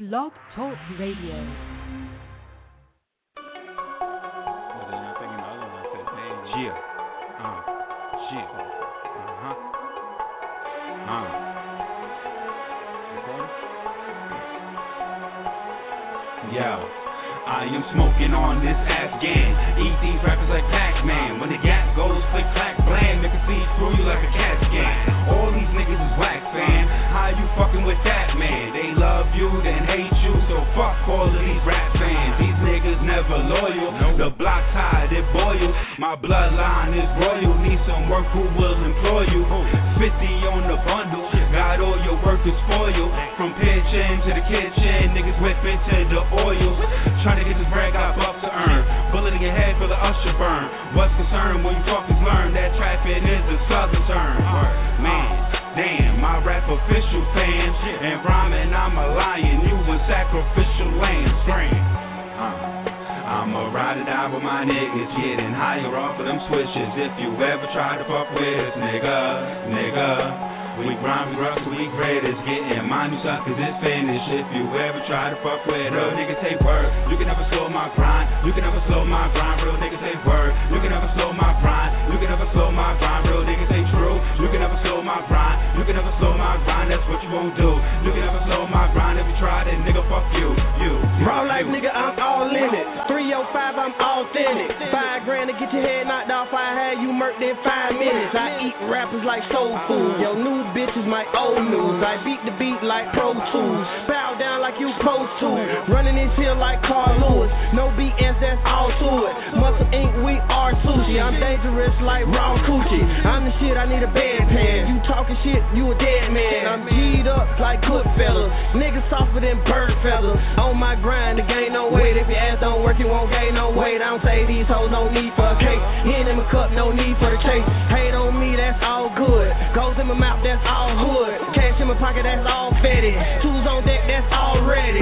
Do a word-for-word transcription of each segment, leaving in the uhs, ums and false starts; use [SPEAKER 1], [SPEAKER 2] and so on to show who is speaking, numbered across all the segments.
[SPEAKER 1] Blog Talk Radio.
[SPEAKER 2] Well, then I think another one said, hey, yeah, uh, shit, uh-huh, uh, recording? Yo, I am smoking on this Afghan, eat these rappers like Pac-Man, when the gas goes click, clack, blam, make a see through you like a cat scan, all these niggas is whack, fam, how you fucking with that, man, they love you, then hate you, so fuck all of these rap fans, these niggas never loyal, the block's high, it boils, my bloodline is royal, need some work, who will employ you, fifty on the bundle, got all your workers spoiled, from pitching to the kitchen, niggas whipping to the oils, trying to get this bread, got bucks to earn, bullet in your head for the usher burn, what's concerned when you fuckers learn that trapping is a southern term, man. Damn, my rap official fans, and rhyming I'm a lion, you a sacrificial lamb, scream. Uh, I'ma ride it out with my niggas, getting higher off of them switches. If you ever try to fuck with us, nigga, nigga. We grind, we rush, we greatest, getting my new suckers is finished. If you ever try to fuck with real niggas say word, you can never slow my grind, you can never slow my grind, real niggas say word, you can never slow my grind, you can never slow my grind, real niggas say true, you can never slow my grind, you can never slow my grind, that's what you won't do, you can never slow my grind, if you try then nigga fuck you, you, you
[SPEAKER 3] Raw life nigga, I'm all in it, three oh five, I'm authentic, five grand to get your head knocked off, I had you murked in five minutes, I eat rappers like soul food, yo new bitch is my old news, I beat the beat like Pro Tools, bow down like you supposed to, running this hill like Carl Lewis, no B S, that's all to it, Muscle Ink, we are sushi, I'm dangerous like raw coochie, I'm the shit, I need a bedpan, you talking shit, you a dead man, I'm G'd up like Goodfellas, niggas softer than bird feathers, on my grind to gain no weight, if your ass don't work, you won't gain no weight, I don't say these hoes, no need for a cake, in my cup, no need for the chase, hate on me, that's all good, goes in my mouth, that's all hood, cash in my pocket, that's all fetty, tools on deck, that's all ready.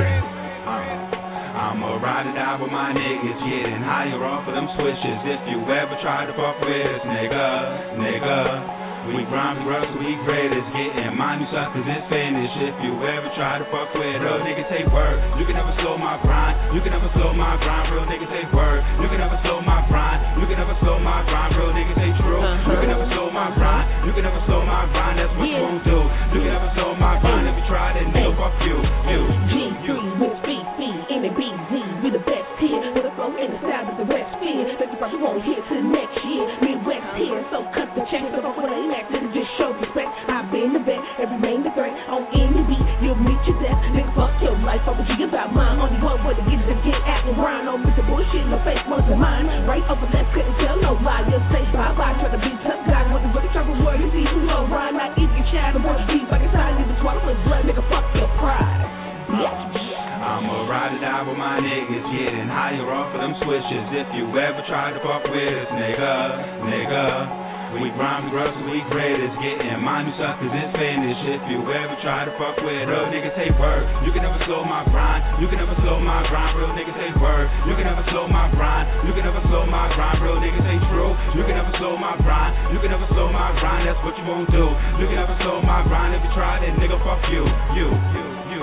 [SPEAKER 2] I'ma ride it out with my niggas, getting higher off of them switches. If you ever try to fuck with us, nigga, nigga. We grind, we rush, we greatest, getting my new suckers is finished. If you ever try to fuck with real niggas say word, you can never slow my grind, you can never slow my grind, real niggas say word, you can never slow my grind, you can never slow my grind, real niggas say true, you can never slow my grind, you can never slow my grind, that's what you won't do, you can never slow my grind, if you try then nigga fuck you, you,
[SPEAKER 4] G three with B C in the B Z, we the best here, with a flow in the style of the West Fear, that you probably won't hear till next year, Midwest here, so cut the check, so fuck with a neck, then just show respect, I've been the vet, every main the threat, on any beat, you'll meet your death, nigga fuck your life, fuck what you about mine, only one way to get to get at and grind, on with the bullshit, no fake ones of mine, right over left, couldn't tell no lie, you'll say bye-bye, try to be tough guy, with the really trouble word, you see who low rhyme, not easy, shadow, one deep, like a side, leave the swallow with blood, nigga fuck your pride, yeah.
[SPEAKER 2] I'ma ride it out with my niggas, getting higher off of them switches. If you ever try to fuck with us, nigga, nigga. We grind, we rush, we greatest, getting my new suckers is finished. If you ever try to fuck with real niggas say word, you can never slow my grind, you can never slow my grind, real niggas say word, you can never slow my grind, you can never slow my grind, real niggas say true, you can never slow my grind, you can never slow my grind, that's what you won't do, you can never slow my grind, if you try then nigga fuck you, you, you, you.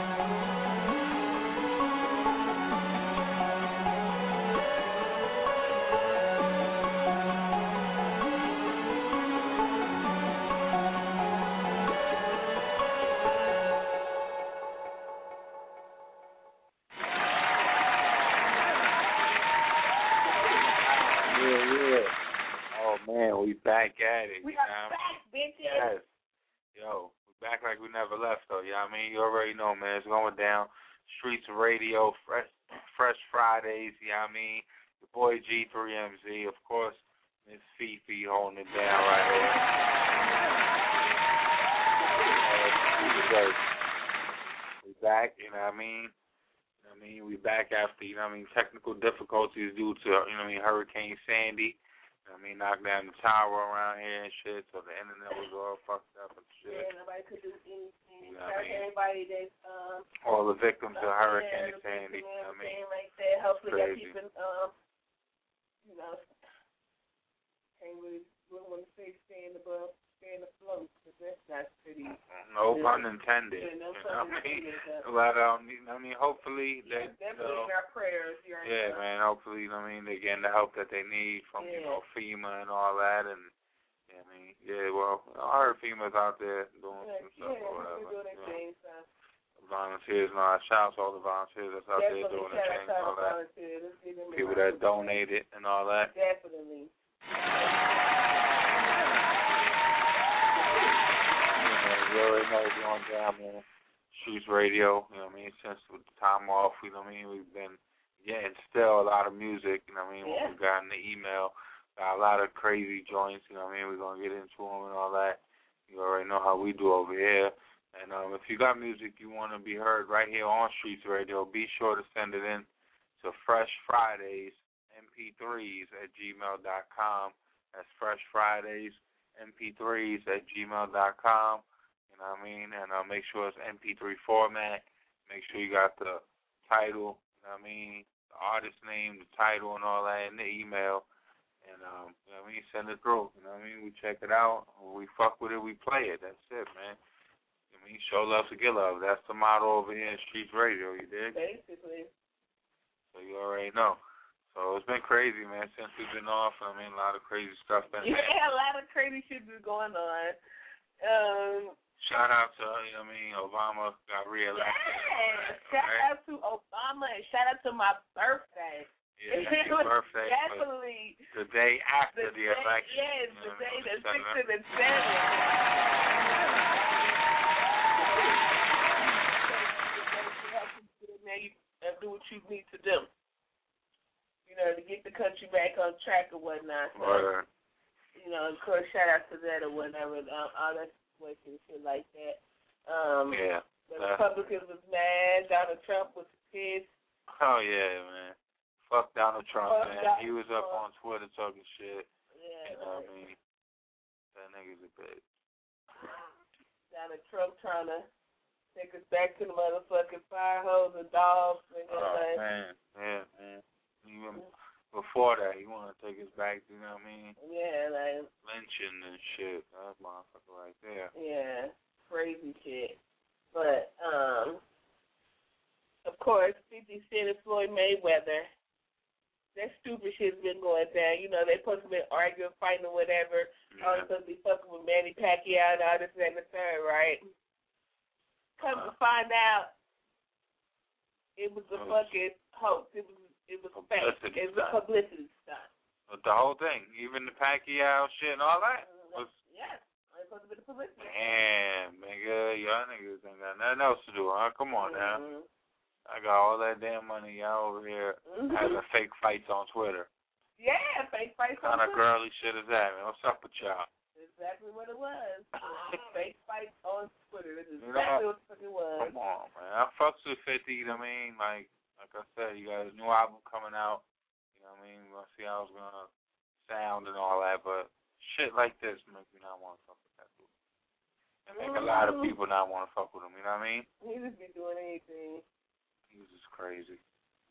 [SPEAKER 5] We back at it.
[SPEAKER 4] We
[SPEAKER 5] you
[SPEAKER 4] are
[SPEAKER 5] know?
[SPEAKER 4] back, bitches.
[SPEAKER 5] Yes. Yo, we back like we never left, though. You know what I mean? You already know, man. It's going down. Streets Radio, Fresh Fresh Fridays, you know what I mean? Your boy G three M Z, of course, Miss Fifi holding it down right here. Uh, we back, you know what I mean? You know what I mean? We back after, you know what I mean, technical difficulties due to, you know what I mean, Hurricane Sandy. I mean, knocked down the tower around here and shit, so the internet was all fucked up and shit.
[SPEAKER 4] Yeah, nobody could do anything.
[SPEAKER 5] You know what I mean?
[SPEAKER 4] Everybody that's um
[SPEAKER 5] all the victims of Hurricane Sandy.
[SPEAKER 4] You know
[SPEAKER 5] I mean,
[SPEAKER 4] like that. Hopefully, y'all
[SPEAKER 5] crazy.
[SPEAKER 4] keeping um, you know, can't really really want to say stand above
[SPEAKER 1] staying afloat, because that's not pretty.
[SPEAKER 5] No
[SPEAKER 1] yeah.
[SPEAKER 5] pun intended.
[SPEAKER 1] Yeah, no
[SPEAKER 5] you
[SPEAKER 1] pun
[SPEAKER 5] know what I mean?
[SPEAKER 1] intended.
[SPEAKER 5] But, um, I mean, hopefully
[SPEAKER 1] yeah,
[SPEAKER 5] they,
[SPEAKER 1] definitely
[SPEAKER 5] you know,
[SPEAKER 1] in our prayers. You're
[SPEAKER 5] yeah,
[SPEAKER 1] right.
[SPEAKER 5] man, hopefully, you know what I mean, they're getting the help that they need from,
[SPEAKER 1] yeah.
[SPEAKER 5] you know, FEMA and all that, and, yeah, I mean, yeah, well, I heard FEMA's out there doing
[SPEAKER 1] yeah,
[SPEAKER 5] some stuff
[SPEAKER 1] yeah,
[SPEAKER 5] or whatever.
[SPEAKER 1] doing their
[SPEAKER 5] you know.
[SPEAKER 1] thing, so.
[SPEAKER 5] Volunteers and all that. Shout out to all the volunteers that's out
[SPEAKER 1] Definitely
[SPEAKER 5] there doing
[SPEAKER 1] shout
[SPEAKER 5] their
[SPEAKER 1] out
[SPEAKER 5] thing
[SPEAKER 1] to
[SPEAKER 5] and all
[SPEAKER 1] our
[SPEAKER 5] that.
[SPEAKER 1] volunteers. Let's give them a
[SPEAKER 5] People
[SPEAKER 1] round
[SPEAKER 5] that
[SPEAKER 1] of applause.
[SPEAKER 5] donated and all that.
[SPEAKER 1] Definitely.
[SPEAKER 5] You already know what's going down, man. Streets Radio, you know what I mean? Since with the time off, you know what I mean? We've been getting still a lot of music, you know what I mean?
[SPEAKER 1] Yeah.
[SPEAKER 5] When we got in the email, got a lot of crazy joints, you know what I mean? We're going to get into them and all that. You already know how we do over here. And um, if you got music you want to be heard right here on Streets Radio, be sure to send it in to Fresh Fridays M P threes at gmail dot com. That's Fresh Fridays M P threes at gmail dot com. You know what I mean? And uh, make sure it's M P three format. Make sure you got the title, you know what I mean, the artist name, the title, and all that in the email. And, um, you know what I mean, send it through. You know what I mean? We check it out. When we fuck with it, we play it. That's it, man. I mean, show love to get love. That's the motto over here in Streets Radio, you dig?
[SPEAKER 1] Basically.
[SPEAKER 5] So you already know. So it's been crazy, man, since we've been off. I mean, a lot of crazy stuff been
[SPEAKER 1] Yeah, a lot of crazy shit is going on. Um,
[SPEAKER 5] Shout out to, you know what I mean, Obama got reelected.
[SPEAKER 1] Yeah, shout
[SPEAKER 5] right?
[SPEAKER 1] out to Obama and shout out to my birthday.
[SPEAKER 5] Yeah, your birthday.
[SPEAKER 1] Definitely.
[SPEAKER 5] The day after
[SPEAKER 1] the,
[SPEAKER 5] the
[SPEAKER 1] day,
[SPEAKER 5] election.
[SPEAKER 1] Yes,
[SPEAKER 5] you
[SPEAKER 1] the
[SPEAKER 5] know,
[SPEAKER 1] day that's
[SPEAKER 5] seven.
[SPEAKER 1] six to the seven. And do what you need to do, you know, to get the country back on track or whatnot. So,
[SPEAKER 5] Right.
[SPEAKER 1] you know, of course, shout out to that or whatever, um, all that situation, shit like that. Um,
[SPEAKER 5] Yeah.
[SPEAKER 1] The Republicans was mad. Donald Trump was pissed.
[SPEAKER 5] Oh, yeah, man. Fuck Donald Trump,
[SPEAKER 1] Fuck
[SPEAKER 5] man.
[SPEAKER 1] Donald
[SPEAKER 5] he was up
[SPEAKER 1] Trump.
[SPEAKER 5] on Twitter talking shit.
[SPEAKER 1] Yeah,
[SPEAKER 5] You know what I
[SPEAKER 1] man.
[SPEAKER 5] mean? That nigga's a bitch.
[SPEAKER 1] Donald Trump trying to take us back to the motherfucking fire hose and dogs. And
[SPEAKER 5] Oh,
[SPEAKER 1] like,
[SPEAKER 5] man. Yeah, man. Even before that, he want to take us back, you know what I mean?
[SPEAKER 1] yeah, like,
[SPEAKER 5] Lynching and shit. That motherfucker right there.
[SPEAKER 1] yeah, crazy shit. But, um, of course, fifty Cent and Floyd Mayweather, that stupid shit's been going down. You know, they supposed to be arguing, fighting, or whatever.
[SPEAKER 5] Yeah.
[SPEAKER 1] All supposed to be fucking with Manny Pacquiao and all this and the third, right? Come to find out, it was a
[SPEAKER 5] Oh.
[SPEAKER 1] fucking hoax. It was it was fake.
[SPEAKER 5] Publicity
[SPEAKER 1] It was a
[SPEAKER 5] stunt.
[SPEAKER 1] publicity stunt.
[SPEAKER 5] But the whole thing, even the Pacquiao shit and all that, was,
[SPEAKER 1] Yes, it's supposed to be the publicity.
[SPEAKER 5] damn, nigga, y'all niggas ain't got nothing else to do, huh? Come on now.
[SPEAKER 1] Mhm.
[SPEAKER 5] I got all that damn money, y'all over here
[SPEAKER 1] Mhm.
[SPEAKER 5] having fake fights on Twitter.
[SPEAKER 1] Yeah, fake fights.
[SPEAKER 5] What kind of girly shit is that, man? What's up with y'all?
[SPEAKER 1] Exactly what it was. Fake fights on Twitter. That's
[SPEAKER 5] You
[SPEAKER 1] exactly
[SPEAKER 5] know,
[SPEAKER 1] what the fuck it was.
[SPEAKER 5] Come on, man. I fucks with fifty, you know what I mean? Like, like I said, you got a new album coming out. You know what I mean? We're going to see how it's going to sound and all that, but shit like this make me not want to fuck with that dude. And make a lot of people not want to fuck with him, you know what I mean?
[SPEAKER 1] He just be doing anything.
[SPEAKER 5] He was just crazy.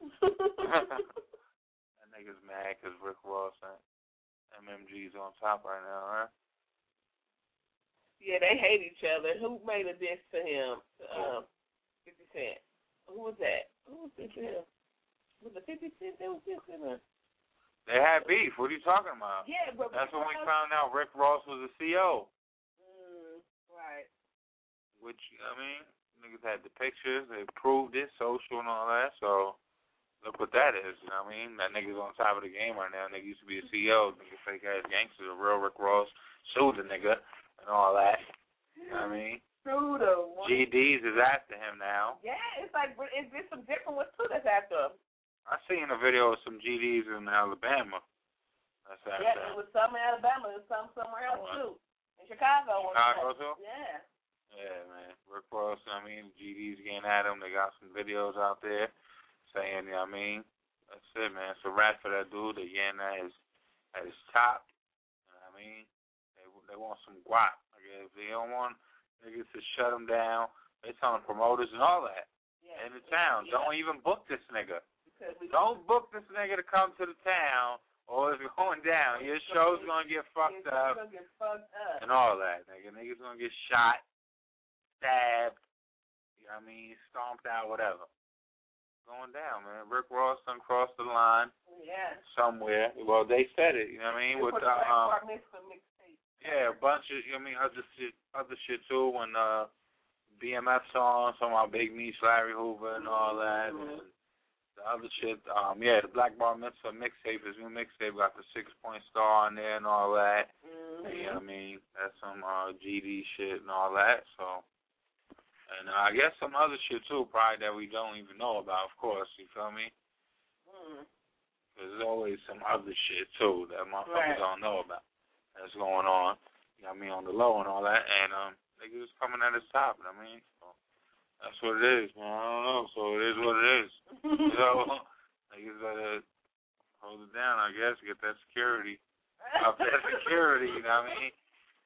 [SPEAKER 5] That nigga's mad because Rick Ross and M M G's on top right now, huh?
[SPEAKER 1] Yeah, they hate each other. Who made a diss to him? Um, fifty Cent. Who was that? Who was this to him? Was it fifty Cent that was dissing him?
[SPEAKER 5] They had beef. What are you talking about?
[SPEAKER 1] Yeah, but
[SPEAKER 5] That's when we found out Rick Ross was a C O.
[SPEAKER 1] Mm, right.
[SPEAKER 5] Which, you know what I mean? Niggas had the pictures. They proved it, social and all that. So, look what that is. You know what I mean? That nigga's on top of the game right now. Nigga used to be a C O. Nigga fake-ass gangster. The real Rick Ross sued the nigga and all that. You know what I mean?
[SPEAKER 1] Pseudo.
[SPEAKER 5] G D's is after him now.
[SPEAKER 1] Yeah, it's like, is there some different ones too that's after him?
[SPEAKER 5] I seen a video of some G D's in Alabama. That's after
[SPEAKER 1] Yeah,
[SPEAKER 5] him.
[SPEAKER 1] it was some in Alabama and some somewhere else
[SPEAKER 5] What?
[SPEAKER 1] too. In Chicago.
[SPEAKER 5] Chicago too?
[SPEAKER 1] Yeah.
[SPEAKER 5] Yeah, man. Rick Ross, I mean, G D's getting at him. They got some videos out there saying, you know what I mean? That's it, man. It's a rap for that dude. They're getting at his, at his top. You know what I mean? They they want some guap. Like, if they don't want niggas to shut them down, they telling promoters and all that
[SPEAKER 1] Yeah.
[SPEAKER 5] in the town,
[SPEAKER 1] Yeah.
[SPEAKER 5] don't even book this nigga.
[SPEAKER 1] Because we
[SPEAKER 5] Don't book this nigga to come to the town Oh, it's going down. Your show's gonna get fucked
[SPEAKER 1] Your
[SPEAKER 5] up.
[SPEAKER 1] show's gonna get fucked up.
[SPEAKER 5] And all that, nigga. Niggas gonna get shot, stabbed, you know what I mean, stomped out, whatever. Going down, man. Rick Ross done crossed the line.
[SPEAKER 1] Yeah.
[SPEAKER 5] Somewhere. Well, they said it, you know what I mean? With the, um, yeah, a bunch of, you know what I mean, other shit, other shit too, when, uh, B M F songs, some of our Big Meech, Larry Hoover, and all that,
[SPEAKER 1] mm-hmm.
[SPEAKER 5] and the other shit, um, yeah, the Black Bar Mitzvah mixtape, his new mixtape got the six-point star on there and all that.
[SPEAKER 1] Mm-hmm.
[SPEAKER 5] You know what I mean? That's some uh, G D shit and all that. So, and uh, I guess some other shit too, probably that we don't even know about. Of course, you feel me?
[SPEAKER 1] Mm.
[SPEAKER 5] There's always some other shit too that motherfuckers
[SPEAKER 1] Right.
[SPEAKER 5] don't know about that's going on. You know what I mean? On the low and all that, and um, niggas is coming at the top. You know what I mean? So, that's what it is, man. I don't know. So it is what it is. So niggas gotta hold it down, I guess. Get that security. Up that security, you know what I mean?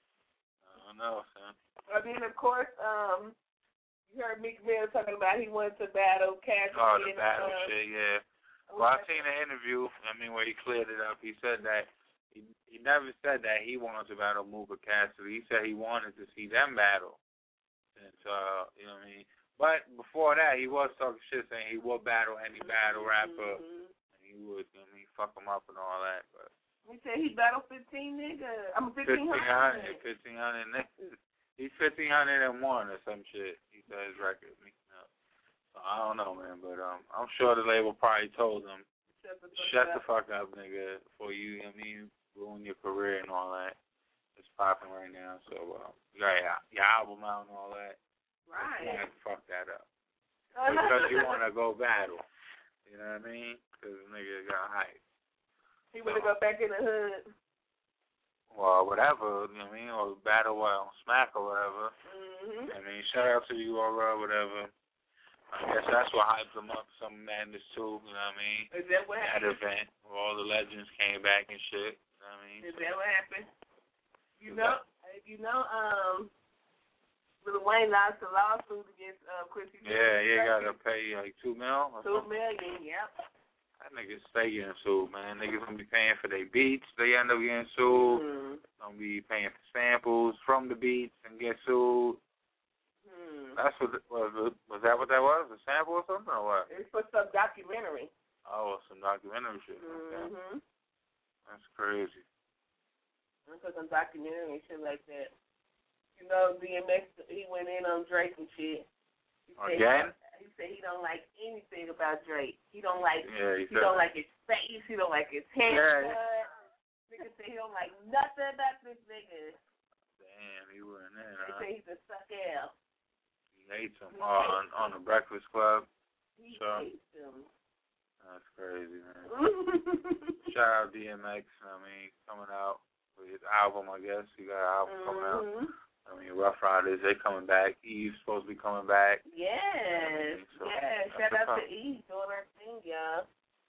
[SPEAKER 5] I don't know, son.
[SPEAKER 1] I mean, of course, um, you heard Meek Mill talking about he wanted to battle Cassidy.
[SPEAKER 5] Oh, the
[SPEAKER 1] and,
[SPEAKER 5] battle
[SPEAKER 1] uh,
[SPEAKER 5] shit, yeah. Well, I seen an interview, I mean, where he cleared it up. He said that he he never said that he wanted to battle Mooka Cassidy. He said he wanted to see them battle. Since, uh, you know what I mean? But before that, he was talking shit saying he would battle any battle rapper.
[SPEAKER 1] Mm-hmm.
[SPEAKER 5] And he would, you know what I mean, fuck him up and all that. But
[SPEAKER 1] he said he battled fifteen niggas. I'm fifteen hundred.
[SPEAKER 5] fifteen hundred niggas. He's fifteen hundred and one or some shit. He said his record. No. So I don't know, man. But um, I'm sure the label probably told him,
[SPEAKER 1] Shut the fuck
[SPEAKER 5] shut
[SPEAKER 1] up.
[SPEAKER 5] the fuck up, nigga, before you, you know what I mean, ruin your career and all that. It's popping right now. So uh, you got your, your album out and all that.
[SPEAKER 1] Right.
[SPEAKER 5] You can't fuck that up. Because you want to go battle. You know what I mean? Because nigga got hype.
[SPEAKER 1] He want to go back in the hood.
[SPEAKER 5] Well, whatever, you know what I mean? Or battle well, smack or whatever.
[SPEAKER 1] Mm-hmm.
[SPEAKER 5] I mean, shout out to you, Aura, whatever. I guess that's what hyped them up, some madness too, you know what I mean?
[SPEAKER 1] Is that what
[SPEAKER 5] that
[SPEAKER 1] happened?
[SPEAKER 5] event where all the legends came back and shit, you know what I mean?
[SPEAKER 1] Is that what happened? You know, you know, um, Lil Wayne lost a lawsuit against uh, Quincy.
[SPEAKER 5] Yeah, yeah, gotta pay like two mil or
[SPEAKER 1] Two
[SPEAKER 5] something.
[SPEAKER 1] million, yep.
[SPEAKER 5] That niggas stay getting sued, man. Niggas gonna be paying for their beats. They end up getting sued.
[SPEAKER 1] Mm.
[SPEAKER 5] Gonna be paying for samples from the beats and get sued.
[SPEAKER 1] Mm.
[SPEAKER 5] That's what was. Was that what that was? A sample or something or what?
[SPEAKER 1] It's for some documentary.
[SPEAKER 5] Oh, some documentary shit. Okay.
[SPEAKER 1] Mm-hmm.
[SPEAKER 5] That's crazy.
[SPEAKER 1] It's for some documentary and shit like that. You know, D M X, he went in on Drake and shit. He said
[SPEAKER 5] Again?
[SPEAKER 1] He, he said he don't like anything about Drake. He don't like.
[SPEAKER 5] Yeah, he,
[SPEAKER 1] he don't like his face. He don't like his haircut.
[SPEAKER 5] Yeah.
[SPEAKER 1] Nigga said he don't like nothing about this nigga.
[SPEAKER 5] Damn, he went in,
[SPEAKER 1] He
[SPEAKER 5] huh?
[SPEAKER 1] said he's a suck L.
[SPEAKER 5] He hates him oh, on on the Breakfast Club.
[SPEAKER 1] He
[SPEAKER 5] So,
[SPEAKER 1] hates him.
[SPEAKER 5] that's crazy, man. Shout out D M X. I mean, coming out with his album. I guess he got an album coming out.
[SPEAKER 1] Mm-hmm.
[SPEAKER 5] I mean, Rough Riders, they coming back. Eve's supposed to be coming back.
[SPEAKER 1] Yes.
[SPEAKER 5] So,
[SPEAKER 1] yes.
[SPEAKER 5] that's
[SPEAKER 1] Shout out
[SPEAKER 5] a
[SPEAKER 1] to Eve doing her thing, y'all.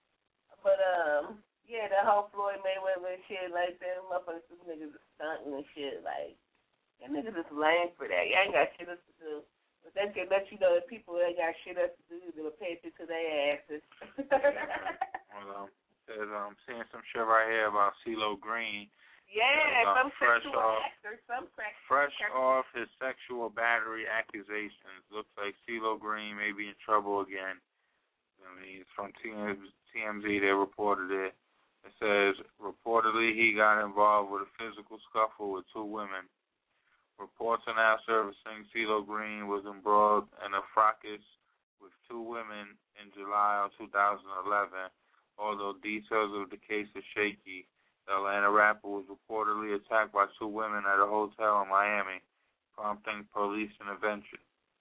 [SPEAKER 1] But, um, yeah, the whole Floyd Mayweather and shit like that, motherfuckers, these niggas are stunting and shit. Like, them niggas is lame for that. Y'all ain't got shit else to do. But that can let you know that people ain't got shit else to do. They'll pay attention to their asses.
[SPEAKER 5] Well, um, there's, um, seeing some shit right here about CeeLo Green.
[SPEAKER 1] Yeah,
[SPEAKER 5] Uh,
[SPEAKER 1] some
[SPEAKER 5] fresh
[SPEAKER 1] sexual
[SPEAKER 5] off-
[SPEAKER 1] actor, some crack.
[SPEAKER 5] Fresh off his sexual battery accusations, looks like CeeLo Green may be in trouble again. I mean, it's from T M Z, they reported it. It says, reportedly he got involved with a physical scuffle with two women. Reports are now surfacing CeeLo Green was embroiled in a fracas with two women in July of two thousand eleven, although details of the case are shaky. The Atlanta rapper was reportedly attacked by two women at a hotel in Miami, prompting police intervention.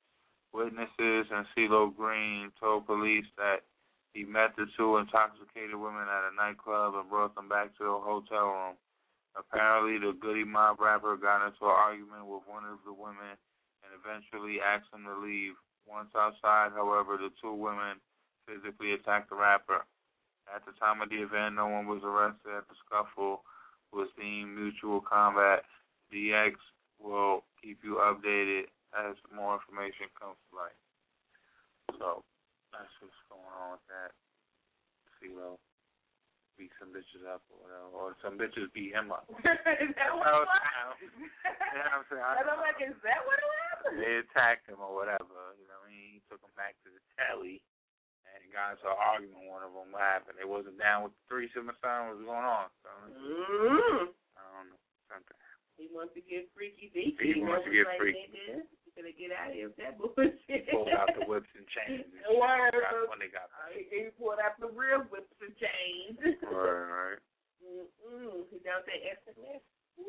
[SPEAKER 5] Witnesses and CeeLo Green told police that he met the two intoxicated women at a nightclub and brought them back to the hotel room. Apparently, the Goody Mob rapper got into an argument with one of the women and eventually asked him to leave. Once outside, however, the two women physically attacked the rapper. At the time of the event, no one was arrested at the scuffle. Was deemed mutual combat. D X will keep you updated as more information comes to light. So, that's what's going on with that. CeeLo beat some bitches up or whatever, or some bitches beat him up.
[SPEAKER 1] Is that what it was?
[SPEAKER 5] You know what I'm saying?
[SPEAKER 1] And I'm like, is that what it was?
[SPEAKER 5] They attacked him or whatever. You know what I mean? He took him back to the telly and got into an argument with one of them. What happened? They wasn't down with the threesome or something. What was going on? So,
[SPEAKER 1] mm-hmm.
[SPEAKER 5] I don't know. Something.
[SPEAKER 1] He wants to get freaky deaky.
[SPEAKER 5] He wants to get
[SPEAKER 1] like,
[SPEAKER 5] freaky.
[SPEAKER 1] Nigga, you gonna get out of here with that bullshit.
[SPEAKER 5] He pulled out the whips and chains. And
[SPEAKER 1] Word.
[SPEAKER 5] That's when they got
[SPEAKER 1] uh, he, he pulled out the real whips and chains.
[SPEAKER 5] Right, right.
[SPEAKER 1] Mm-mm. He down there S M S.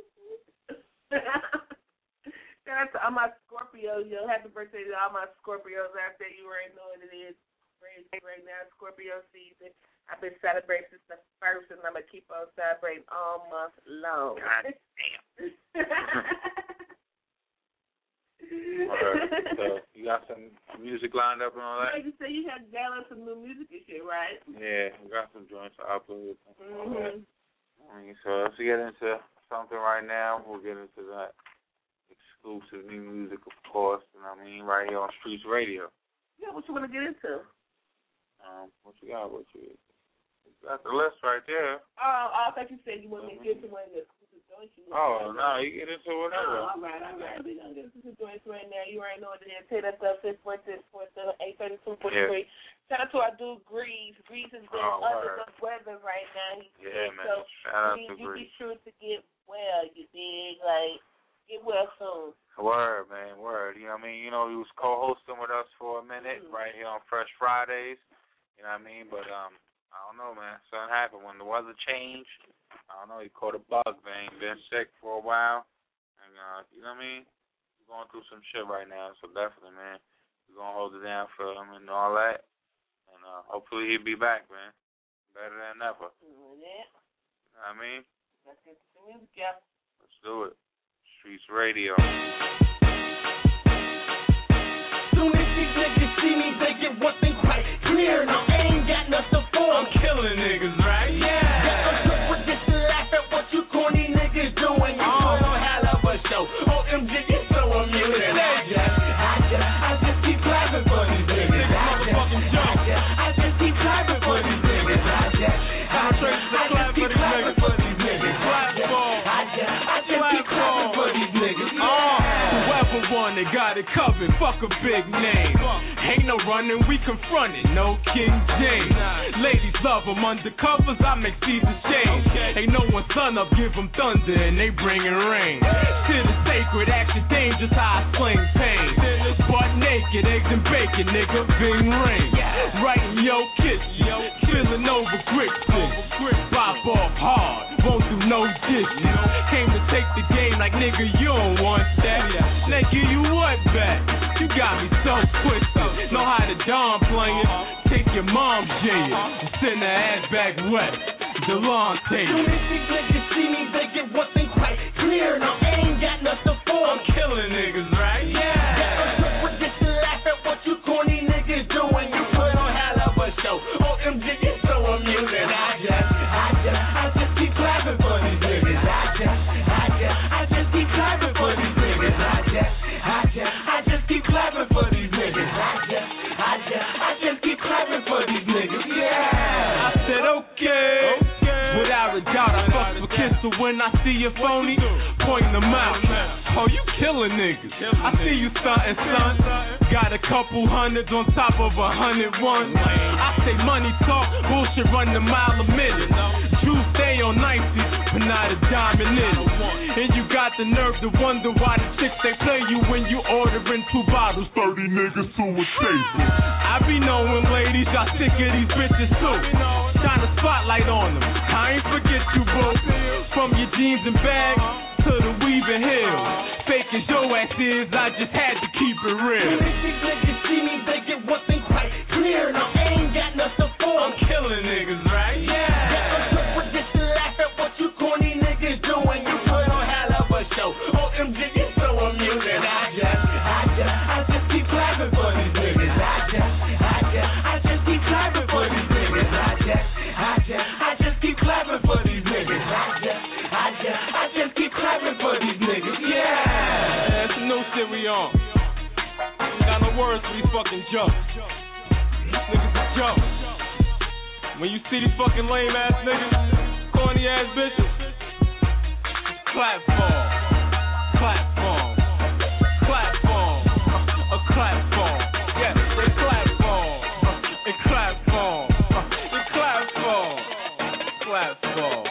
[SPEAKER 1] Shout out to all my Scorpios, yo. Happy birthday to all my Scorpios out there. You already know what it is. Crazy right now, Scorpio season. I've been celebrating since the first, and I'm going to keep on celebrating all month long.
[SPEAKER 5] God damn. Right. So, you got some music lined up and all that?
[SPEAKER 1] Like you said, you had downloaded some new music and shit, right?
[SPEAKER 5] Yeah, we got some joints to upload.
[SPEAKER 1] Mm-hmm.
[SPEAKER 5] I mean, so let's get into something right now. We'll get into that exclusive new music, of course, and I mean, right here on Streets Radio.
[SPEAKER 1] Yeah, what you want to get into?
[SPEAKER 5] Um, what you got? What you, you got the list right there.
[SPEAKER 1] Oh, I thought you said you wanted me to get into one of the exclusive joints.
[SPEAKER 5] Oh, no, you get into whatever.
[SPEAKER 1] Oh, all right, all right. We're going to get into the joints right now. You already know what it is. Hit us up, six four six, four seven, eight three two, four three. Shout out to our dude, Grease. Grease has been
[SPEAKER 5] oh,
[SPEAKER 1] under the weather right now. He's
[SPEAKER 5] yeah, man.
[SPEAKER 1] So
[SPEAKER 5] Shout out
[SPEAKER 1] you,
[SPEAKER 5] to
[SPEAKER 1] you
[SPEAKER 5] Grease.
[SPEAKER 1] be sure to get well, you dig? Like, get well soon.
[SPEAKER 5] Word, man, word. You know what I mean? You know, he was co-hosting with us for a minute mm-hmm. right here on Fresh Fridays. You know what I mean? But, um, I don't know, man. Something happened. When the weather changed, I don't know, he caught a bug, man. Been sick for a while. And, uh, you know what I mean? He's going through some shit right now. So, definitely, man, we're going to hold it down for him and all that. And uh, hopefully he'll be back, man. Better than ever.
[SPEAKER 1] Mm-hmm. Yeah.
[SPEAKER 5] You know what I mean?
[SPEAKER 1] Let's get to the music, yeah.
[SPEAKER 5] Let's do it. Streets Radio.
[SPEAKER 3] Soon as these niggas see me, they get one thing quite clear. No, I ain't got nothing for them. I'm killing niggas, right? Yeah. Got a trip with this to laugh at what you corny niggas doing. You oh. put on hell of a show. O M G, you so amusing. I just, I just, I just keep clapping for these niggas. I just, I just, I just keep clapping for these niggas. I just, I just, I just keep clapping for these niggas. I just, I just, I just keep clapping for these niggas. Oh. Whoever won, they got it covered. Fuck a big name. Ain't no running, we confronted. No King James. Ladies love them undercovers. I make seasons change. Ain't no one sun up, give them thunder, and they bringing rain. Shit is sacred, action dangerous. How I sling pain. Butt naked, eggs and bacon, nigga. Bing ring. Right in your kitchen, spilling over grits. Pop off hard, won't do no dishes. Came to take the game like nigga, you don't want that. Nigga, you what back? You got me so twisted. Know how to Don playing. Take your mom's genius and send her ass back west. Delonte. Soon as these niggas see me, they get one thing quite clear. Now I ain't got nothing for them. I'm killing niggas, right? Yeah. Got a trip with this to laugh at what you corny niggas doing. You put on hell of a show. O M G, you so amusing. I just, I just, I just keep clapping for these niggas. I just, I just, I just keep clapping for these niggas. I just, I just, I just keep clapping for these niggas. I just, I just, I just keep clapping for these niggas. Yeah. I said okay. okay. Without a doubt, I fuck with Kissel when I see you phony. Point them out. Oh, you killing niggas. I see you stunting, son. Got a couple hundreds on top of a hundred ones. I say money talk, bullshit run the mile a minute. Juice stay on ninety, but not a diamond in it. And you got the nerve to wonder why the chicks they play you when you ordering two bottles, thirty niggas to a table. I be knowing ladies, y'all sick of these bitches too. Shine a spotlight on them. I ain't forget you, bro. From your jeans and bag to the weaving heels. Fake as your ass is, I just had to keep it real. When these niggas see me, they get one thing quite clear. Now I ain't got nothing for them. I'm killing niggas, right? Yeah. Got a trip with this to laugh at what you corny niggas doing. You put on hell of a show. O M G, you so amusing. I just, I just, I just keep clapping for these niggas. I just, I just, I just keep clapping for these niggas. I just, I just, I just keep clapping for these niggas. I just, I just, I just keep clapping for these niggas. Yeah. That's some new shit we on. Got no words for these fucking jokes. These niggas are jokes.
[SPEAKER 2] When you see these fucking lame ass niggas, corny ass bitches, clap for 'em. Clap for 'em. Clap for 'em. A clap for 'em. Yeah, they clap for 'em. And clap for 'em. And clap for 'em. Clap for 'em.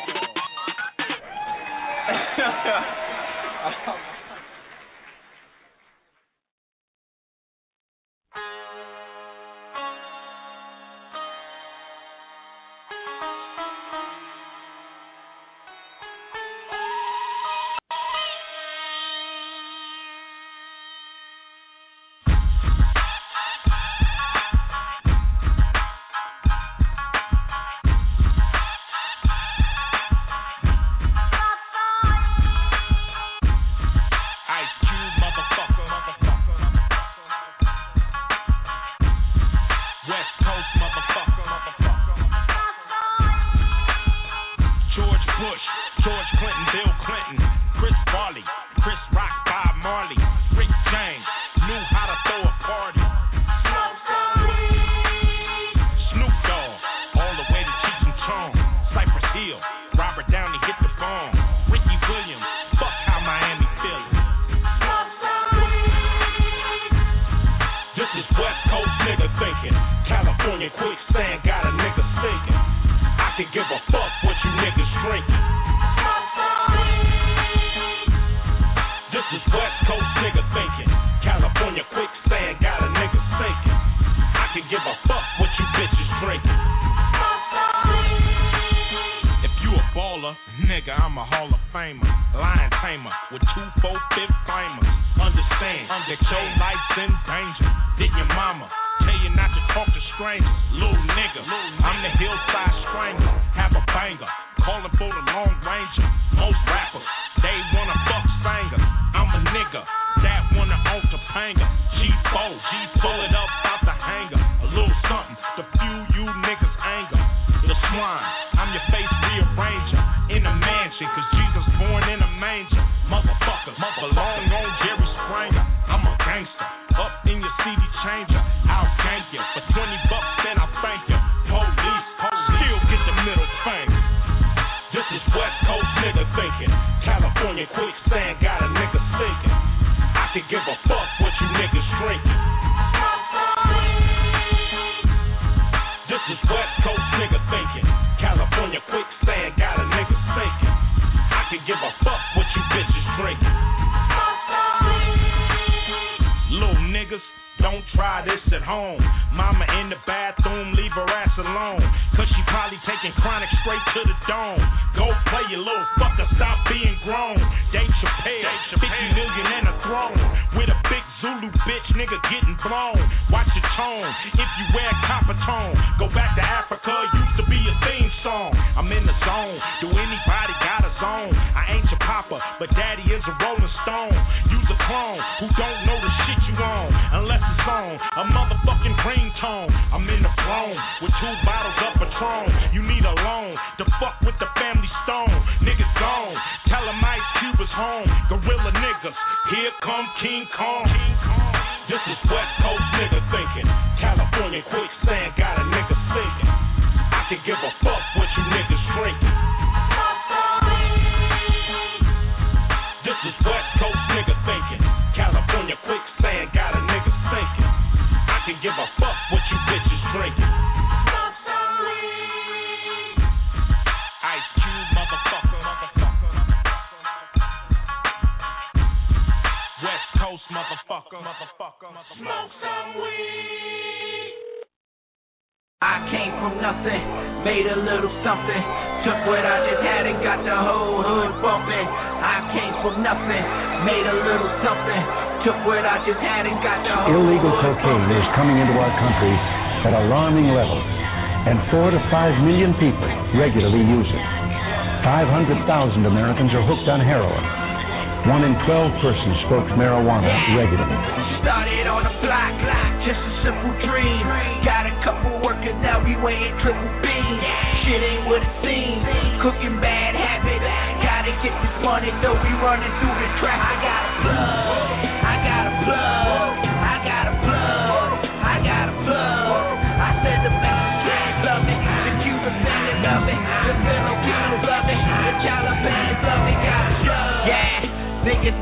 [SPEAKER 6] Illegal cocaine is coming into our country at alarming levels, and four to five million people regularly use it. five hundred thousand Americans are hooked on heroin. One in twelve persons smokes marijuana regularly.
[SPEAKER 7] Started on a block, just a simple dream. Got a couple workers now, we weighing triple beans. Shit ain't what it seems. Cooking bad habits. Gotta get this money, though we running through the trap. I got a plug. I got a plug. I got a plug. I got a plug. I said the Mexicans love it, the Cubans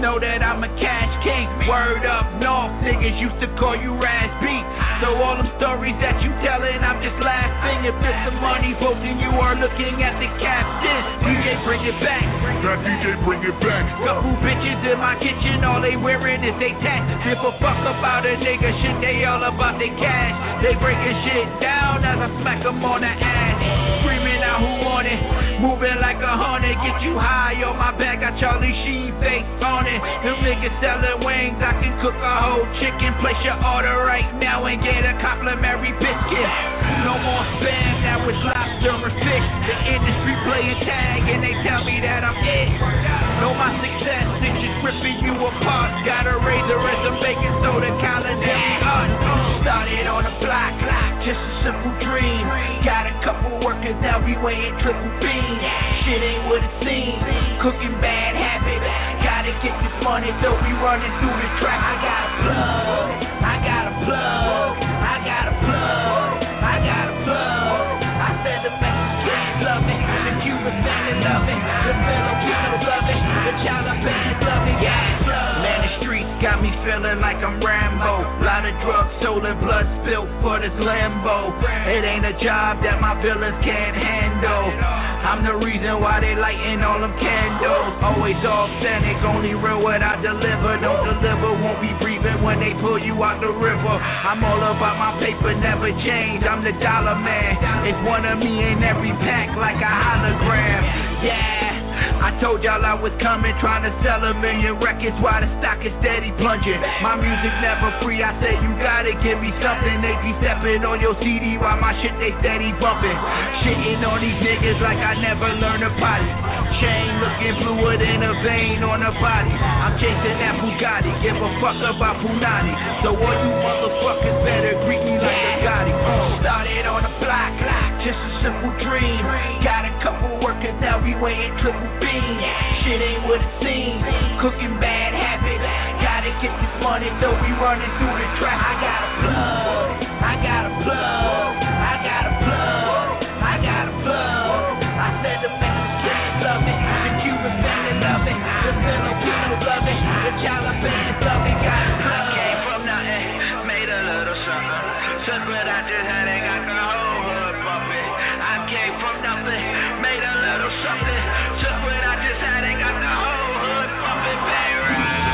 [SPEAKER 7] know that I'm a cash king. Word up north, niggas used to call you Raz B. So all them stories that you telling, I'm just laughing. If it's the money vote, then you are looking at the captain. D J, bring it back.
[SPEAKER 8] That D J, bring it back.
[SPEAKER 7] Couple bitches in my kitchen, all they wearing is they tats. Give a fuck about a nigga, shit, they all about they cash. They breaking shit down as I smack them on the ass. Screaming out who want it, moving like a hundred. Get you high on my back, got Charlie Sheen face on it. Them niggas selling wings, I can cook a whole chicken. Place your order right now and get a complimentary biscuit. No more spam, now it's lobster and fish. The industry playing tag and they tell me that I'm it. Know my success, bitches ripping you apart. Got a razor and some baking soda, culinary art. Started on the block, just a simple dream. Got a couple workers now, we weighing triple beans. Shit ain't what it seems, cooking bad habits. Gotta get this money, so we running through the track. I got a plug, I got a plug, I got a plug, I got a plug. I said the Mexicans love it, the Cubans they love it, the Filipinos love it, the Japanese love it. Yeah, man, the streets got me feeling like I'm Rambo. Lot of drugs sold and blood spilled for this Lambo. It ain't a job that my villains can't handle. I'm the reason why they lighting all them candles. Always authentic, only real what I deliver. Don't deliver, won't be breathing when they pull you out the river. I'm all about my paper, never change. I'm the dollar man. It's one of me in every pack like a hologram. Yeah, I told y'all I was coming, trying to sell a million records while the stock is steady plunging. My music never free, I said you gotta give me something. They be stepping on your C D while my shit they steady bumping. Shitting on these niggas like I never learned a potty. Chain looking bluer than a vein on a body. I'm chasing that Bugatti, give a fuck about Punani. So all you motherfuckers better greet me like a Gotti. Uh, started on the block, just a simple dream. Got a couple workers now, we weighing triple beans. Shit ain't what it seems, cooking bad habits. Gotta get this money, so we running through the track. I got a plug, I got a plug, I got a plug, I got a plug. I said the Mexicans love it, the Cubans they love it, the Filipinos love it, the Japanese love it. Got a plug. I came from nothing, made a little something. Took what I just had and got the whole hood bumping. I came from nothing, made a little something. Took what I just had and got the whole hood bumping, baby.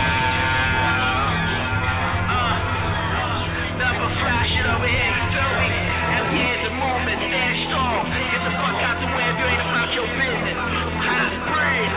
[SPEAKER 7] Uh, number fly shit over here, you feel me? And we in the moment, stand strong. Get the fuck out the way if you ain't about your business. Hot breeze.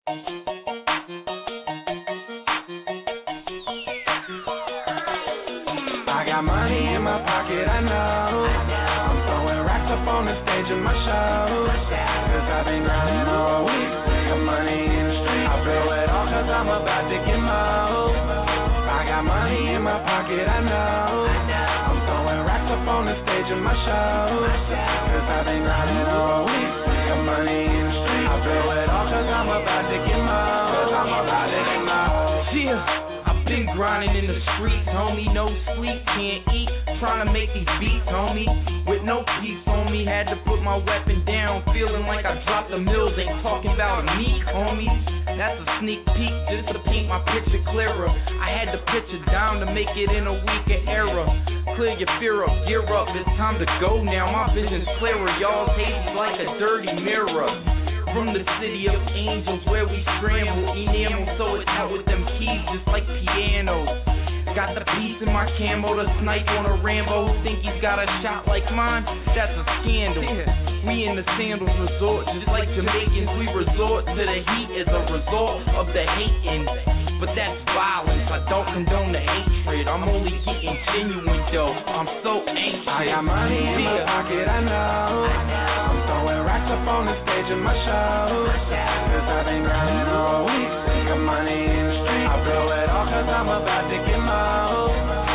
[SPEAKER 3] I got money in my pocket, I know. I'm throwing racks up on the stage of my show. Cause I've been grinding all week. Got money in the street. I blow it all cause I'm about to get more. I got money in my pocket, I know. I'm throwing racks up on the stage of my show. Cause I've been grinding all week. Got money in the street. I blow it all cause I'm about to get more. Cause I'm about to get more.
[SPEAKER 2] Yeah. Been grinding in the streets, homie, no sleep, can't eat, trying to make these beats, homie, with no peace on me, had to put my weapon down, feeling like I dropped the mills, ain't talking about me, homie, that's a sneak peek, just to paint my picture clearer, I had to picture down to make it in a weaker era, clear your fear up, gear up, it's time to go now, my vision's clearer, y'all's hazy like a dirty mirror. From the city of angels where we scramble, enamel, so it's out with them keys just like pianos. Got the piece in my camo to snipe on a Rambo. Think he's got a shot like mine? That's a scandal. We in the sandals resort, just like Jamaicans, we resort to the heat as a result of the hating. But that's violence, I don't condone the hatred. I'm only getting genuine though, I'm so anxious.
[SPEAKER 3] I got money in my pocket, I know. I'm throwing racks up on the stage of my show. Cause I've been grinding all week. Got money in the street. I blow it all cause I'm about to get more.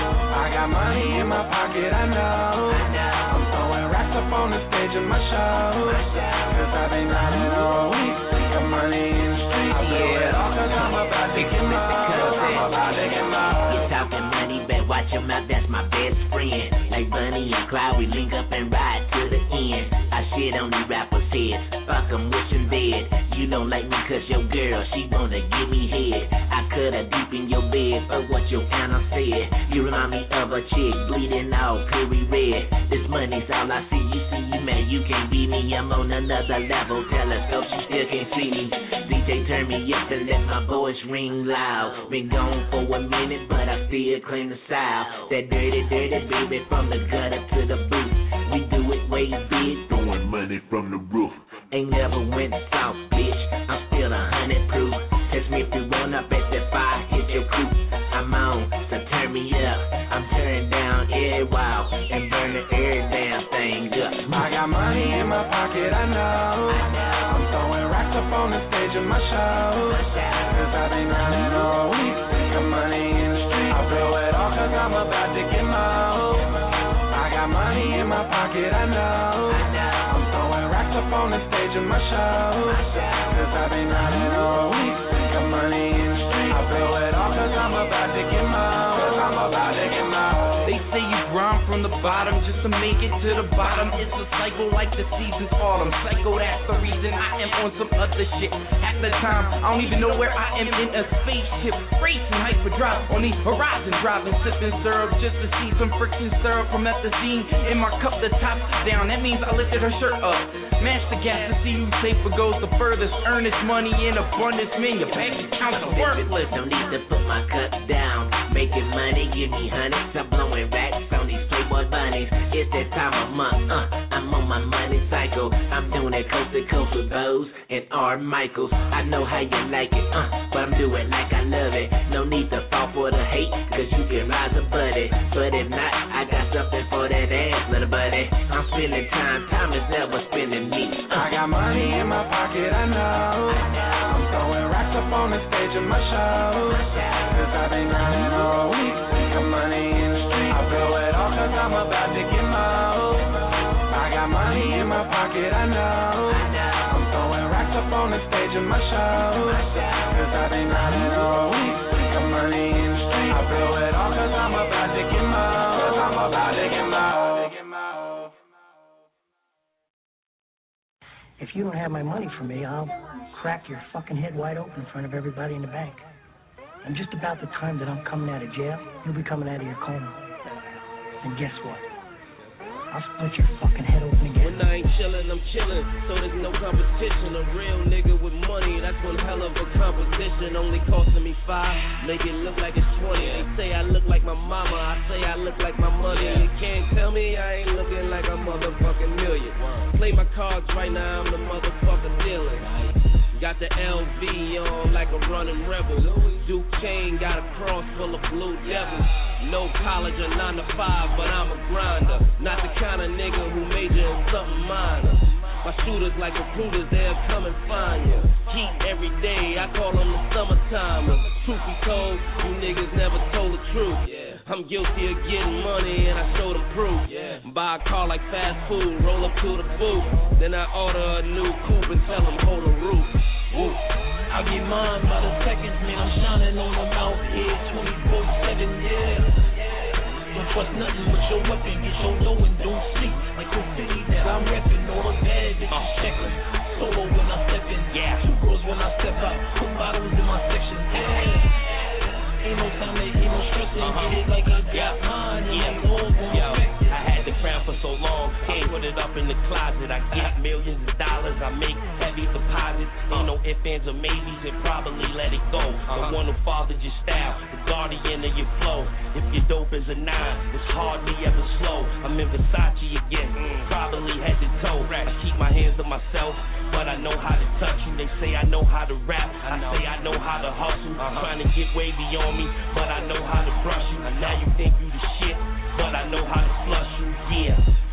[SPEAKER 3] I got money in my pocket, I know. I'm throwing racks up on the stage of my show. Cause I've been grinding all week. Got money in the street. I blow it all cause I'm about to get more. I'm about to get more.
[SPEAKER 9] You talking money, bet watch your mouth, that's my best friend. Like Bunny and Clyde, we link up and ride to the end. I shit on these rappers' heads, fuck them, wish them dead. You don't like me cause your girl, she wanna give me head. I cut her deep in your bed for what your Anna said. You remind me of a chick, bleeding out, pretty red. This money's all I see, you see you mad, you can't beat me. I'm on another level, telescope, you still can't see me. D J turn me up and let my voice ring loud. Been gone for a minute, but I still claim the style. That dirty, dirty baby from the gutter to the booth. We do it way big, throwing money from the roof. Ain't never went south, bitch, I'm still a hundred proof. Test me if you want up at that fire, hit your coupe. I'm on, so turn me up. I'm turning down every wow and burning every damn thing up.
[SPEAKER 3] I got money in my pocket, I know. I'm throwing racks up on the stage of my show. Cause I've been grinding all week. Got money in the street. I blow it all cause I'm about to get more. I got money in my pocket, I know. I'm throwing racks up on the stage of my show. Cause I've been grinding all week. Got money in the street. I blow it all cause I'm about to get more. Cause I'm about to get more.
[SPEAKER 2] They say you grind from the bottom just to make it to the bottom. It's a cycle like the season's autumn. Psycho, that's the reason I am on some other shit. At the time, I don't even know where I am in a spaceship. Racing hyperdrive on the horizon. Driving, sipping syrup just to see some friction syrup from methazine in my cup. The top down, that means I lifted her shirt up. Mash the gas to see who safer goes the furthest. Earn this money in abundance, man, your bank account's worthless.
[SPEAKER 9] Don't need to put my cup down. Making money, give me hundreds. I'm blowing racks on these Playboy bunnies. It's that time of month, uh, I'm on my money cycle. I'm doing that coast to coast with Bose and R. Michaels. I know how you like it, uh, but I'm doing like I love it. No need to fall for the hate, cause you can rise above it. But if not, I got something for that ass, little buddy. I'm spending time, time is never spending me. Uh.
[SPEAKER 3] I got money in my pocket, I know. I'm throwing racks up on the stage of my show. Cause I've been grinding all week. Got money in the street. I blow it all cause I'm about to get more. I got money in my pocket, I know. I'm throwing racks up on the stage of my show. Cause I've been grinding all week. Got money in the street. I blow it all cause I'm about to get more. Cause I'm about to get more.
[SPEAKER 10] If you don't have my money for me, I'll crack your fucking head wide open in front of everybody in the bank. And just about the time that I'm coming out of jail, you'll be coming out of your coma. And guess what? I'll split your fucking head open again.
[SPEAKER 11] When I ain't chillin', I'm chillin', so there's no competition. A real nigga with money, that's one hell of a competition. Only costing me five, make it look like it's twenty. They say I look like my mama, I say I look like my money. You can't tell me I ain't looking like a motherfucking million. Play my cards right now, I'm the motherfucking dealer. Got got the L V on like a running rebel. Duke chain got a cross full of blue devils. No college or nine to five, but I'm a grinder. Not the kind of nigga who major in something minor. My shooters like recruiters, they'll come and find you. Heat every day, I call them the summertimers. Truth be told, you niggas never told the truth. Yeah. I'm guilty of getting money and I show the proof. Yeah. Buy a car like fast food, roll up to the booth. Then I order a new coupe and tell them hold the roof. Woo.
[SPEAKER 12] I get mine by the seconds, man, I'm shining on them out here twenty-four seven, yeah. Don't trust nothing but your weapon, get your dough and don't sleep. Like the city that I'm reppin', all the bad bitches uh. checkin'. Solo when I step in, yeah. Two girls when I step out, put bottles in my section, yeah. Ain't no time, ain't no stressing, uh-huh. Get it like I got mine, yeah. And all Yo,
[SPEAKER 11] I had the crown for so long, can't put it up in the closet. I get millions of dollars, I make heavy deposits. Ain't no ifs, ands, or maybes, and probably let it go. The one who fathered your style, the guardian of your flow. If you're dope as a nine, it's hardly ever slow. I'm in Versace again, probably head to toe. I keep my hands to myself, but I know how to touch you. They say I know how to rap, I say I know how to hustle. Trying to get wavy on me, but I know how to brush you. Now you think you the shit, but I know how to flush you, yeah.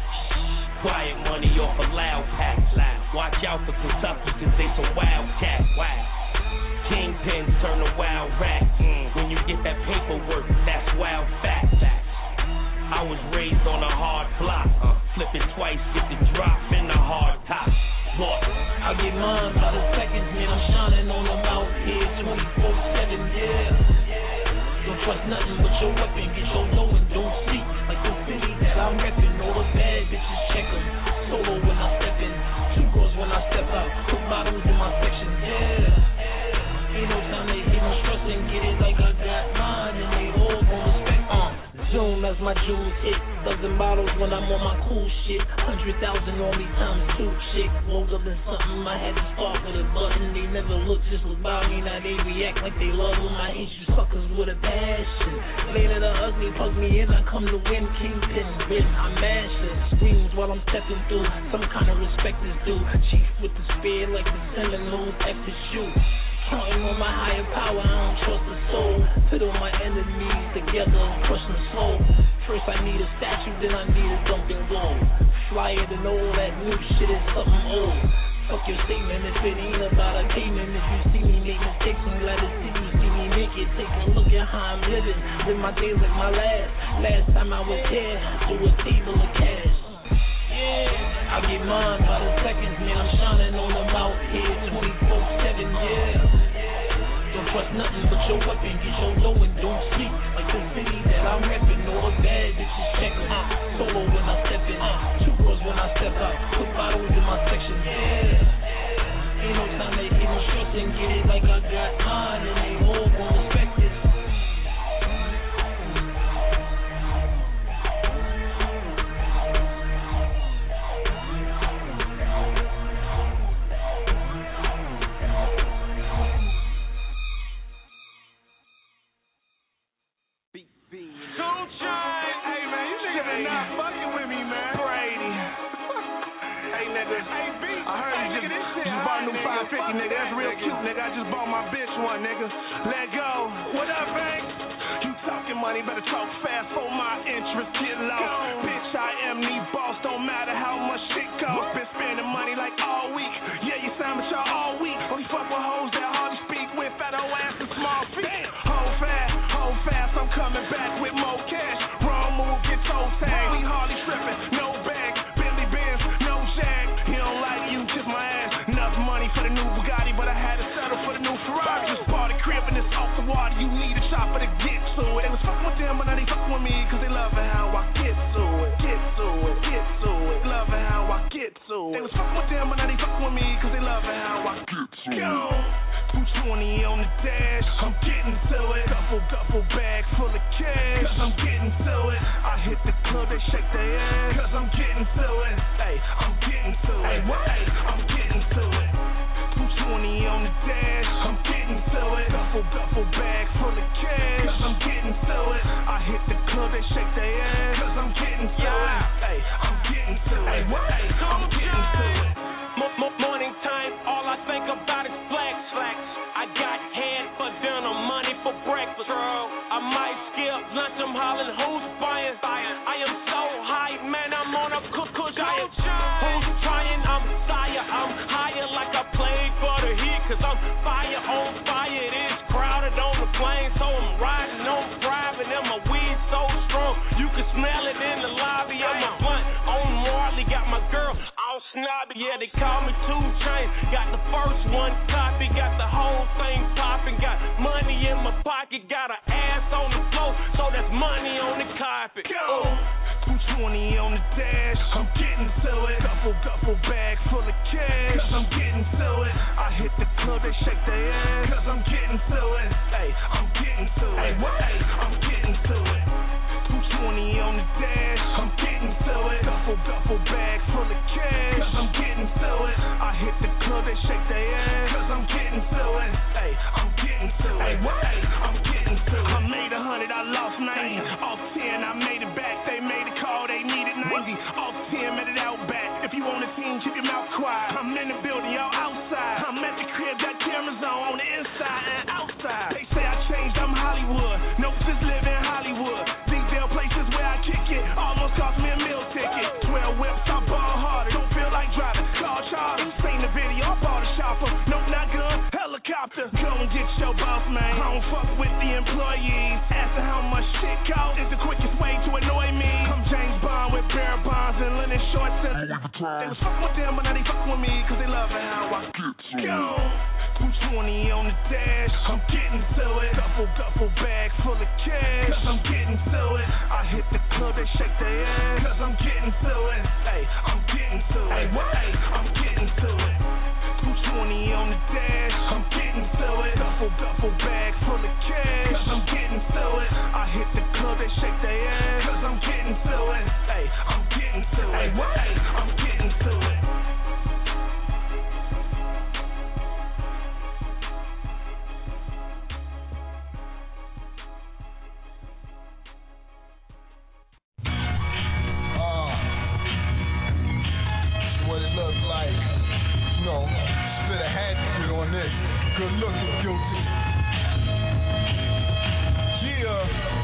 [SPEAKER 11] Quiet money off a loud pack. Watch out for Kentucky, cause they some wildcats. Wow. Kingpins turn to wild rat. Mm. When you get that paperwork, that's wild fact. I was raised on a hard block. Uh, flip it twice, get the drop in the hard top. What?
[SPEAKER 12] I get mine by the seconds, man, I'm shining on them out here twenty-four seven, yeah. Don't trust nothing but your weapon, get your dough and don't sleep. Like the city that I'm reppin', all the bad bitches check 'em. Solo when I step in, two girls when I step out, put bottles in my section, yeah. Ain't no time, they ain't no stressing, get it like I got mine, and they all gon' respect me. Uh, Zoom as my jewels hit, dozen bottles when I'm on my cool shit. Hundred thousand on me times two, chick. Woke up in something, I had to start with a button. They never look just about me, now they react like they love them. I hate you suckers with a passion. Later the ugly plug me in, I come to win. Kingpin, bitch, I mash it. Screams while I'm stepping through, some kind of respect is due. Chief with the spear like the Seminoles after shoot. Counting on my higher power, I don't trust the soul. Put all my enemies together and crush them slow. First I need a statue, then I need a dumping glow. Flyer than all that new shit is something old. Fuck your statement if it ain't about a payment. If you see me make mistakes, I'm glad to see you see me make it. Take a look at how I'm living, live my days like my last. Last time I was here, through a table of cash. Yeah, I get mine by the seconds, man, I'm shining on them out here twenty-four seven, yeah. Don't trust nothing but your weapon, get your dough and don't sleep. Like the city that I'm reppin', all the bad bitches check 'em. Uh, solo when I step in, uh, two girls when I step out, put bottles in my section, yeah. Ain't no time, they ain't no stressing, get it like I got mine, and they all gon' respect it.
[SPEAKER 13] fifty, nigga, that's real cute, nigga. I just bought my bitch one, nigga. Let go. What up, Bank? You talking money, better talk fast for my interest get low. Bitch, I am the boss, don't matter how much shit costs. Been spending money like all week. Yeah, you sound with y'all all week. Only fuck with hoes that hardly speak with fat old ass and small feet. Hold fast, hold fast, I'm coming back with more cash. Wrong move, get toe tag. We hardly tripping, no bag. Bentley Benz, no jag. He don't like you, kiss my ass. Enough money for the new Bugatti, but I had to settle for the new Ferrari. Just bought a crib and it's off the water. You need a chopper to get to it. They was fucking with them, but now they fucking with me, cause they loving how I get to it. Get to it, get to it. Loving how I get to it. They was fucking with them, but now they fucking with me, cause they loving how I get to it. two twenty on the dash, I'm getting to it. Duffel, duffel bag full of cash, cause I'm getting to it. I hit the club, they shake their ass, cause I'm getting to it. Hey, I'm getting to it. Hey, what? Hey, I'm getting to it. two twenty on the dash, I'm getting to it. Duffel, duffel bag full of cash, cause I'm getting to it. I hit the club, they shake their ass, cause I'm getting to it. Hey, I'm getting to it. Hey, what? Hey, I'm getting to it.
[SPEAKER 11] Morning time, all I think about is flag.
[SPEAKER 13] hollering, who's buying? I am so high, man, I'm on a cuckoo giant. Who's trying? I'm sire, I'm higher like I played for the heat, cause I'm fire on fire. It is crowded on the plane, so I'm riding on private, and my weed so strong, you can smell it in the lobby of my blunt. On Marley, got my girl all snobby, yeah, they call me two Chainz. Got the first one copy, got the whole thing popping, got money in my pocket, got an ass on the floor, so that's money on the carpet. Go! two twenty on the dash, I'm getting to it. Duffel, duffel bag full of cash, cause I'm getting to it. I hit the club, they shake their ass, cause I'm getting to it. Hey, I'm getting to it. Hey, what? Hey, I'm getting to it. two twenty on the dash, I'm getting to it. Duffel, duffel bag full of cash, cause I'm getting to it. I hit the club, they shake their ass, cause I'm getting to it. Hey, I'm getting to it. Hey, what? Hey, I'm getting to it. I made a hundred, I lost ninety. Off ten, I made it back. They made a call, they needed ninety. Off ten, made it out back. If you on the team, keep your mouth quiet. I'm in the building, y'all outside. I'm at the crib, got cameras on on the inside and outside. They say I changed, I'm Hollywood. No, just live in Hollywood. Detail places where I kick it. Almost cost me a meal ticket. twelve whips, I ball harder. Don't feel like driving. Call Charlie. Seen the video, I bought a shopper. No, not gun, helicopter. Go and get your boss, man. I don't fuck with the employees. Asking how much shit costs is the quickest way to annoy me. I'm James Bond with bear bonds and linen shorts. And they was fucking with them, but now they fucking with me, cause they love how I get go. two twenty on the dash, I'm getting to it. Duffel, duffel bag full of cash, cause I'm getting to it. I hit the club, they shake their ass, cause I'm getting to it. Hey, I'm getting to it. Hey, what? Hey, I'm getting to it. two twenty on the dash, I'm getting to it. Duffel, duffel bag full of cash, cause I'm getting to it. I hit the club, they shake their ass, cause I'm getting to it. Hey, I'm getting to it. Hey, what? Hey, I'm getting to it.
[SPEAKER 14] What it looks like, you know, spit a hatchet on this. Good looking, guilty. Yeah.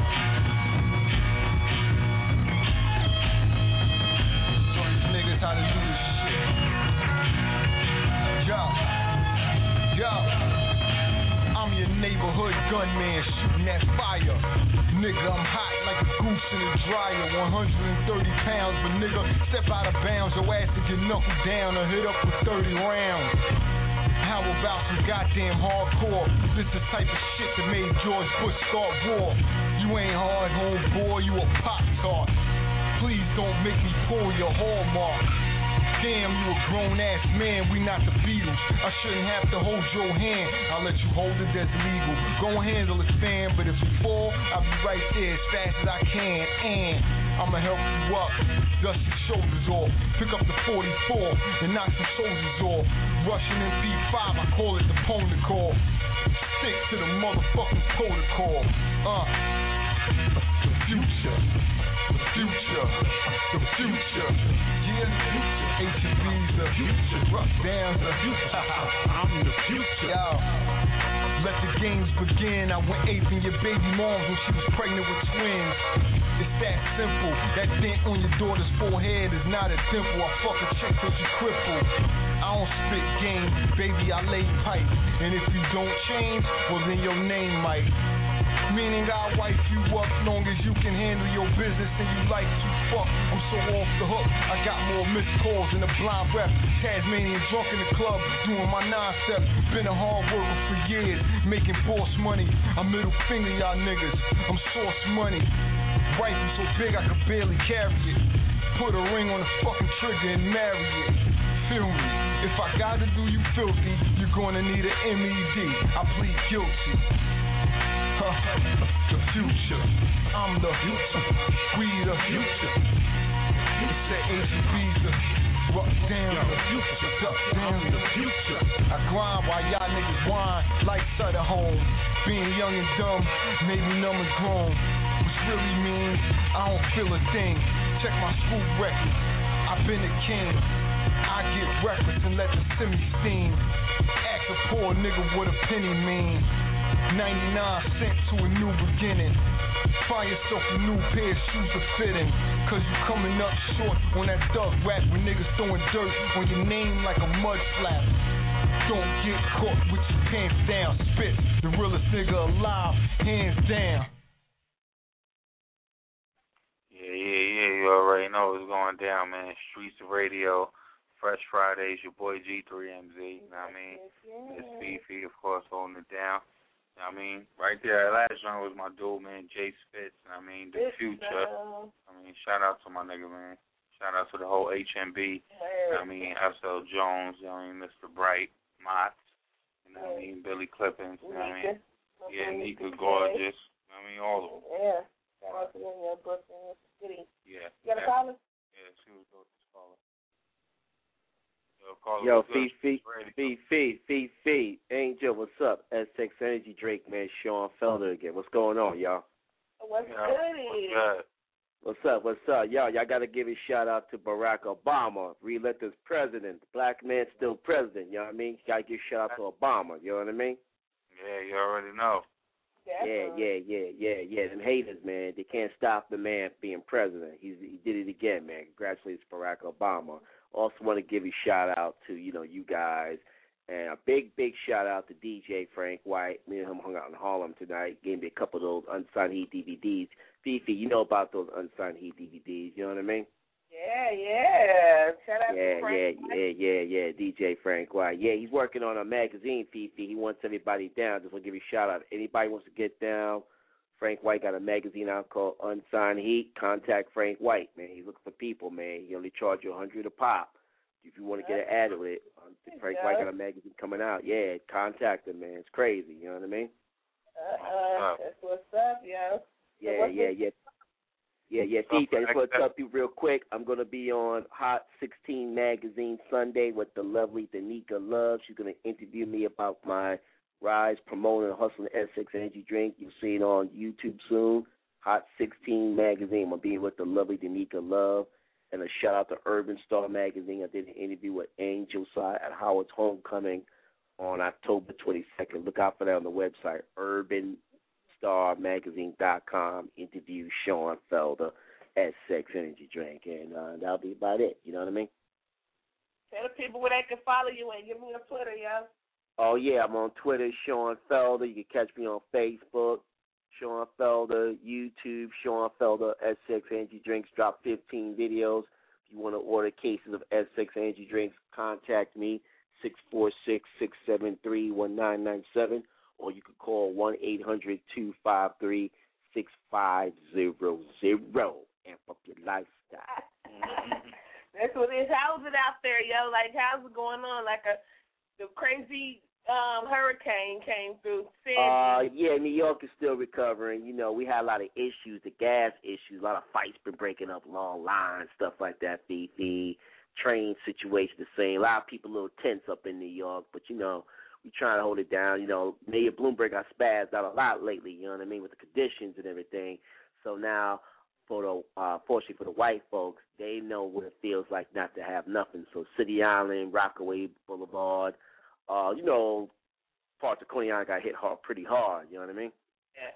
[SPEAKER 14] Show these niggas how to do this shit. Yo, yo. I'm your neighborhood gunman shooting that fire. Nigga, I'm hot like a goose in a dryer. one hundred thirty pounds, but nigga, step out of bounds. Your ass to get knuckled down or hit up with thirty rounds. How about some goddamn hardcore? This the type of shit that made George Bush start war. You ain't hard, homeboy, you a pop-tart. Please don't make me pull your hallmark. Damn, you a grown-ass man, we not the Beatles. I shouldn't have to hold your hand. I'll let you hold it, that's legal. Go handle it, fam, but if you fall, I'll be right there as fast as I can. And I'ma help you up, dust your shoulders off. Pick up the forty-four and knock some soldiers off. Russian M P five, I call it the pony call. Stick to the motherfucking protocol. Uh, the future, the future, the future. Yeah, H B B's the future. Rough down the future. I'm the future. Yo, let the games begin. I went ape in your baby moms when she was pregnant with twins. It's that simple. That dent on your daughter's forehead is not a dimple. I fuck a chick till she crippled. I don't spit game, baby, I lay pipe. And if you don't change, well then your name might. Meaning I'll wipe you up long as you can handle your business and you like to fuck. I'm so off the hook, I got more missed calls than a blind rep. Tasmanian drunk in the club, doing my nine-step. Been a hard worker for years, making boss money. I middle finger y'all niggas, I'm source money. Rifle so big I could barely carry it. Put a ring on the fucking trigger and marry it. Feel me? If I gotta do you filthy, you're gonna need an M E D. I plead guilty. Huh, the future. I'm the future. We the future. It's the H B B's the rock down the future. Duck down the future. I grind while y'all niggas whine. Lights at home. Being young and dumb made me numb and grown. Which really means I don't feel a thing. Check my school records. I've been a king. I get reckless and let the semi steam. Ask a poor nigga what a penny mean. ninety-nine cents to a new beginning. Find yourself a new pair of shoes to fit in. Cause you coming up short on that duck rap when niggas throwing dirt on your name like a mud flap. Don't get caught with your pants down. Spit, the realest nigga alive, hands down.
[SPEAKER 5] Yeah, yeah, yeah, you already know what's going down, man. Streets of Radio, Fresh Fridays, your boy G three M Z, you know what I mean? Miss Fifi, of course, holding it down. You know what I mean? Right there, last one was my dude, man, Jay Spitz, you know what I mean? The Future. I mean, shout out to my nigga, man. Shout out to the whole H M B, you know what I mean? S L Jones, you know what I mean? Mister Bright, Mott, you know what I mean? Billy Clippins, you know what I mean? Yeah, Nika Gorgeous, you know what I mean? All of them.
[SPEAKER 1] Yeah. Shout out to them, your Brooklyn City.
[SPEAKER 5] Yeah.
[SPEAKER 1] You got a caller?
[SPEAKER 5] Yeah, she was going to caller. Yo, caller,
[SPEAKER 15] Yo,
[SPEAKER 5] what's
[SPEAKER 15] Fee,
[SPEAKER 5] up?
[SPEAKER 15] Fee, Fee, Fee, Fee, Fee, Angel, what's up? S X Energy Drake, man, Sean Felder again. What's going on, y'all?
[SPEAKER 1] What's
[SPEAKER 5] Yo,
[SPEAKER 1] good?
[SPEAKER 5] what's
[SPEAKER 15] What's up, what's up? Yo, y'all got to give a shout out to Barack Obama, reelected president. The black man still president, you know what I mean? You got to give a shout out to Obama, you know what I mean?
[SPEAKER 5] Yeah, you already know.
[SPEAKER 15] Yeah, yeah, yeah, yeah, yeah. Them haters, man, they can't stop the man being president. He's, he did it again, man. Congratulations, Barack Obama. Also want to give a shout out to, you know, you guys. And a big, big shout out to D J Frank White. Me and him hung out in Harlem tonight. Gave me a couple of those Unsigned Heat D V Ds. Fifi, you know about those Unsigned Heat D V Ds, you know what I mean?
[SPEAKER 1] Yeah, yeah. Shout out
[SPEAKER 15] yeah,
[SPEAKER 1] to Frank
[SPEAKER 15] Yeah, yeah, yeah, yeah, D J Frank White. Yeah, he's working on a magazine, Fifi. He wants everybody down. Just want to give you a shout out. Anybody wants to get down, Frank White got a magazine out called Unsigned Heat. Contact Frank White, man. He's looking for people, man. He only charge you a hundred a pop. If you want to get an ad with it, Frank White got a magazine coming out. Yeah, contact him, man. It's crazy. You know what I mean?
[SPEAKER 1] Uh-uh. That's what's up, yo.
[SPEAKER 15] Yeah, yeah, yeah. Yeah, yeah, Fifi, I just want to tell you real quick, I'm going to be on Hot sixteen Magazine Sunday with the lovely Danica Love. She's going to interview me about my rise, promoting, and hustling S X Energy Drink. You'll see it on YouTube soon. Hot sixteen Magazine. I'm going to be with the lovely Danica Love. And a shout-out to Urban Star Magazine. I did an interview with Angel Side at Howard's Homecoming on October twenty-second. Look out for that on the website, urban star magazine dot com. Interview Sean Felder, S X Energy Drink. And uh, that'll be about it. You know what I mean?
[SPEAKER 1] Tell the people where they can follow you and give me a Twitter, yo.
[SPEAKER 15] Oh, yeah, I'm on Twitter, Sean Felder. You can catch me on Facebook, Sean Felder, YouTube, Sean Felder, S X Energy Drinks. Drop fifteen videos. If you want to order cases of S X Energy Drinks, contact me, six four six, six seven three, one nine nine seven, or you can call one eight hundred, two five three, six five zero zero. Amp up your lifestyle.
[SPEAKER 1] That's what it is. How's it out there, yo? Like, how's it going on? Like, a the crazy um, hurricane came through. Sandy.
[SPEAKER 15] Uh, yeah, New York is still recovering. You know, we had a lot of issues, the gas issues, a lot of fights been breaking up, long lines, stuff like that. The, the train situation the same. A lot of people a little tense up in New York, but, you know, we trying to hold it down. You know, Mayor Bloomberg got spazzed out a lot lately, you know what I mean, with the conditions and everything. So now, for the, uh, fortunately for the white folks, they know what it feels like not to have nothing. So City Island, Rockaway Boulevard, uh, you know, parts of Coney Island got hit hard, pretty hard, you know what I mean?
[SPEAKER 1] Yeah.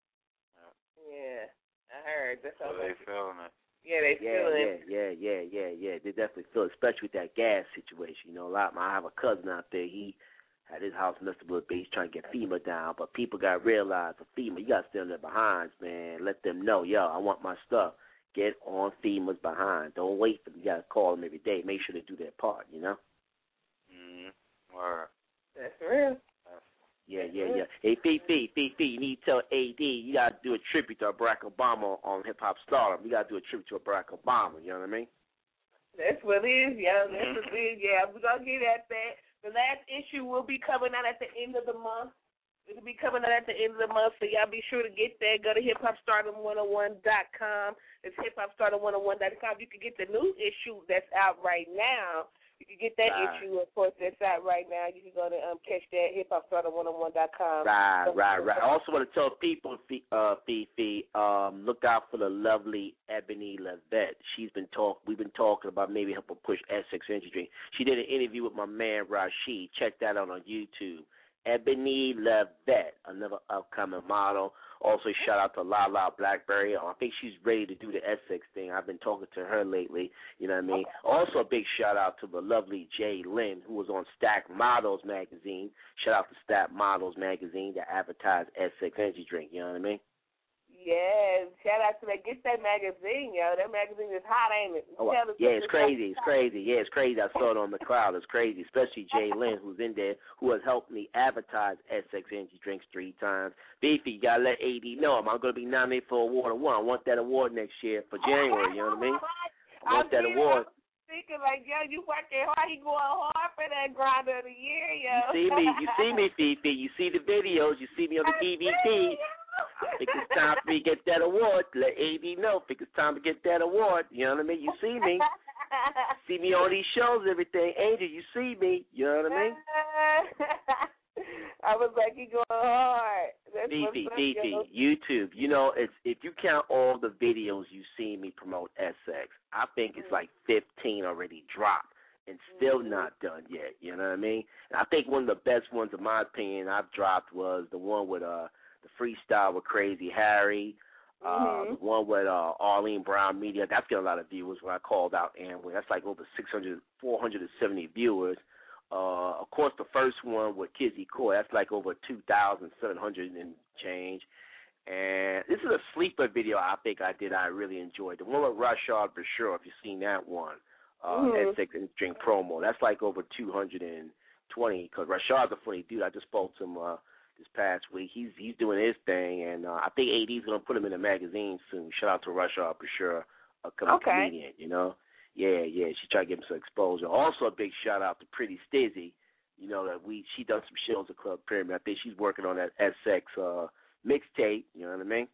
[SPEAKER 1] Yeah, I heard. That's
[SPEAKER 5] so they feeling it.
[SPEAKER 1] Yeah, they
[SPEAKER 15] yeah,
[SPEAKER 1] feeling
[SPEAKER 15] yeah,
[SPEAKER 1] it.
[SPEAKER 15] Yeah, yeah, yeah, yeah. They definitely feel it, especially with that gas situation. You know, a lot. I have a cousin out there. He had his house messed up a little bit. He's trying to get FEMA down, but people got to realize for FEMA, you got to stay on their behinds, man. Let them know, yo, I want my stuff. Get on FEMA's behind. Don't wait for them. You got to call them every day. Make sure they do their part, you know?
[SPEAKER 5] Mm-hmm. Word.
[SPEAKER 1] That's real.
[SPEAKER 15] Yeah, yeah, yeah. Hey, Fifi, Fifi, you need to tell A D you got to do a tribute to Barack Obama on Hip Hop Stardom. You got to do a tribute to Barack Obama, you know what I mean?
[SPEAKER 1] That's what it is, yeah. That's what it is, yeah. We're going to get at that. The last issue will be coming out at the end of the month. It'll be coming out at the end of the month, so y'all be sure to get that. Go to hip hop stardom one oh one dot com. It's hip hop stardom one oh one dot com. You can get the new issue that's out right now. You can get that
[SPEAKER 15] right.
[SPEAKER 1] issue, of course, that's out right now. You can go to um, catch that, hip hop stardom one oh one dot com.
[SPEAKER 15] Right, right, right. I also want to tell people, uh, Fifi, um, look out for the lovely Ebony Levette. She's been talk. We've been talking about maybe helping push S X Energy Drink. She did an interview with my man Rashid. Check that out on YouTube. Ebony Levette, another upcoming model. Also, shout out to Lala Blackberry. I think she's ready to do the Essex thing. I've been talking to her lately. You know what I mean? Also, a big shout out to the lovely Jay Lynn, who was on Stack Models magazine. Shout out to Stack Models magazine that advertised Essex energy drink. You know what I mean?
[SPEAKER 1] Yes, shout out to that. Get that magazine, yo. That magazine is hot, ain't it?
[SPEAKER 15] Oh, yeah, it's crazy. It's crazy. Yeah, it's crazy. I saw it on the crowd. It's crazy, especially Jay Lynn, who's in there, who has helped me advertise Essex Energy Drinks three times. Beefy, you got to let A D know I'm going to be nominated for Award of One. I want that award next year for January, you know what I mean? I want that award.
[SPEAKER 1] Thinking like, yo, you working hard. You going hard for that grinder of the year, yo.
[SPEAKER 15] You see me. You see me, Fifi. You see the videos. You see me on the D V D. I think it's time for me to get that award. Let A D know. I think it's time to get that award. You know what I mean? You see me. See me on these shows, everything. Angel, you see me. You know what I mean?
[SPEAKER 1] I was like, you going hard.
[SPEAKER 15] Fifi, Fifi, YouTube. You know, it's if you count all the videos you see me promote Essex, I think it's like fifteen already dropped and still mm-hmm. not done yet. You know what I mean? And I think one of the best ones, in my opinion, I've dropped was the one with uh. the freestyle with Crazy Harry, uh, mm-hmm. the one with uh, Arlene Brown Media. That's getting a lot of viewers when I called out Amway. That's like over six hundred, four hundred seventy viewers. Uh, of course, the first one with Kizzy Coy, that's like over two thousand seven hundred and change. And this is a sleeper video I think I did I really enjoyed. The one with Rashad Bashir, if you've seen that one, uh, mm-hmm. Essex and Drink promo, that's like over two hundred twenty because Rashad's a funny dude. I just spoke to him uh, this past week. He's he's doing his thing, and uh, I think A D's going to put him in a magazine soon. Shout out to Rashad Bashir, a comedian,
[SPEAKER 1] okay.
[SPEAKER 15] you know. Yeah, yeah, she tried to give him some exposure. Also, a big shout out to Pretty Stizzy. You know that we she done some shows at Club Pyramid. I think she's working on that S X uh, mixtape. You know what I mean?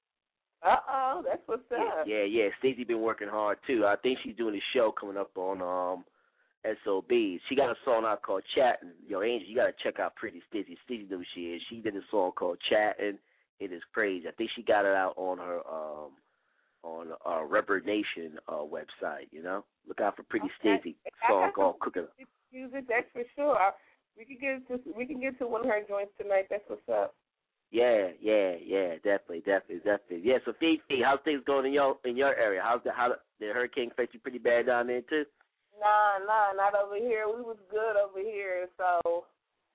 [SPEAKER 1] Uh oh, that's what's up.
[SPEAKER 15] Yeah, yeah, yeah. Stizzy been working hard too. I think she's doing a show coming up on um S O B. She got a song out called Chattin'. Yo, Angel, you gotta check out Pretty Stizzy. Stizzy knows who she is. She did a song called Chattin'. It is crazy. I think she got it out on her um. on uh Rubber Nation uh website, you know. Look out for Pretty
[SPEAKER 1] okay.
[SPEAKER 15] Stizzy song called Cooking.
[SPEAKER 1] Music, that's for sure. We can get to we can get to one of her joints tonight. That's what's up.
[SPEAKER 15] Yeah, yeah, yeah, definitely, definitely, definitely. Yeah, so Fifi, how's things going in your in your area? How's the how the hurricane affect you pretty bad down there too?
[SPEAKER 1] Nah, nah, not over here. We was good over here, so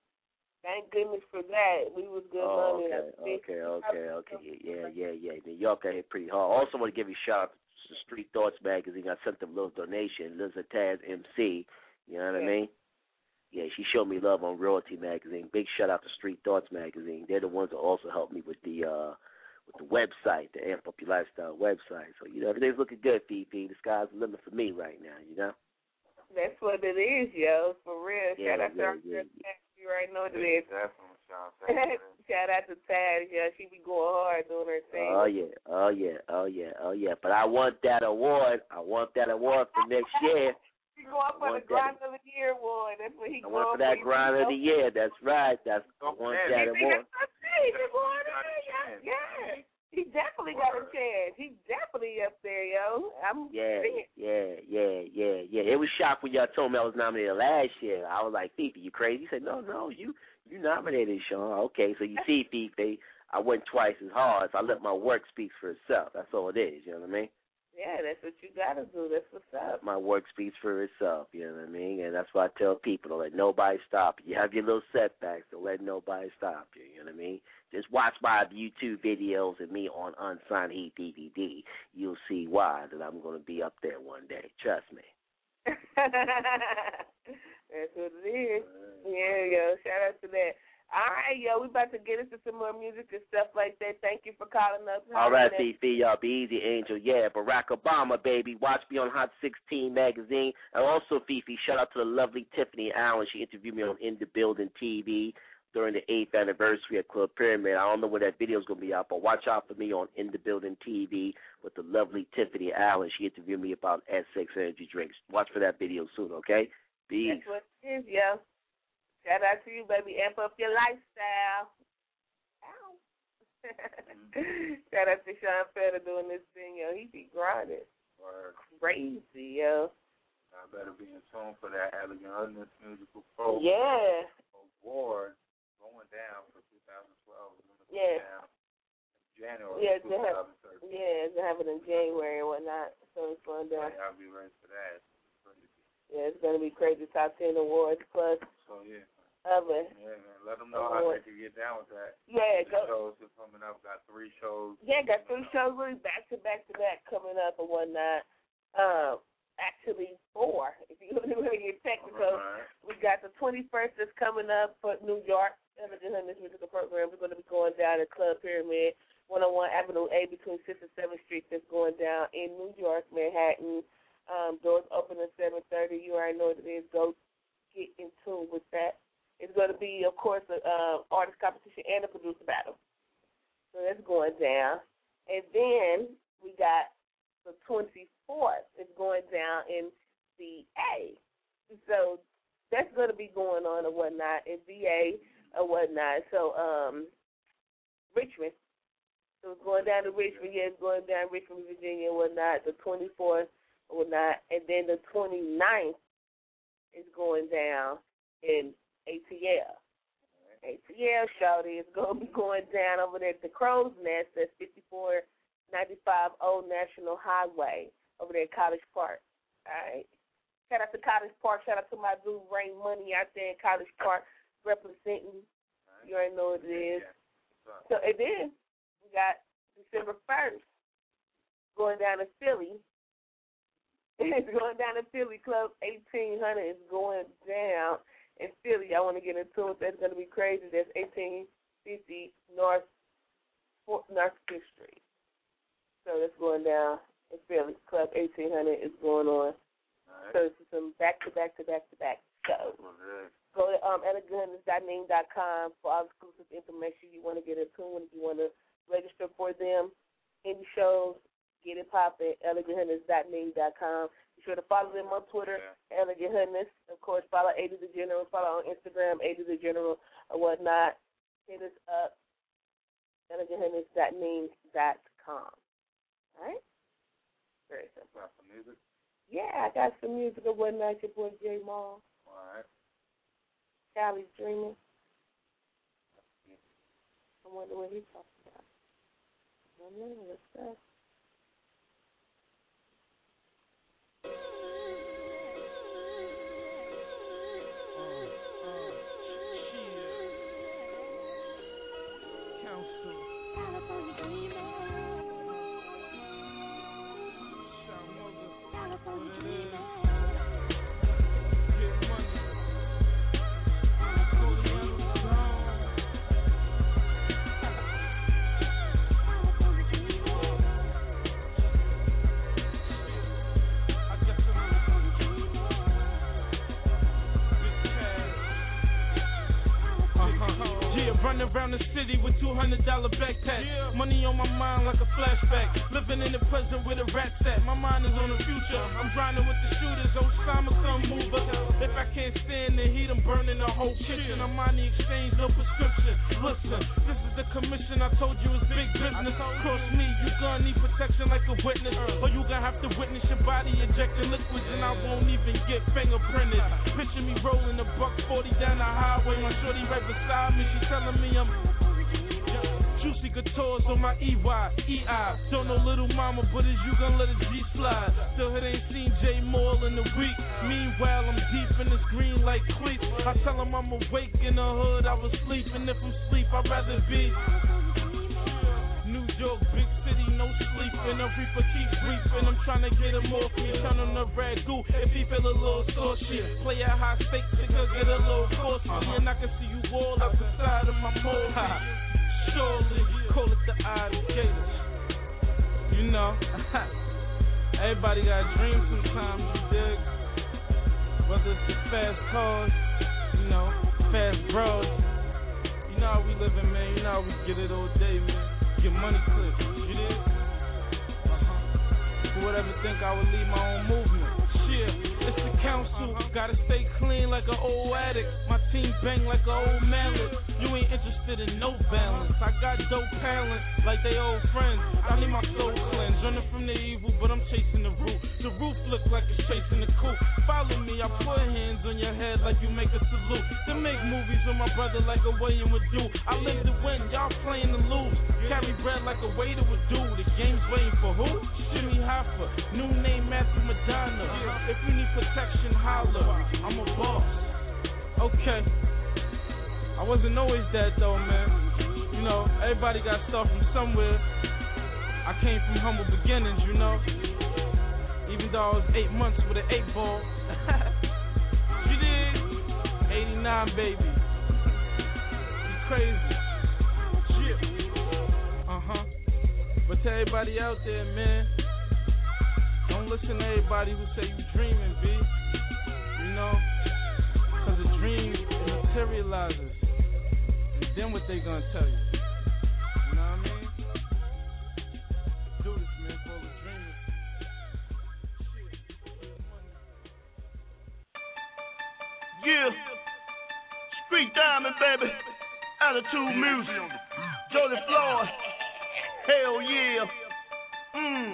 [SPEAKER 1] thank goodness for that. We was good
[SPEAKER 15] oh,
[SPEAKER 1] money.
[SPEAKER 15] Okay, okay, okay, okay. Yeah, yeah, yeah. New York got hit pretty hard. Also want to give you a shout out to Street Thoughts magazine. I sent them a little donation. Liza Taz M C. You know what yeah. I mean? Yeah, she showed me love on Royalty magazine. Big shout out to Street Thoughts magazine. They're the ones that also helped me with the uh with the website, the Amp Up Your Lifestyle website. So, you know, everything's looking good, Fifi. The sky's the limit for me right now, you know?
[SPEAKER 1] That's what it is, yo, for real.
[SPEAKER 15] Yeah,
[SPEAKER 1] shout out
[SPEAKER 15] yeah,
[SPEAKER 1] to her.
[SPEAKER 15] Yeah, yeah.
[SPEAKER 1] You already know what it is.
[SPEAKER 5] Definitely, shout
[SPEAKER 1] Shout out to Taz, yeah. She be going hard doing her thing.
[SPEAKER 15] Oh, yeah, oh, yeah, oh, yeah, oh, yeah. But I want that award. I want that award for next year.
[SPEAKER 1] He going for the Grind of the Year award. That's what he
[SPEAKER 15] I
[SPEAKER 1] going
[SPEAKER 15] want for that Grind of the Year. That's right. That's I want that award.
[SPEAKER 1] Yeah, yeah. He definitely got a chance. He's definitely up there, yo. I'm
[SPEAKER 15] yeah,
[SPEAKER 1] seeing.
[SPEAKER 15] yeah, yeah, yeah, yeah. It was shocked when y'all told me I was nominated last year. I was like, Fifi, you crazy? He said, no, no, you you nominated, Sean. Okay, so you see, Fifi, I went twice as hard, so I let my work speak for itself. That's all it is, you know what I mean?
[SPEAKER 1] Yeah, that's what you got to do. That's what's up.
[SPEAKER 15] My work speaks for itself, you know what I mean? And that's why I tell people, don't let nobody stop you. You have your little setbacks, don't let nobody stop you, you know what I mean? Just watch my YouTube videos of me on Unsigned Heat D V D. You'll see why that I'm going to be up there one day. Trust me.
[SPEAKER 1] That's what it is. Yeah, yo, shout out to that. All right, yo, we about to get into some more music and stuff like that. Thank you for calling us.
[SPEAKER 15] All right, Fifi, y'all be easy, Angel. Yeah, Barack Obama, baby. Watch me on Hot sixteen magazine. And also, Fifi, shout out to the lovely Tiffany Allen. She interviewed me on In the Building T V during the eighth anniversary at Club Pyramid. I don't know where that video is going to be out, but watch out for me on In the Building T V with the lovely Tiffany Allen. She interviewed me about Essex energy drinks. Watch for that video soon, okay? Peace.
[SPEAKER 1] That's what it is, yo. Shout out to you, baby. Amp up your lifestyle. Ow. Shout out to Sean Fetter doing this thing, yo. He be grinding.
[SPEAKER 5] Word.
[SPEAKER 1] Crazy, yo.
[SPEAKER 5] I better be in tune for that Elegant Utness Musical Pro
[SPEAKER 1] yeah.
[SPEAKER 5] Award going
[SPEAKER 1] Yeah, they have, yeah, they have it in January and whatnot. So it's going down.
[SPEAKER 5] Yeah, I'll be ready for that.
[SPEAKER 1] Yeah, it's going to be crazy. Top ten awards plus.
[SPEAKER 5] So, yeah.
[SPEAKER 1] Other.
[SPEAKER 5] Yeah, man. Let them know how they can get down with that.
[SPEAKER 1] Yeah,
[SPEAKER 5] the
[SPEAKER 1] go.
[SPEAKER 5] shows are coming up. Got three shows.
[SPEAKER 1] Yeah, got three shows really back to back to back coming up and whatnot. Um, actually four, if you really get technical. Right. We got the twenty-first that's coming up for New York. Elegant Hunters Musical Program. We're going to be going down at Club Pyramid, one oh one Avenue A between sixth and seventh Street. That's going down in New York, Manhattan. Um, doors open at seven thirty. You already know what it is. Go get in tune with that. It's going to be, of course, an uh, artist competition and a producer battle. So that's going down. And then we got the twenty-fourth. It's going down in V A. So that's going to be going on or whatnot in V A or whatnot. So um, Richmond. So it's going down to Richmond. Yeah, it's going down to Richmond, Virginia and whatnot. The twenty-fourth or whatnot. And then the twenty-ninth is going down in A T L. A T L, shawty, is going to be going down over there at the Crow's Nest. That's fifty-four ninety-five Old National Highway over there at College Park. All right. Shout out to College Park. Shout out to my dude Rain Money out there in College Park representing. You already know what it is. So, and then we got December first going down to Philly. It's going down to Philly. Club eighteen hundred is going down in Philly. I want to get into it. That's going to be crazy. That's eighteen fifty North North fifth Street. So that's going down in Philly. Club eighteen hundred is going on. Right. So it's some back-to-back-to-back-to-back shows. Okay. Go to um, elegant hunters dot name dot com for all exclusive information you want to get in tune with. If you want to register for them, any shows, get it poppin', elegant hunters dot name dot com. Be sure to follow them on Twitter, yeah. Elegant Hunters. Of course, follow A D the General. Follow on Instagram, A D the General, or whatnot. Hit us up, elegant hunters dot name dot com. All right? Very simple.
[SPEAKER 5] Got some music?
[SPEAKER 1] Yeah, I got some music or whatnot. Your boy J Mall.
[SPEAKER 5] All right.
[SPEAKER 1] Cali's Dreaming. I wonder what he's talking about. I don't know. What's that?
[SPEAKER 16] Running around the city with two hundred dollar backpacks. Yeah. Money on my mind like a flashback. Living in the present with a rat set. My mind is on the future. I'm grinding with the shooters. Osama come move us. If I can't stand the heat, I'm burning the whole kitchen. I'm on the exchange, no prescription. Listen, this is the commission. I told you it's big business. Cross me, you gonna need protection like a witness. Or you gonna have to witness your body injecting liquids and I won't even get fingerprinted. Picture me rolling a buck forty down the highway. My shorty right beside me. She telling me I'm Juicy Couture's on my E Y, E I. Don't know little mama, but is you gonna let a G slide? Still it ain't seen J Moore in a week. Meanwhile, I'm deep in this green like cleats. I tell him I'm awake in the hood, I was sleeping. If I'm sleep, I'd rather be New York, big city, no sleeping. A reaper keeps reaping. I'm trying to get him off me. Turn on the red goo if he feel a little saucy. Play at high stakes, it could get a little costly. And I can see you all out the side of my mold. Surely, call it the alligators. You know, everybody got dreams sometimes, you dig? Whether it's the fast cars, you know, fast bros. You know how we living, man. You know how we get it all day, man. Get money quick, you dig? Uh-huh. Who would ever think I would lead my own movement? Shit, it's the council. Gotta stay clean like an old addict. My team bang like an old mallet. You ain't interested in no balance. I got dope talent like they old friends. I need my soul cleansed. Running from the evil, but I'm chasing the root. The roof looks like it's chasing the coop. Follow me, I put hands on your head like you make a salute. To make movies with my brother like a William would do. I live to win, y'all playing to lose. Carry bread like a waiter would do. The game's waiting for who? Jimmy Hoffa, new name Matthew Madonna. If you need protection, holler. I'm a boss. Okay. I wasn't always that though, man. You know, everybody got stuff from somewhere. I came from humble beginnings, you know. Even though I was eight months with an eight ball. You did? eighty-nine, baby. You crazy. Shit. Uh-huh. But to everybody out there, man, don't listen to everybody who say you dreaming, B. You know? Cause a dream, it materializes. And then what they gonna tell you? You know what I mean? Do this, man, for all the dreamers.
[SPEAKER 13] Yeah. Street Diamond, baby. Attitude music. Jody Floyd. Hell yeah. Mmm.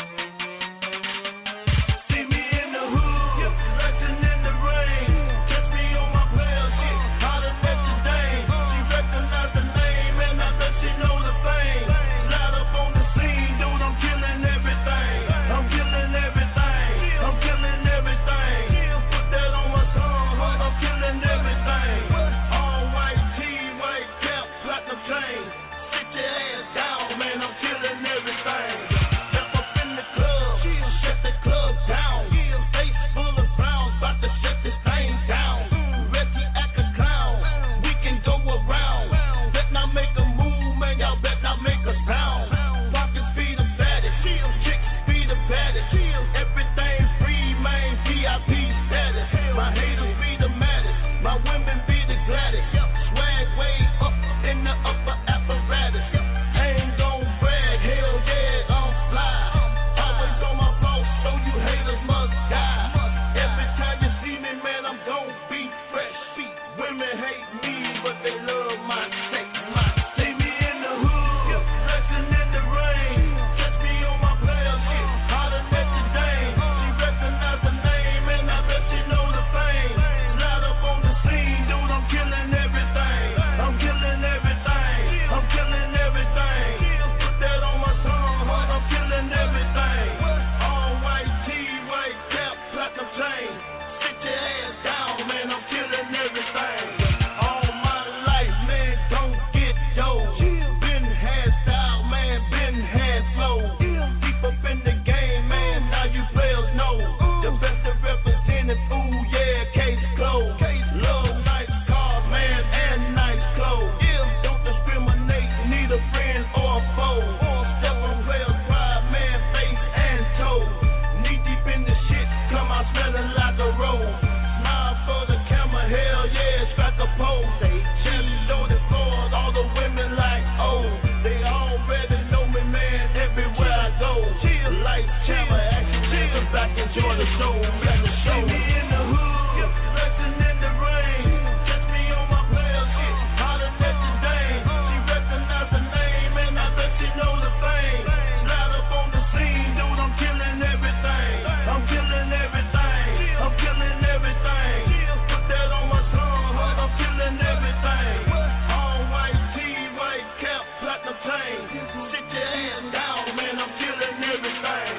[SPEAKER 13] See me in the hood, resting in the rain. Catch me on my player shit, hotter than today. She recognize the name and I bet she know the fame. Light up on the scene, dude, I'm killing everything. I'm killing everything. I'm killing everything. Put that on my tongue, huh? I'm killing everything. All white tee, white cap, platinum chain. Sit your ass down, man, I'm killing everything. Step up in the club, shut the club down. Face full of rounds, about to shut this thing down. Reggie act a clown, we can go around. Bet not make a move, man, y'all bet not make a sound. Pockets be the baddest, chicks be the baddest. Everything free, man, V I P status. My haters be the maddest, my women be the gladdest. Swag way up in the upper apparatus. Ain't gon' brag, hell yeah, I'm fly. Always on my flow, so you haters must die. Every time you see me, man, I'm gon' be fresh. Women hate me, but they love my sex. See me in the hood, resting in the rain. Catch me on my player shit, hotter than today. She recognize the name, and I bet she know the fame. Light up on the scene, dude, I'm killing everything. I'm killing everything. I'm killing everything. Put that on my tongue, huh? I'm killing everything. All white tee, white cap, platinum chain. Sit your ass down, man, I'm killing everything. All my life, man, don't get dough. Been had style, man, been had flow. Deep up in the game, man, now you players know. The best to represent it, ooh, yeah, case closed. Love nice cars, man, and nice clothes. Don't discriminate, neither friend or foe. Step on players' pride, man, face and toes. Knee deep in the shit, come out smelling like a rose. Smile for the camera, hell yeah, strike a pose. Chest loaded floors, all the women like, oh, they already know me, man, everywhere I go. Light camera, action, sit back, enjoy the show. Got the show. See me in the hood, resting in the rain. Catch me on my player shit, hotter than today. She recognize the name, and I bet she know the fame. Light up on the scene, dude, I'm killing everything. I'm killing everything. I'm killing everything. Put that on my tongue, huh? I'm killing everything. All white tee, white cap, platinum chain. Sit your ass down, man, I'm killing everything.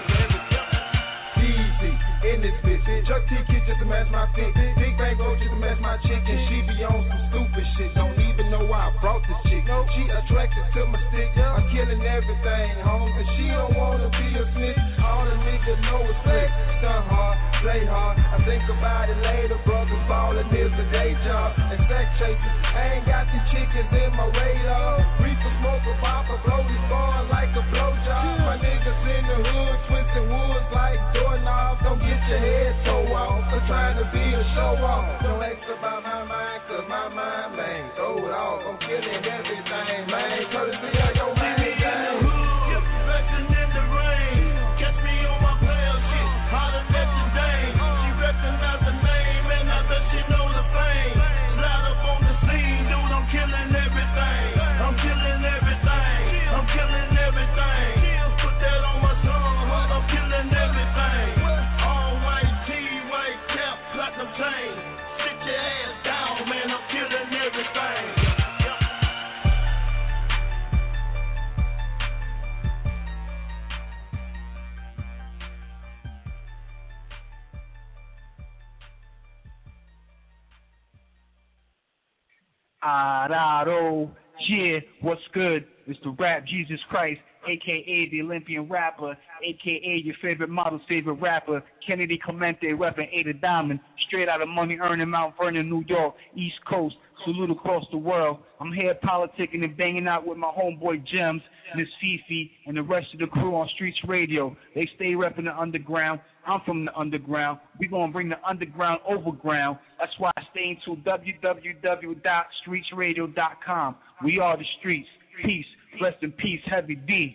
[SPEAKER 17] Easy in this bitch. Chuck T kids just to match my fit. Big bang roll just to match my chick. And she be on some stupid shit. Don't even know why I brought this chick. She attracted to my stick. I'm killing everything, homes. And she don't wanna be a snitch. All the niggas know it's slick. Stunt hard, play hard. I think about it later. Brothers ballin' is a day job. And sex chasers. I ain't got these chickens in my radar. Reaper smoke a bopper. Blow these bars like a blowjob. My niggas in the hood. Twisting woods like doorknobs. Don't get your head tore off. I'm trying to be a show off. Don't ask about my mind, cause my mind, man, throw it off. I'm killing everything, man. Courtesy of your man.
[SPEAKER 13] See me in the hood, resting in the rain. Catch me on my player shit, hotter than today. She recognize the name, and I bet she know the fame. Light
[SPEAKER 18] Desperado. Yeah, what's good? It's the rap Jesus Christ, a k a the Olympian rapper, a k a your favorite model's favorite rapper, Kennedy Clemente, repping Ada Diamond, straight out of money earning Mount Vernon, New York, East Coast, salute across the world. I'm here politicking and banging out with my homeboy Gems, Miss Fifi, and the rest of the crew on Streets Radio. They stay repping the underground. I'm from the underground. We gonna bring the underground overground. That's why I stay into w w w dot streets radio dot com. We are the streets. Peace. Rest in peace, Heavy D.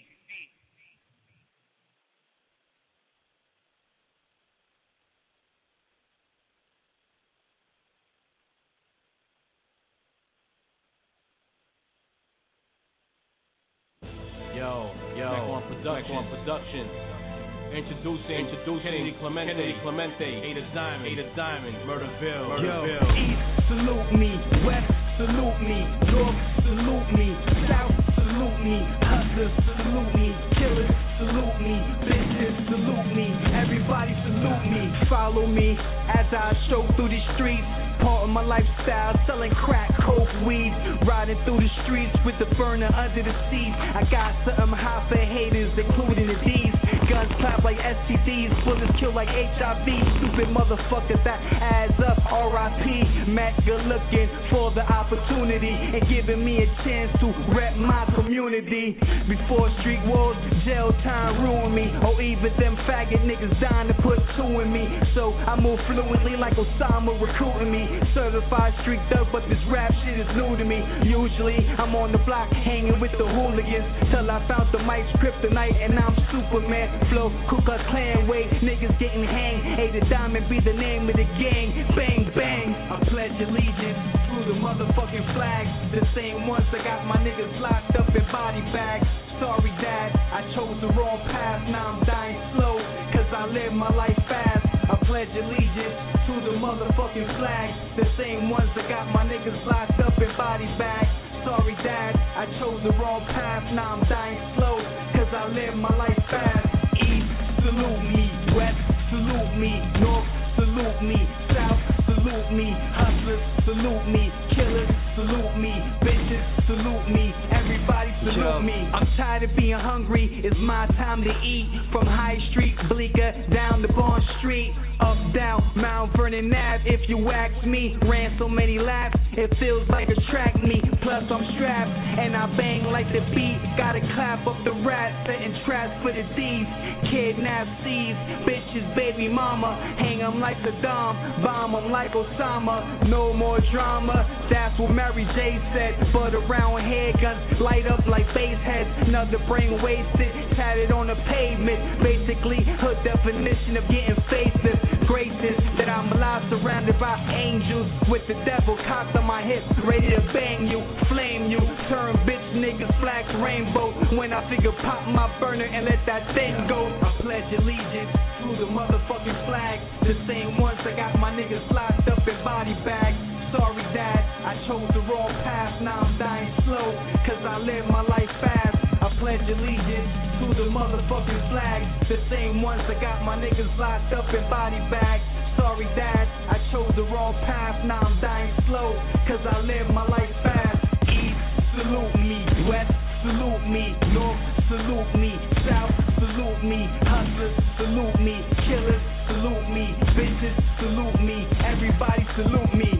[SPEAKER 11] Yo, yo, on production, on production. Introducing, introducing Kennedy Clemente, Kennedy Clemente, Ada Diamond, Ada Diamond, Murderville, Murderville.
[SPEAKER 19] Yo, East, salute me. West, salute me. North, salute me. South, salute me. Hustlers, salute me. Killers, salute me. Bitches, salute me. Everybody salute me. Follow me as I stroke through the streets. Part of my lifestyle, selling crack, coke, weed. Riding through the streets with the burner under the seat. I got something hot for haters, including the D's. Guns clap like S T Ds, bullets kill like H I V. Stupid motherfuckers, that adds up. R I P Matt, good looking for the opportunity and giving me a chance to rep my community. Before street wars, jail time ruined me, or even them faggot niggas dying to put two in me. So I move fluently like Osama recruiting me. Certified street thug, but this rap shit is new to me. Usually I'm on the block hanging with the hooligans till I found the mic's kryptonite and I'm Superman. Flow, Ku Klux Klan way, niggas getting hanged. Hey, the Diamond be the name of the gang. Bang, bang. I pledge allegiance to the motherfucking flag. The same ones that got my niggas locked up in body bags. Sorry, Dad, I chose the wrong path. Now I'm dying slow, cause I live my life fast. I pledge allegiance to the motherfucking flag. The same ones that got my niggas locked up in body bags. Sorry, Dad, I chose the wrong path. Now I'm dying slow, cause I live my life fast. East, salute me. West, salute me. North, salute me. South, salute me. Hustlers, salute me. Killers, salute me. Bitches, salute me. Everybody salute Yo. me. I'm tired of being hungry. It's my time to eat. From High Street, Bleecker, down to Bond Street. Up, down, Mount Vernon Ave. If you ask me, ran so many laps, it feels like a track meet. Plus I'm strapped, and I bang like the beat. Gotta clap up the rats, setting traps for the thieves. Kidnap C's, bitches, baby mama. Hang 'em like Saddam, bomb 'em like Osama. No more drama, that's what Mary J said. But around here, guns light up like base heads. Another brain wasted, tatted on the pavement. Basically, hood definition of getting faceless. Gracious that I'm alive, surrounded by angels. With the devil cocked on my hip, ready to bang you, flame you, turn bitch niggas flags rainbow. When I figure pop my burner and let that thing go. I pledge allegiance to the motherfucking flag. The same ones that got my niggas locked up in body bags. Sorry, Dad, I chose the wrong path. Now I'm dying slow, cause I live my life fast. I pledge allegiance to the motherfucking flag. The same ones that got my niggas locked up in body bags. Sorry, Dad, I chose the wrong path. Now I'm dying slow, cause I live my life fast. East, salute me. West, salute me. North, salute me. South, salute me. Hustlers, salute me. Killers, salute me. Bitches, salute me. Everybody salute me.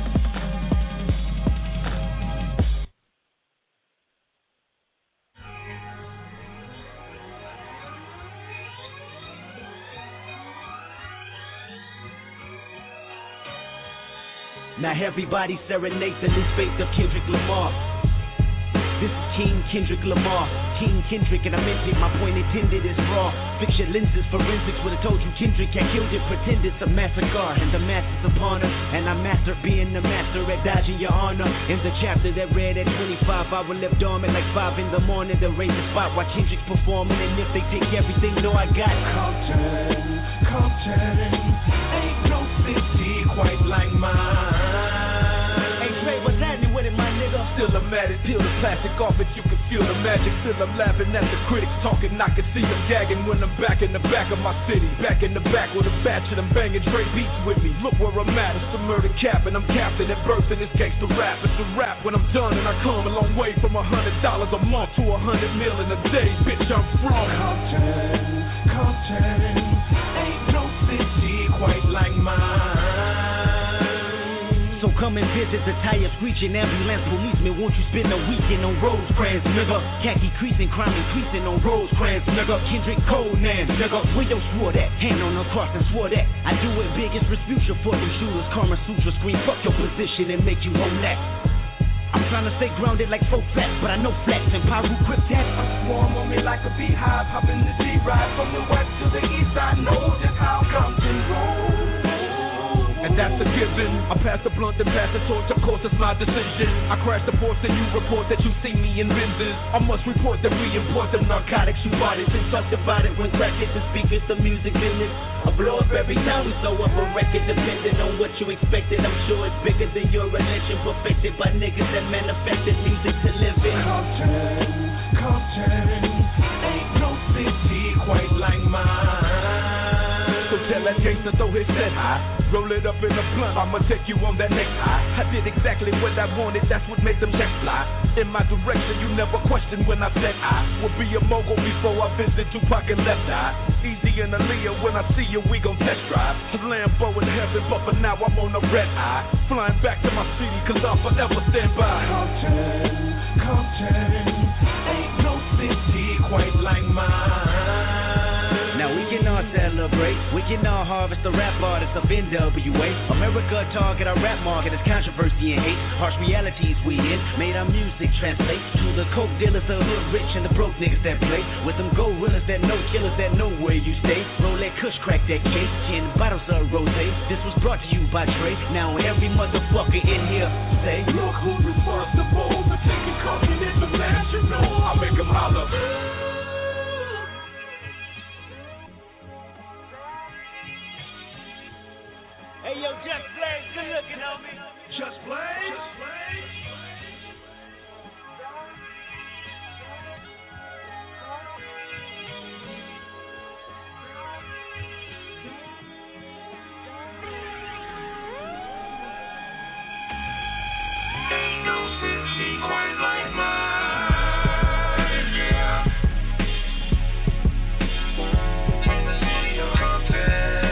[SPEAKER 7] Now everybody serenade the new face of Kendrick Lamar. This is King Kendrick Lamar, King Kendrick, and I meant it, my point intended is raw. Fix your lenses, forensics would've told you Kendrick had killed it. Pretend it's a massacre, and the master's upon us. And I master being the master at dodging your honor. In the chapter that read at twenty-five, I will live dormant like five in the morning. To raise the spot while Kendrick's performing. And if they take everything, know I got Compton, Compton, ain't no city quite like mine. Hey Trey, what's happening with it, my nigga? Still a
[SPEAKER 12] automatic. Peel the plastic off it, you can feel the magic. Still I'm laughing at the critics talking, I can see them gagging when I'm back in the back of my city. Back in the back with a batch of them banging Dre beats with me. Look where I'm at, it's the murder cap, and I'm captain at birth in this gangsta rap. It's a rap when I'm done, and I come a long way from a hundred dollars a month to a hundred mil in a day. Bitch, I'm from Compton, Compton, ain't no city quite like mine.
[SPEAKER 20] So come and visit the tire screeching ambulance policeman. Won't you spend a weekend on Rosecrans, nigga? Khaki creasing, crime increasing on Rosecrans, nigga. Kendrick Conan, nigga. Where yo swore that? Hand on the cross and swore that. I do it big as Respucia for them shooters. Karma Sutra scream, fuck your position and make you own that. I'm trying to stay grounded like four flats, but I know flats and Paru grip that.
[SPEAKER 12] I swarm on me like a beehive, hop in the G-Ride from the west to the east. I know just how Compton rolls. And that's a given. I pass the blunt and pass the torch, of course it's my decision. I crash the ports and you report that you see me in Benzes. I must report that we import them narcotics. You bought it and talked about it when crack hit the speakers, the music business. I blow up every time we throw up a record, depending on what you expected. I'm sure it's bigger than your religion, perfected by niggas that manifested music to live in. Compton, Compton, ain't no city quite like mine. So tell that gangster throw his set high, roll it up in a blunt, I'ma take you on that next high. I did exactly what I wanted, that's what made them checks fly. In my direction, you never questioned when I said I would be a mogul before I visit Tupac and Left Eye. Easy and Aaliyah, when I see you, we gon' test drive. A Lambo in heaven, but for now I'm on a red eye. Flying back to my city, cause I'll forever stand by. Compton, Compton, ain't no city quite like mine.
[SPEAKER 20] Now we can all celebrate, we can all harvest the rap artists of N W A. America target our rap market as controversy and hate. Harsh realities we in, made our music translate to the coke dealers, the hood rich, and the broke niggas that play with them gorillas that know killers that know where you stay. Roll that kush, crack that cake, ten bottles of rosé. This was brought to you by Dre. Now every motherfucker in here say,
[SPEAKER 12] look who's responsible for taking Compton international. I make them holler.
[SPEAKER 7] Hey yo, Just Blaze, good looking, homie.
[SPEAKER 12] Just Blaze? Just Blaze? Ain't no city quite like mine, yeah. The city of Compton.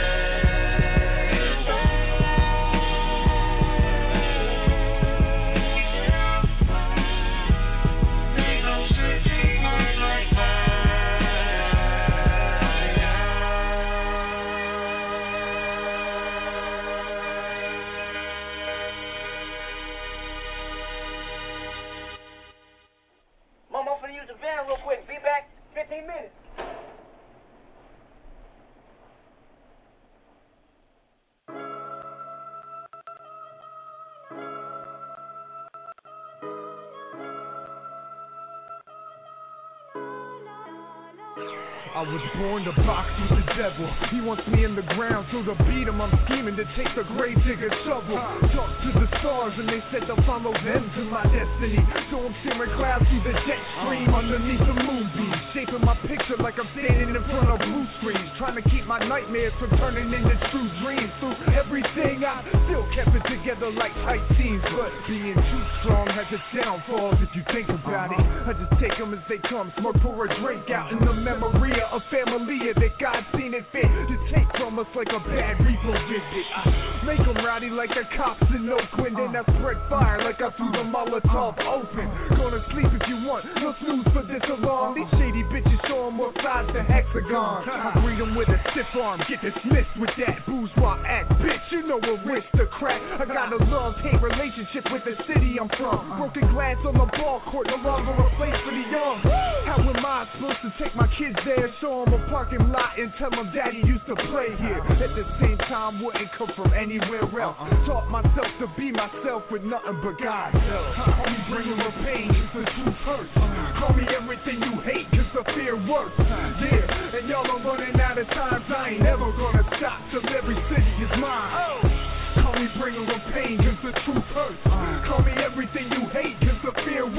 [SPEAKER 7] Real quick, be back fifteen minutes.
[SPEAKER 17] I was born to box with the devil. He wants me in the ground, so to beat him, I'm scheming to take the grave digger shovel. Talk to the stars, and they said they'll follow them to my destiny. So I'm steering clouds through the jet stream underneath the moonbeam, shaping my picture like I'm standing in front of blue screens, trying to keep my nightmares from turning into true dreams. Through everything, I still kept it together like tight scenes, but being too strong has its downfalls if you think about it. I just take them as they come, smoke, pour a drink out in the memory of family that God seen it fit to take from us like a bad repo visit. Make them rowdy like the cops in Oakland, and I spread fire like I threw the Molotov open. Gonna sleep if you want, no snooze for this alarm. These shady bitches show them what size the hexagon. I greet them with a stiff arm, get dismissed with that bourgeois act. Bitch, you know a wish to crack. I got a love-hate relationship with the city I'm from. Broken glass on the ball court, no longer a place for the young. How am I supposed to take my kids there, show them a parking lot and tell them daddy used to play here? At the same time, wouldn't come from anywhere else. Taught myself to be myself with nothing but God's help. Call me bringing the pain, it's the truth hurts. Call me everything you hate, cause the fear works. Yeah, and y'all are running out of time, I ain't never gonna stop till every city is mine. Call me bringing the pain, cause the truth hurts. Call me everything you hate, cause the fear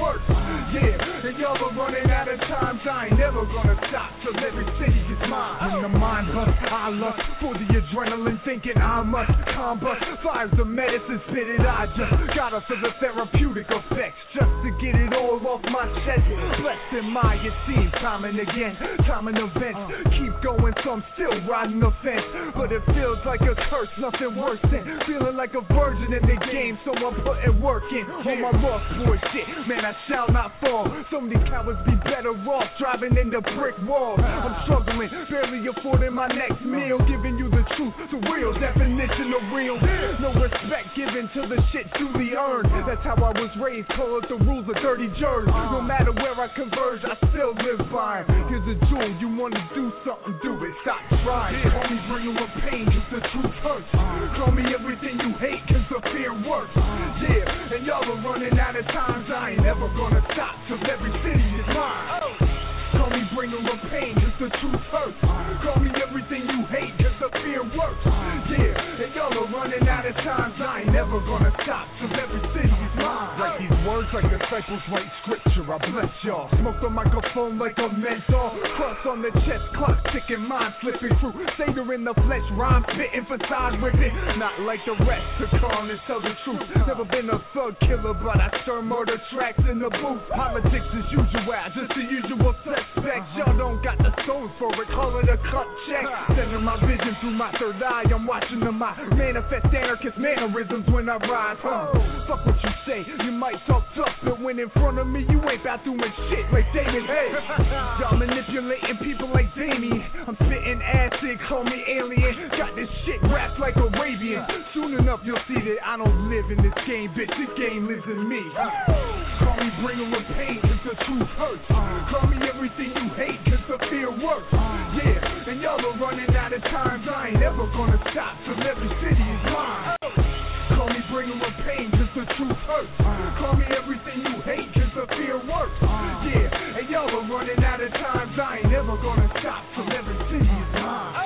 [SPEAKER 17] I ain't never gonna stop till every city is mine. When the mind busts, I lust for the adrenaline, thinking I must combust. Fire's the medicine, spit it, I just gotta for the therapeutic effects, just to get it all off my chest. Blessed am I, it seems, time and again, time and events keep going, so I'm still riding the fence. But it feels like a curse, nothing worse than feeling like a virgin in the game, so I'm putting work in on my lost boy shit. Man, I shall not fall. So many cowards be better off driving into brick walls. I'm struggling, barely affording my next meal, giving you the truth, the real definition of real. No respect given to the shit duly earned. That's how I was raised, call it the rules of dirty jurors. No matter where I converge, I still live by 'em. Here's a jewel, you wanna do something, do it, stop trying. Call me bring you a pain, cause the truth hurts. Call me everything you hate, cause the fear works. Yeah, and y'all are running out of times, I ain't never gonna stop till every city is mine. Call me bringer of pain, cause the truth hurts. Call me everything you hate, cause the fear works. Yeah, and y'all are running out of times, I ain't never gonna stop till every city is mine. Write these words like disciples write scripture, I bless y'all. Smoke the microphone like a menthol. Cross on the chest, clock ticking, mind slipping through. Seder in the flesh, rhyme spitting, facade ripping. Not like the rest, the calmness, tell the truth. Never been a thug killer, but I stir murder tracks in the booth. Politics as usual, just the usual suspects. Y'all don't got the stones for it, call it a cut check. Sending my vision through my third eye, I'm watching them. I manifest anarchist mannerisms when I rise. Huh? Fuck what you say, you might talk tough, but when in front of me, you ain't about doing shit like Damien. Hey, y'all manipulating people like Damien. I'm spitting acid, call me alien. Got this shit wrapped like Arabian. Soon enough, you'll see that I don't live in this game, bitch. This game lives in me. Call me bringer of pain, cause the truth hurts. Call me everything you hate, cause the fear works. Yeah, and y'all are running out of times, I ain't ever gonna stop till every city is mine. Call me bringer of pain, cause the truth hurts. Call me everything you hate, cause the fear works. Yeah, and y'all are running out of times, I ain't ever gonna stop till every city is mine.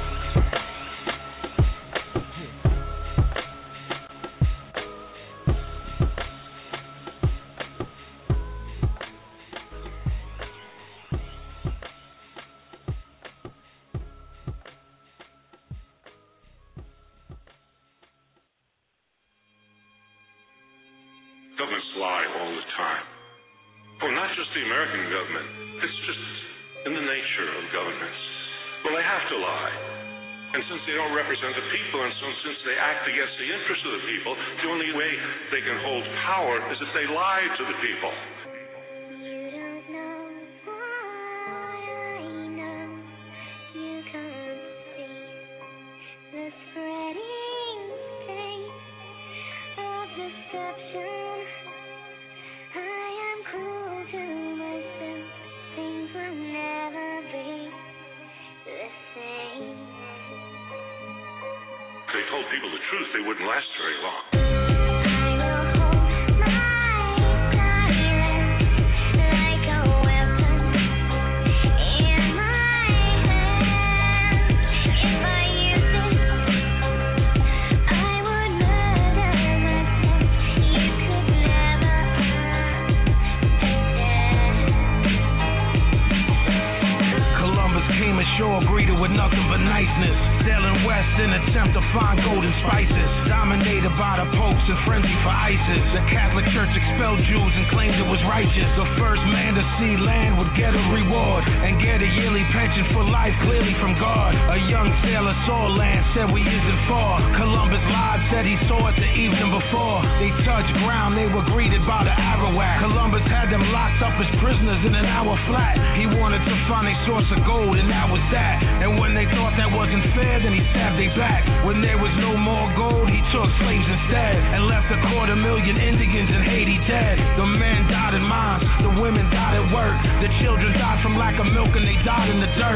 [SPEAKER 21] Governments lie all the time. Well, not just the American government. It's just in the nature of governments. Well, they have to lie. And since they don't represent the people, and so since they act against the interests of the people, the only way they can hold power is if they lie to the people. They told people the truth, they wouldn't last very long.
[SPEAKER 2] Greeted with nothing but niceness, sailing west in attempt to find golden spices. Dominated by the popes and frenzy for ISIS. The Catholic Church expelled Jews and claimed it was righteous. The first man to see land would get a reward and get a yearly pension for life, clearly from God. A young sailor saw land, said we isn't far. Columbus lied, said he saw it the evening before. They touched ground, they were greeted by the Arawak. Columbus had them locked up as prisoners in an hour flat. He wanted to find a source of gold, and that was that. And when they thought that wasn't fair, then he stabbed their back. When there was no more gold, he took slaves instead and left a quarter million Indians in Haiti dead. The men died in mines, the women died at work. The children died from lack of milk and they died in the dirt.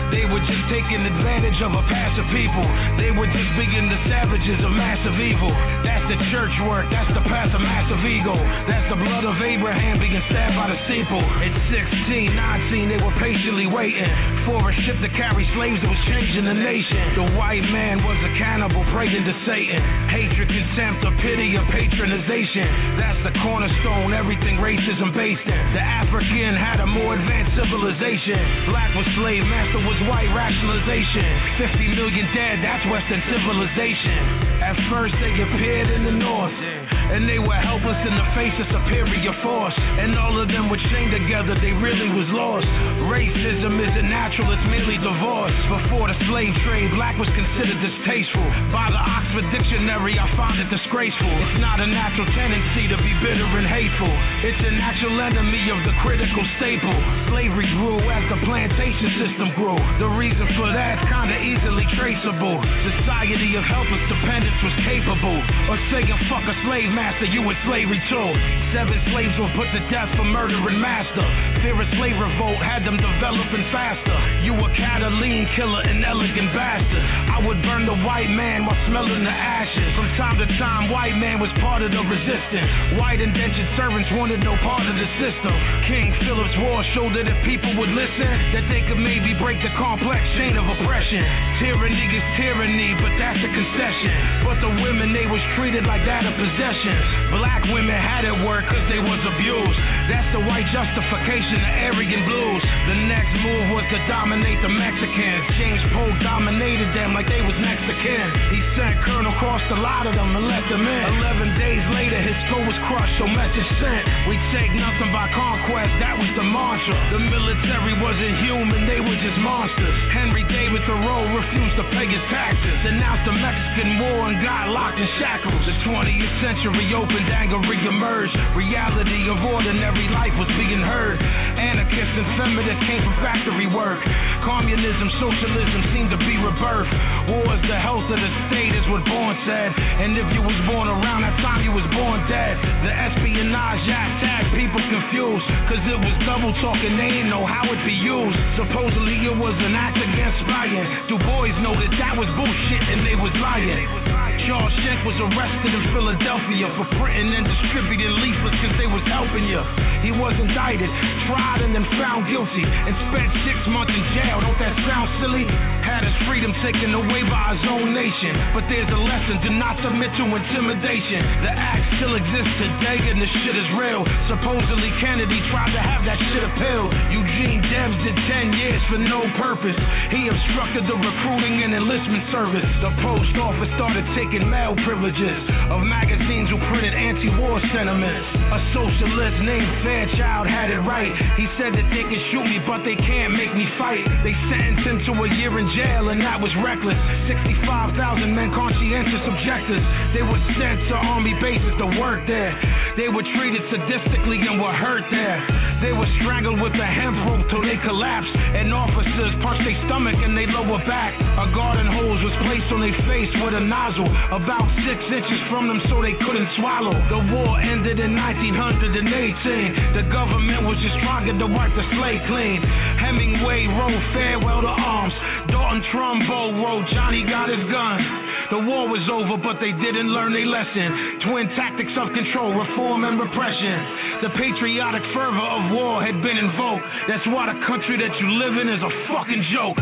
[SPEAKER 4] They were just taking advantage of a passive people. They were just being the savages of massive evil. That's the church work, that's the path of massive ego. That's the blood of Abraham being stabbed by the steeple. At sixteen, nineteen, they were patiently waiting for a ship to carry slaves that was changing the nation. The white man was a cannibal praying to Satan. Hatred, contempt, or pity, or patronization. That's the cornerstone, everything racism based in. The African had a more advanced civilization. Black was slave, master was white rationalization. fifty million dead, that's Western civilization. At first they appeared in the north, and they were helpless in the face of superior force. And all of them were chained together, they really was lost. Racism isn't natural, it's merely divorce. Before the slave trade, black was considered distasteful. By the Oxford Dictionary, I found it disgraceful. It's not a natural tendency to be bitter and hateful. It's a natural enemy of the critical staple. Slavery grew as the plantation system grew. The reason for that's kinda easily traceable. Society of helpless dependence was capable of saying fuck a slave master, you in slavery too. Seven slaves were put to death for murdering master. Fear of slave revolt had them developing faster. You a Catalan killer, an elegant bastard. I would burn the white man while smelling the ashes. From time to time, white man was part of the resistance. White indentured servants wanted no part of the system. King Philip's War showed that if people would listen, that they could maybe break the complex chain of oppression. Tyranny is tyranny, but that's a concession. But the women, they was treated like that of possessions. Black women had it work cause they was abused. That's the white justification of Aryan blues. The next move was to dominate the Mexicans. James Polk dominated them like they was next to kin. He sent Colonel Cross a lot of them and let them in. Eleven days later his skull was crushed, so message sent. We take nothing by conquest, that was the mantra. The military wasn't human, they were just monsters. Henry David Thoreau refused to pay his taxes. Denounced the Mexican War and got locked in shackles. The twentieth century opened, anger re-emerged. Reality of ordinary life was being heard. Anarchists and feminists came from factory work. Communism, socialism seemed to be rebirthed. War is the health of the state is what Bourne said. And if you was born around that time, you was born dead. The Espionage Act had people confused, cause it was double talking, they didn't know how it be used. Supposedly it was an act against spying. Du Bois noted that was bullshit and they was lying. Charles Schenck was arrested in Philadelphia for printing and distributing leaflets cause they was helping you. He was indicted, tried and then found guilty, and spent six months in jail. Don't that sound silly? Had his freedom taken away by his own nation. But there's a lesson, do not submit to intimidation. The act still exists today and the shit is real. Supposedly Kennedy tried to have that shit appealed. Eugene Debs did ten years for no purpose. He obstructed the recruiting and enlistment service. The post office started taking mail privileges of magazines who printed anti-war sentiments. A socialist named Fairchild had it right. He said that they can shoot me but they can't make me fight. They sentenced him to a year in jail and that was reckless. sixty-five thousand men conscientious objectors. They were sent to army bases to work there. They were treated sadistically and were hurt there. They were strangled with a hemp rope till they collapsed. And officers punched their stomach and their lower back. A garden hose was placed on their face with a nozzle about six inches from them so they couldn't swallow. The war ended in nineteen eighteen. The government was just trying to wipe the slate clean. Hemingway wrote Farewell to Arms. Dalton Trumbo wrote Johnny Got His Gun. The war was over, but they didn't learn their lesson. Twin tactics of control, reform and repression. The patriotic fervor of war had been invoked. That's why the country that you live in is a fucking joke.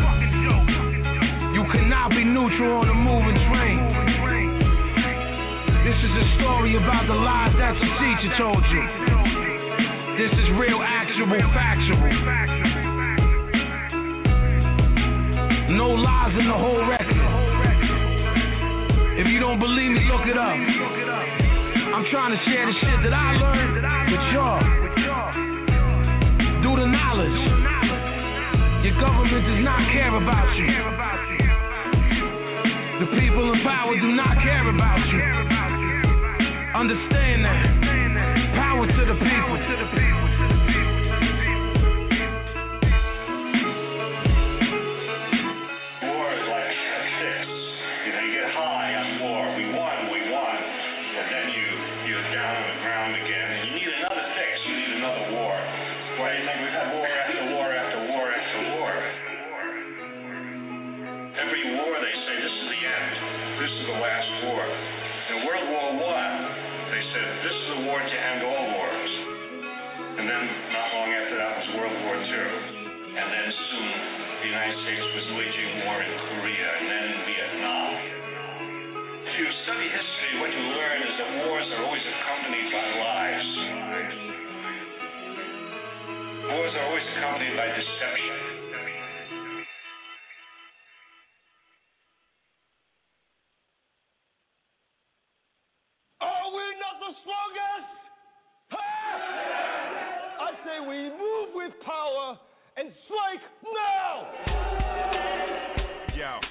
[SPEAKER 4] You cannot be neutral on a moving train. This is a story about the lies that your teacher told you. This is real, actual, factual. No lies in the whole record. If you don't believe me, look it up. I'm trying to share the shit that I learned with y'all. Due to knowledge. Your government does not care about you. The people in power do not care about you. Understand that. Power to the people.
[SPEAKER 21] by deception.
[SPEAKER 14] Are we not the strongest? Huh? I say we move with power and strike now!
[SPEAKER 6] Yo.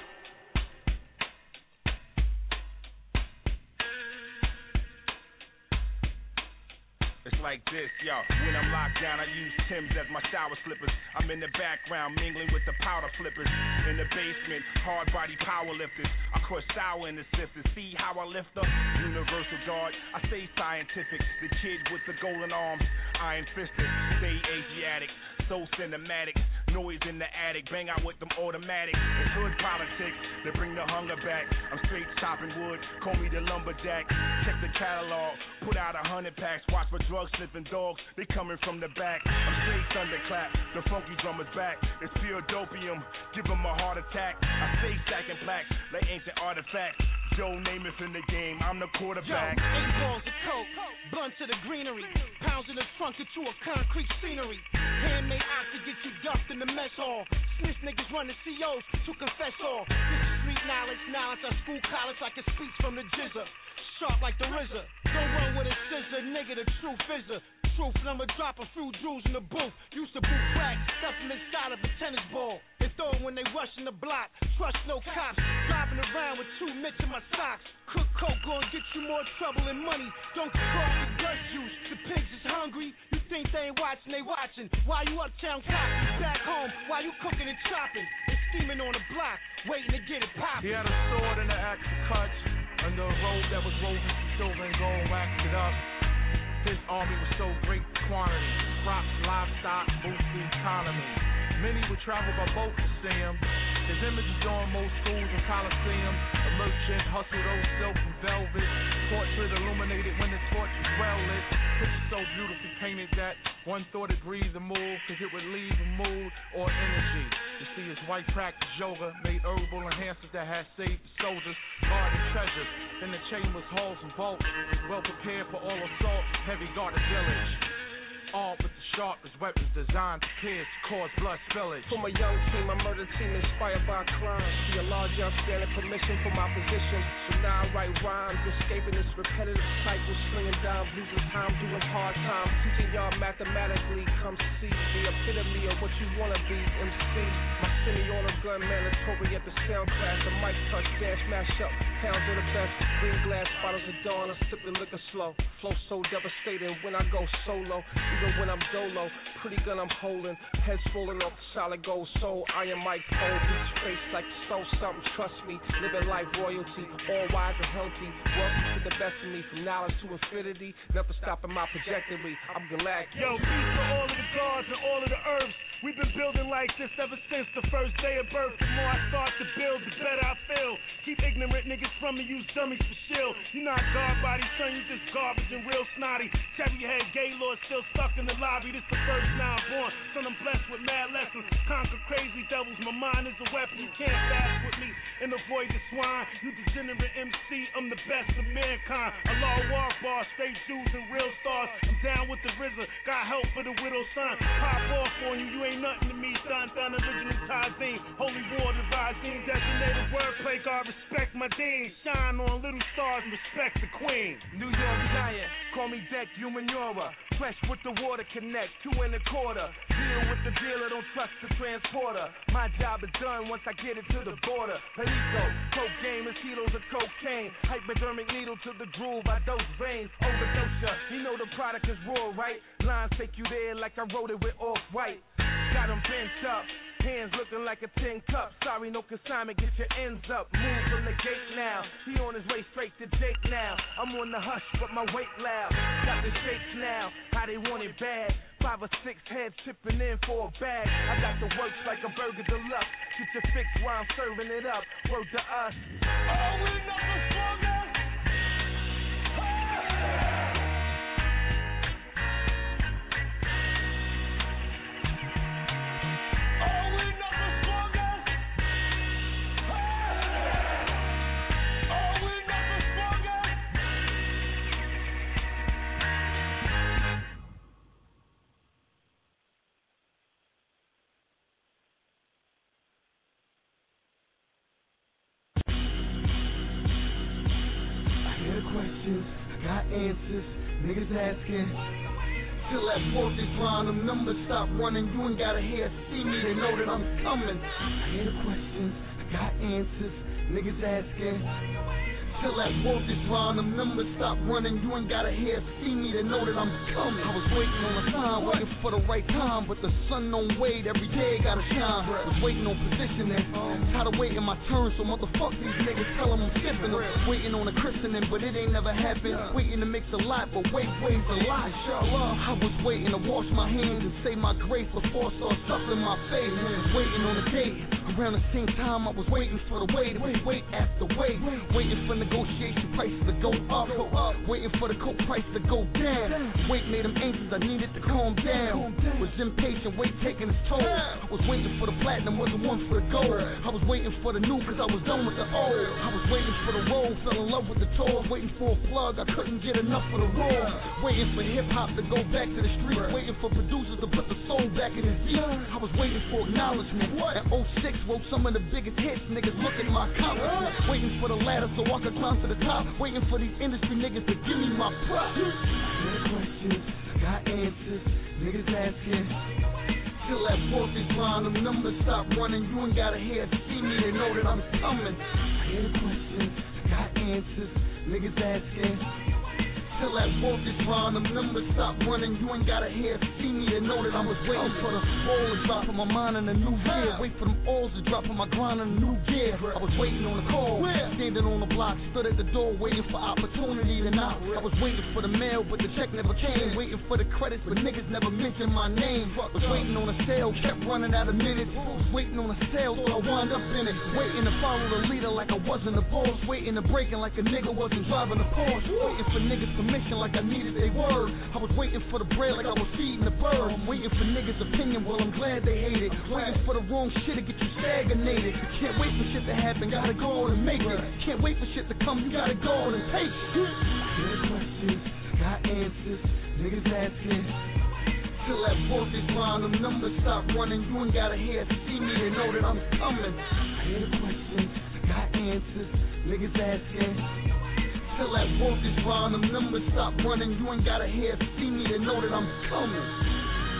[SPEAKER 6] It's like this, yo. When I'm locked down, I use Tim's as my shower slippers. I'm in the background, mingling with the powder flippers. In the basement, hard body power lifters. I crush sour in the sisters. See how I lift up? Universal guard. I stay scientific. The kid with the golden arms, iron fisted. Stay Asiatic, so cinematic. Noise in the attic, bang out with them automatics. It's hood politics that bring the hunger back. I'm straight chopping wood, call me the lumberjack. Check the catalog, put out a hundred packs. Watch for drug sniffing dogs, they coming from the back. I'm straight thunderclap, the funky drummer's back. It's pure dopium, give them a heart attack. I stay stacking plaques like ancient artifacts. Joe Namath in the game, I'm the quarterback.
[SPEAKER 16] Yo, eight balls of coke, blunt to the greenery. Pounds in the trunk into a concrete scenery. Handmade ox to get you dumped in the mess hall. Snitch niggas run the C Os to confess all. This is street knowledge, knowledge at school, college, like a speech from the jizzer. Sharp like the R Z A. Don't run with a scissor, nigga, the truth is a truth. And I'ma drop a few jewels in the booth. Used to boot crack, stuff them inside of a tennis ball. They throw it when they rush in the block. Trust no cops. Driving around with two mitts in my socks. Cook coke gon' get you more trouble and money. Don't call the gut juice. The pigs is hungry. You think they ain't watching, they watching. While you uptown copping, back home, while you cooking and chopping. They steaming on the block, waiting to get it poppin'.
[SPEAKER 6] He had a sword and an axe to cut. Under a robe that was woven from silver and gold, waxed it up. His army was so great quantity. Crops, livestock, boost the economy. Many would travel by boat to see him. His image is on most schools and coliseums. A merchant hustled old silk and velvet. Portrait illuminated when the torch was well lit. Picture so beautifully painted that one thought it breathed and moved, cause it would leave a mood or energy. You see his wife practice yoga, made herbal enhancers that had saved the soldiers. Guarded treasures in the chambers, halls, and vaults. Well prepared for all assault, heavy guarded village. Armed with the sharpest weapons designed to pierce, cause blood spillage.
[SPEAKER 3] From a young team, a murder team inspired by crime. See a large outstanding permission for my position. So now I write rhymes, escaping this repetitive cycle, slinging down, losing time, doing hard time. Teaching y'all mathematically, come see the epitome of what you wanna be, M C. My semi-auto gun mandatory at the sound class. The mic touch, dance, mash up, pounds of the best. Green glass bottles of dawn, I'm sipping liquor slow. Flow so devastating when I go solo. Even when I'm dolo, pretty gun I'm holding, heads falling off the solid gold soul. I am Mike Cole, beach face like stole something, trust me. Living life royalty, all wise and healthy. Welcome to the best of me, from knowledge to infinity. Never stopping my trajectory, I'm galactic.
[SPEAKER 16] Yo, peace to all of the gods and all of the herbs. We've been building like this ever since the first day of birth. The more I start to build, the better I feel. Keep ignorant niggas from me, use dummies for shield. You not guard body, son, you just garbage and real snotty. Cherry head, gay lord still stuck in the lobby. This the first now I'm born, son, I'm blessed with mad lessons. Conquer crazy devils, my mind is a weapon. You can't fast with me and avoid the swine. You degenerate M C, I'm the best of mankind. Allah walk bar, straight Jews and real stars. I'm down with the R Z A, got help for the widow's son. Pop off on you, you ain't nothing to me. Done, done, original Tazine. Holy war, the Vizine. Designated wordplay, God respect my dean. Shine on little stars and respect the queen.
[SPEAKER 6] New York giant, call me Deck Humanura. Fresh with the water connect, two and a quarter. Deal with the dealer, don't trust the transporter. My job is done once I get it to the border. Perico, coke game, and kilos of cocaine. Hypodermic needle to the groove, I dose veins. Overdose ya, you know the product is raw, right? Lines take you there like I wrote it with off-white. Got them bent up, hands looking like a tin cup. Sorry, no consignment, get your ends up. Move from the gate now, he on his way straight to Jake now. I'm on the hush, but my weight loud. Got the shakes now, how they want it bad. Five or six heads chipping in for a bag. I got the works like a burger deluxe. Get your fix while I'm serving it up. Word to us.
[SPEAKER 14] Oh, we know the strongest.
[SPEAKER 17] answers, niggas asking. Till that voltage line, them numbers stop running. You ain't gotta hear see me to know that I'm coming. I hear the questions, I got answers, niggas asking. Till that voltage line, them numbers stop running. You ain't gotta hear see me to know that I'm coming. I was waiting on a sign, waiting for the right time, but the sun don't wait, every day gotta shine. Was waiting on positioning, tired of waiting my turn, so motherfuck these niggas, tell them I'm skipping them. Waiting on a christening, but it ain't never happened. Waiting to mix a lot, but wait, wait's a lot. I was waiting to wash my hands and say my grace before I start suffering my face. Waiting on a date, around the same time I was waiting for the way to wait after wait. Waiting for negotiation prices to go up, go up. Waiting for the coke price to go down. Wait made them anxious, I needed to calm down. Was impatient, wait taking its toll. I was waiting for the platinum, wasn't one for the gold. I was waiting for the new, cause I was done with the old. I was waiting for the road, fell in love with the toll. Waiting for a plug, I couldn't get enough of the roll. Waiting for hip hop to go back to the streets. Waiting for producers to put the soul back in his beat. I was waiting for acknowledgement. At oh six wrote some of the biggest hits, niggas look at my accomplishments. Waiting for the ladder so I could climb to the top. Waiting for these industry niggas to give me my props. Got questions, got answers, niggas asking. Till that voltage line, them numbers stop running. You ain't gotta hear see me to know that I'm coming. I hear the questions, got answers, niggas asking. Till that voltage line, them numbers stop running. You ain't gotta hear see me to know that I was waiting for the fall to drop in my mind in a new year. Wait for them alls to drop in my grind in a new gear. I was waiting on the call, standing on the block, stood at the door waiting for opportunity to knock. I was waiting for the mail, but the check never came. Waiting for the credits, but niggas never mentioned my name. Was waiting on a sale, kept running out of minutes. Was waiting on a sale, so I wound up in it. Waiting to follow the leader like I wasn't the boss. Waiting to breaking like a nigga wasn't driving a Porsche. Waiting for niggas to mission like I needed they word. I was waiting for the bread like I was feeding the bird. Waiting for niggas' opinion, well I'm glad they hate it. Waiting for the wrong shit to get you stagnated. Can't wait for shit to happen, gotta go on and make it. Can't wait for shit to come, you gotta go on and take it. Got questions, got answers, niggas asking. Till that voltage line, them numbers stop running. You ain't gotta hear see me to know that I'm coming. I hear the questions, got answers, niggas asking. Till that voltage line, them numbers stop running. You ain't gotta hear see me to know that I'm coming.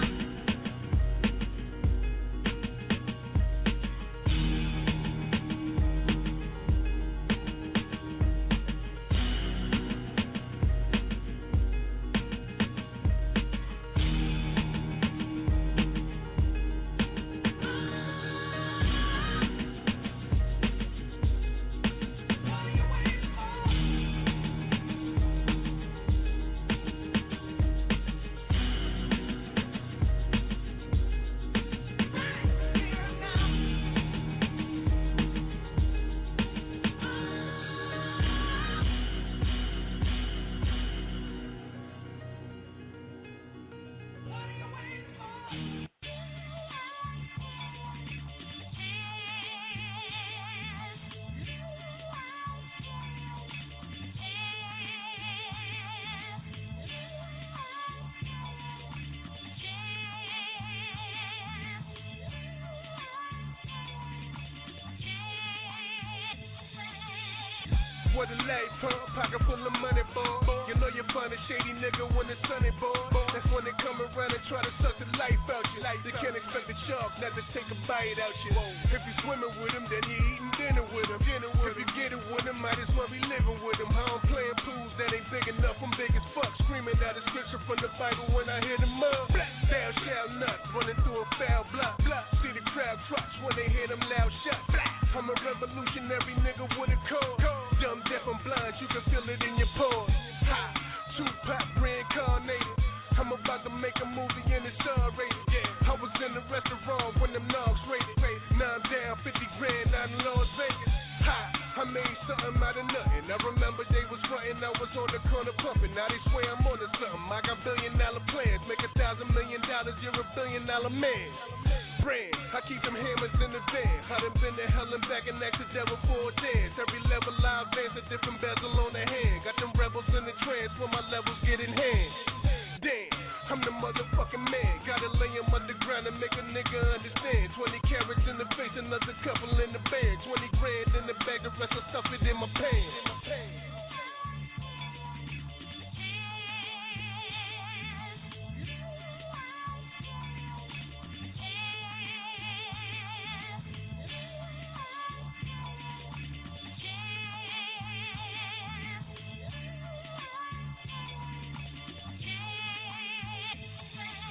[SPEAKER 8] What a life, huh? Pocket full of money, boy. You know you find a shady nigga when it's sunny, boy. That's when they come around and try to suck the life out you. They can't expect the shark not to take a bite out you. If you swimming with him, then you eating dinner with him. If you get it with him, might as well be living with him. How I'm playing pools that ain't big enough, I'm big as fuck. Screaming out a scripture from the Bible when I hit him up. Thou shalt not, running through a foul block. See the crowd trotch when they hear them loud shots. I'm a revolutionary nigga with a cause. Dumb, deaf, and blind, you can feel it in your pores. Ha! Tupac reincarnated. I'm about to make a movie and it's R-rated. Yeah. I was in the restaurant when them knobs rated. Now I'm down fifty grand out in Las Vegas. Ha! I made something out of nothing. I remember they was frontin', I was on the corner pumping. Now they swear I'm on to something. I got billion dollar plans. Make a thousand million dollars, you're a billion dollar man. Brand, I keep them hammers in the van. I done been to hell and back and next to devil for a dance. Every level I advance, a different bezel on the hand. Got them rebels in the trance when my levels get in hand. Damn, I'm the motherfucking man. Gotta lay him underground and make a nigga understand. Twenty carats in the face, another couple in the bag. Twenty grand in the bag, the rest I stuff it in my pants.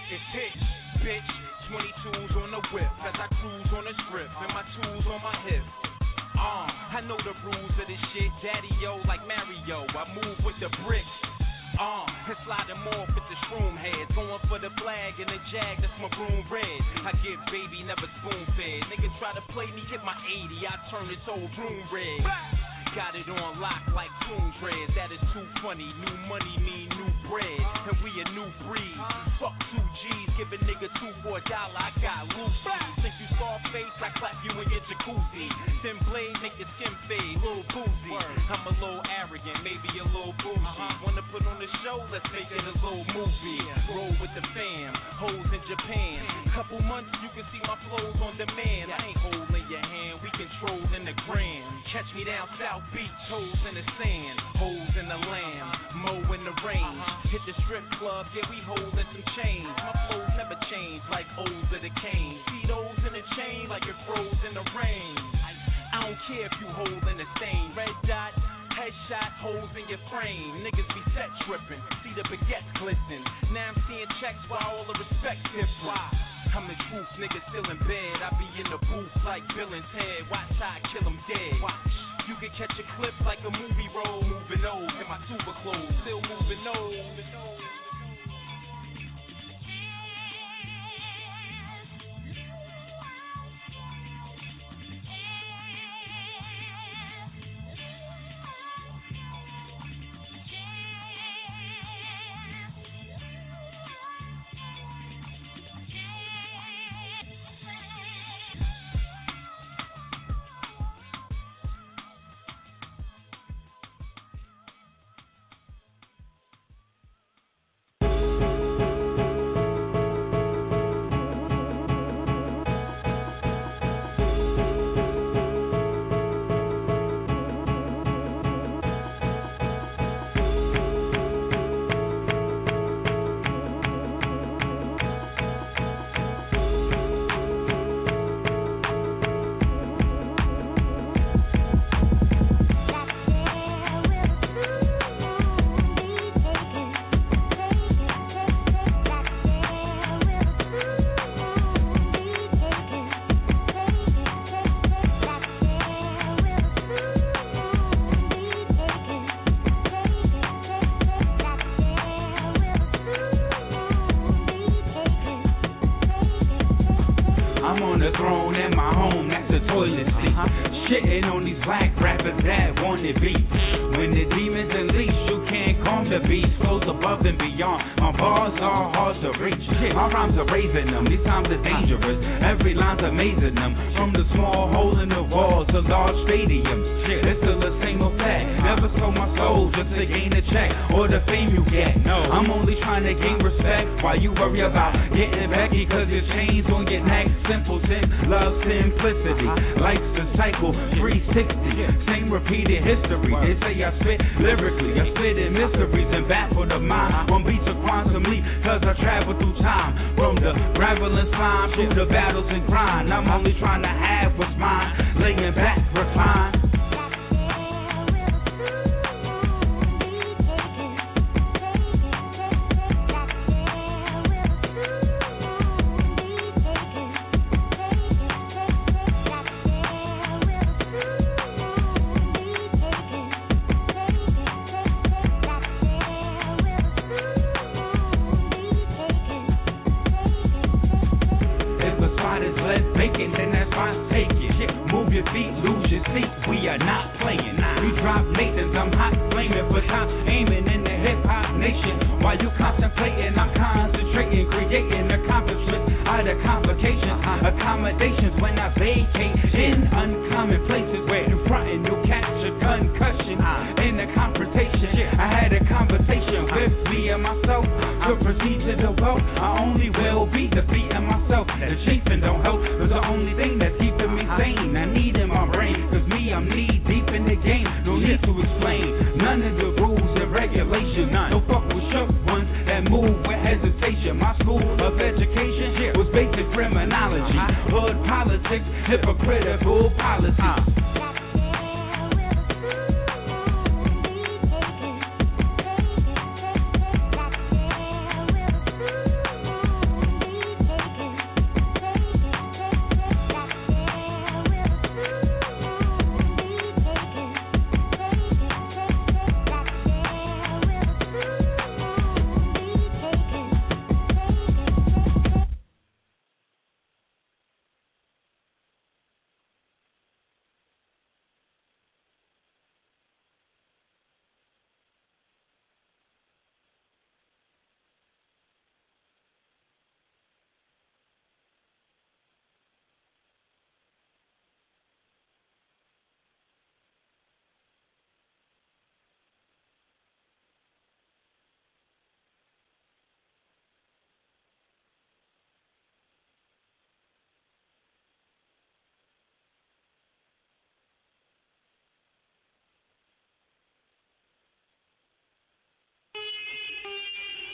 [SPEAKER 6] It's hits, bitch. twenty-twos on the whip as I cruise on the strip and my tools on my hip. Uh, I know the rules of this shit, daddy-o like Mario. I move with the bricks. Uh, and slide them off with the shroom heads. Going for the flag and the jag, that's my broom red. I give baby, never spoon-fed. Niggas try to play me, hit my eighty, I turn this whole room red. Got it on lock like Toon Dreads, that is too funny. New money mean new bread, and we a new breed. Fuck two G's, give a nigga two for a dollar, I got loose. Think you Scarface, I clap you in your jacuzzi. Thin blade, make your skin fade, little boozy. I'm a little arrogant, maybe a little bougie. Wanna put on the show, let's make it a little movie. Roll with the fam, hoes in Japan. Couple months, you can see my flows on demand. I ain't holding your hand, we controlling the gram. Catch me down South Beach, toes in the sand, holes in the lamb, mow in the rain. Hit the strip club, yeah, we holding some change. My flows never change like O's of the cane. See those in the chain like it froze in the rain. I don't care if you holding the same. Red dot, headshot, holes in your frame. Niggas be set tripping, see the baguettes glisten. Now I'm seeing checks while all the respect different. I'm the truth, nigga still in bed. I be in the booth like Bill and Ted. Watch how I kill him dead. Watch. You can catch a clip like a movie roll. Moving old in my super clothes. Still moving old.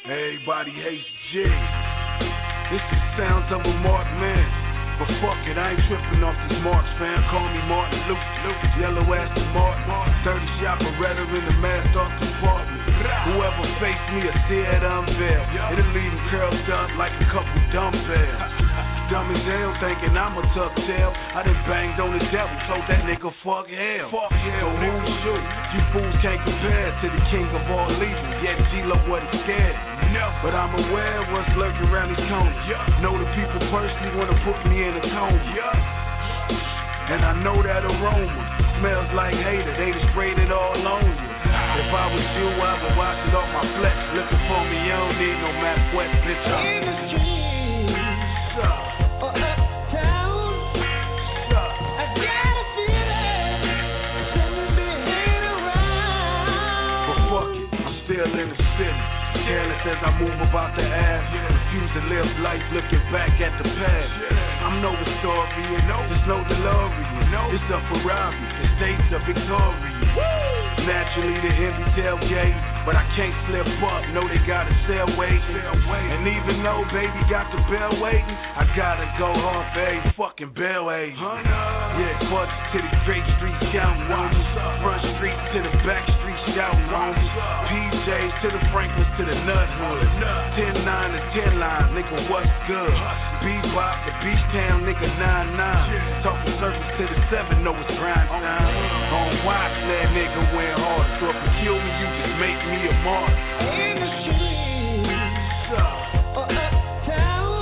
[SPEAKER 14] Everybody hates Jig. This is the sounds of a marked man. But fuck it, I ain't tripping off these marks, fam. Call me Martin Luke, Luke. Yellow ass to Martin. thirty shot Beretta in the mask off the apartment. Whoever faced me, a steer to unveil. It'll leave them curled up like a couple dumbbells. Dumb as hell, thinking I'm a tough tail. I done banged on the devil, told that nigga fuck hell. Fuck hell, so who's you? You fools can't compare to the king of all evil. Yet G-Lo wasn't scared. No. But I'm aware of what's lurking around these corners. Yeah. Know the people personally wanna put me in a coma. Yeah. And I know that aroma smells like hater. They just sprayed it all on you. If I was you, I would wash it off my flesh. Looking for me, you don't need no map wet, bitch. I'm in the streets, or uptown. I got a feeling something been hanging around. But fuck it, I'm still in the city. Careless as I move about the ass. Refuse to live life looking back at the past. I'm no historian, just know the DeLorean. It's a Ferrari, the states of Victoria. Naturally the envy tailgate, but I can't slip up, know they got a cell waiting. And even though baby got the bell waiting, I gotta go hard for every fucking bell agent. Yeah, bust to the Great Street shouting wounds, front street to the back street shouting wounds, P Js to the Franklins to the Nut Hood, ten nine to ten line, nigga what's good? Bebop to Beach Town, nigga nine nine, talking surface to the seven, know it's grind time. On watch, that nigga went hard, so if you kill me, you just make me a martyr. In the streets, or uptown,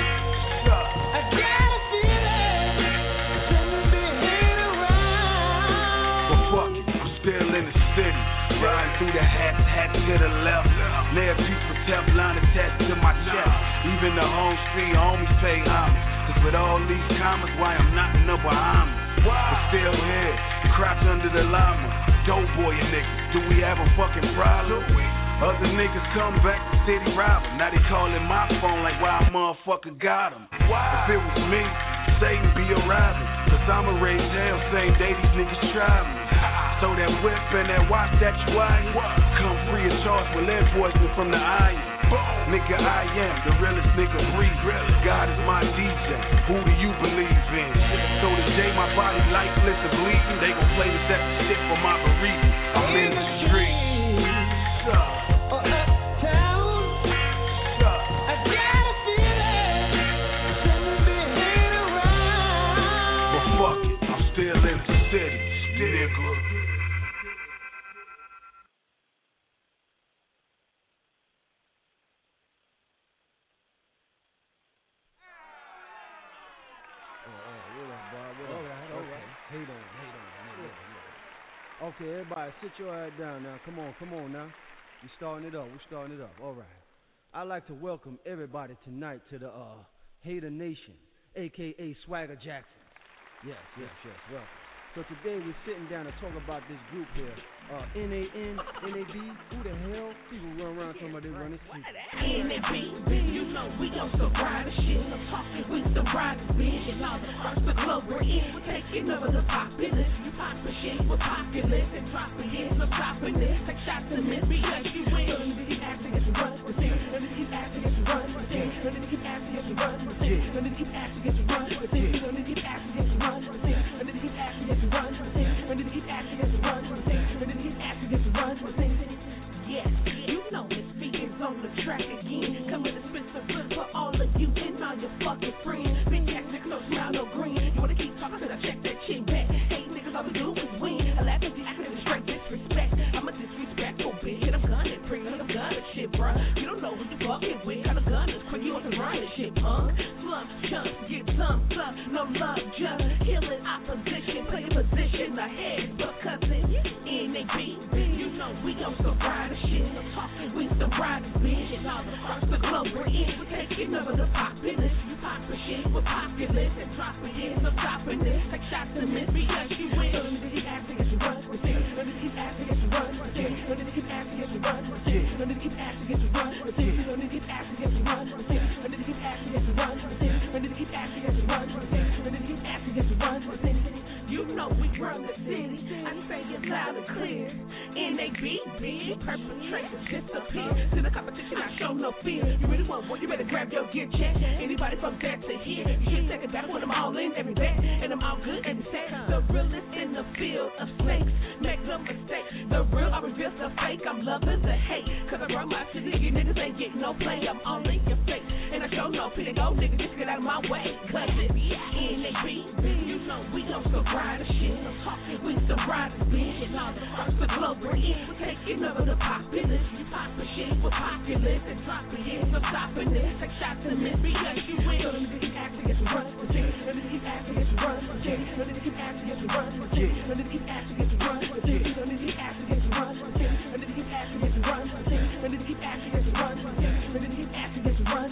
[SPEAKER 14] I got a feeling something been hanging around. But fuck it, I'm still in the city, riding through the hats, hat to the left. Nail piece for Teflon attached to my chest. Even the home street homies pay homage. Cause with all these commas, why I'm not in the Bahamas. But still here, crotch under the llama. Dope boy a nigga, do we have a fucking problem? Other niggas come back to city robber. Now they calling my phone like why a motherfucker got him. If it was me, Satan be a robber. Cause I'ma raise hell same day these niggas try me. So that whip and that watch that you eyeing, come free of charge with lead poisoning from the iron. Nigga, I am the realest nigga breathe. God is my D J. Who do you believe in? So the day my body lifeless and bleeding, they gon' play this extra shit for my bereavement. I'm in the streets. Or uptown, I got a feeling something been hanging around. But fuck it, I'm still in the city, nigga.
[SPEAKER 9] Okay, everybody, sit your ass down now. Come on, come on now. We're starting it up. We're starting it up. All right. I'd like to welcome everybody tonight to the uh, Hater Nation, a k a. Swagger Jackson. Yes, yes, yes. Welcome. So today we're sitting down to talk about this group here. Uh, N A N, N A B, who the hell? People run around talking about they run this shit.
[SPEAKER 12] N A B, you know we on some rider shit. I'm talking with the riders, bitch. And all the first the club we're in. We're taking over the populace. You poppin' shit, we're populous. And dropping hits, I'm dropping this. Take shots and miss because you win. So let me keep asking as you run with it. Let me keep asking as you run with it. Let me keep asking as you run with it. Let me keep asking as you run with it. Let me keep asking as you run with it. Let me keep asking as you run with it. Let me keep asking as you run with it. Let me keep asking as you run with it. Yes, you know this beat is on the track again. Come with a spit some flip for all of you and all your fucking friends. Big ass niggas, no smile, no green. You wanna keep talking, so I check that shit back. Hey niggas, all we do is win. I laugh at you acting in straight disrespect. I'm a disrespectful bitch, and I'm gunning, pre, I'm gunning shit, bruh. You don't know who you fucking with. Kind of gun is quick, you want to run this shit, punk. Slump, chump, get some, some, no love, just killing opposition, play position ahead, because it's N A B. You know we on some rider shit. I'm talking with the riders, bitch. And all the first the club we're in. We're taking over the populace. You poppin' shit, we're populous. And dropping hits, I'm dropping this. Take shots and miss because you win. So let me keep asking as you run with it. Let me keep asking as you run with it. Let me keep asking as you run with it. Let me keep asking as you run with it. Let me keep asking as you run with it. Let me keep asking as you run with it. Let me keep asking as you run with it. Let me keep asking as you run with it. You know we run the city. I say it loud and clear. N A B, bitch, perpetrators disappear. To the competition, I show no no fear. You really want one, you better grab your gear check. Anybody from that to here, you should take it back when I'm all in every bet. And I'm all good and set. The realest in the field of snakes. Make no mistake. The real, I reveal the fake. I'm loving the hate. Cause I run my city, you niggas ain't getting no play. I'm all in your face. And I show no pity go, nigga, just get out of my way. Cause it's N A B. You know we don't survive the shit. We survive the bitch. Across the globe we're in. We're taking over the populace. You pop the shit, we're populous. And dropping it, so stopping this. Take shots to miss because you win. So let me keep asking us to run. Let me keep asking us to run. Let me keep asking us to run. Let me keep asking us to run. Let me keep asking us to run. Let me keep asking us to run. Let me keep asking us to run. Let me keep asking us to run.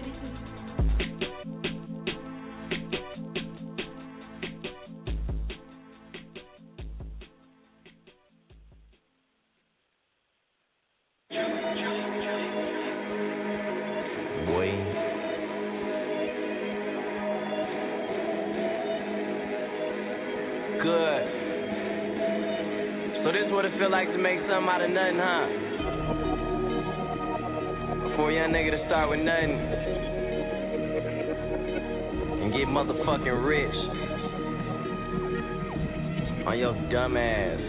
[SPEAKER 11] Good. So this is what it feel like to make something out of nothing, huh? For a young nigga to start with nothing and get motherfucking rich on your dumb ass.